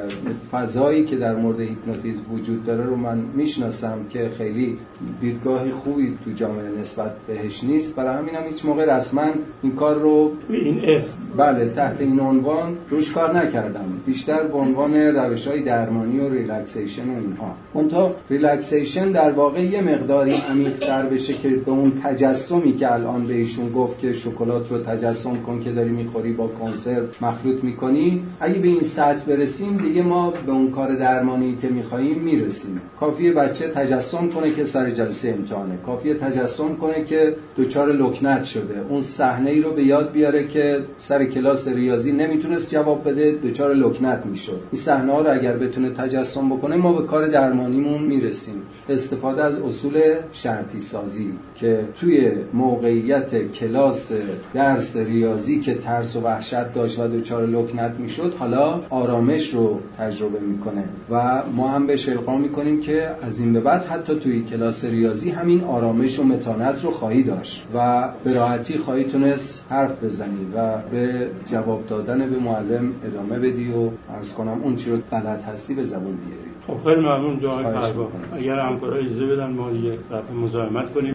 فضایی که در مورد هیپنوتیزم وجود داره رو من میشناسم که خیلی دیدگاه خوبی تو جامعه نسبت بهش نیست، برای همینم هیچ موقع رسما این کار رو این اسم بله تحت این عنوان روش کار نکردم، بیشتر به عنوان روش‌های درمانی و ریلکسیشن و اینها. اونتا ریلکسیشن در واقع یه مقداری عمیق‌تر بشه که به اون تجسمی که الان بهشون گفت که شکلات رو تجسم کن که داری میخوری با کنسرو مخلوط میکنی، اگه به این سطح برسیم دیگه ما به اون کار درمانی که میخواییم میرسیم. کافیه بچه تجسم کنه که سر جلسه امتحانه، کافیه تجسم کنه که دوچار لکنت شده، اون صحنه ای رو به یاد بیاره که سر کلاس ریاضی نمیتونست جواب بده، دوچار لکنت میشد. این صحنه ها رو اگر بتونه تجسم بکنه ما به کار درمانیمون میرسیم. استفاده از اصول شرطی سازی که توی موقعیت کلاس درس ریاضی که ترس و وحشت داشت و دوچار لکنت میشد حالا آرامش رو تجربه میکنه و ما هم بهش القا میکنیم که از این به بعد حتی توی کلاس ریاضی همین آرامش و متانت رو خواهی داشت و به راحتی خواهی تونست حرف بزنی و به جواب دادن به معلم ادامه بدی و عرض کنم اون چی رو بلد هستی به زبون بیاری. خب خیلی ممنون جناب فربا. اگر همکارا اجازه بدن ما دیگه رفع مزاحمت کنیم.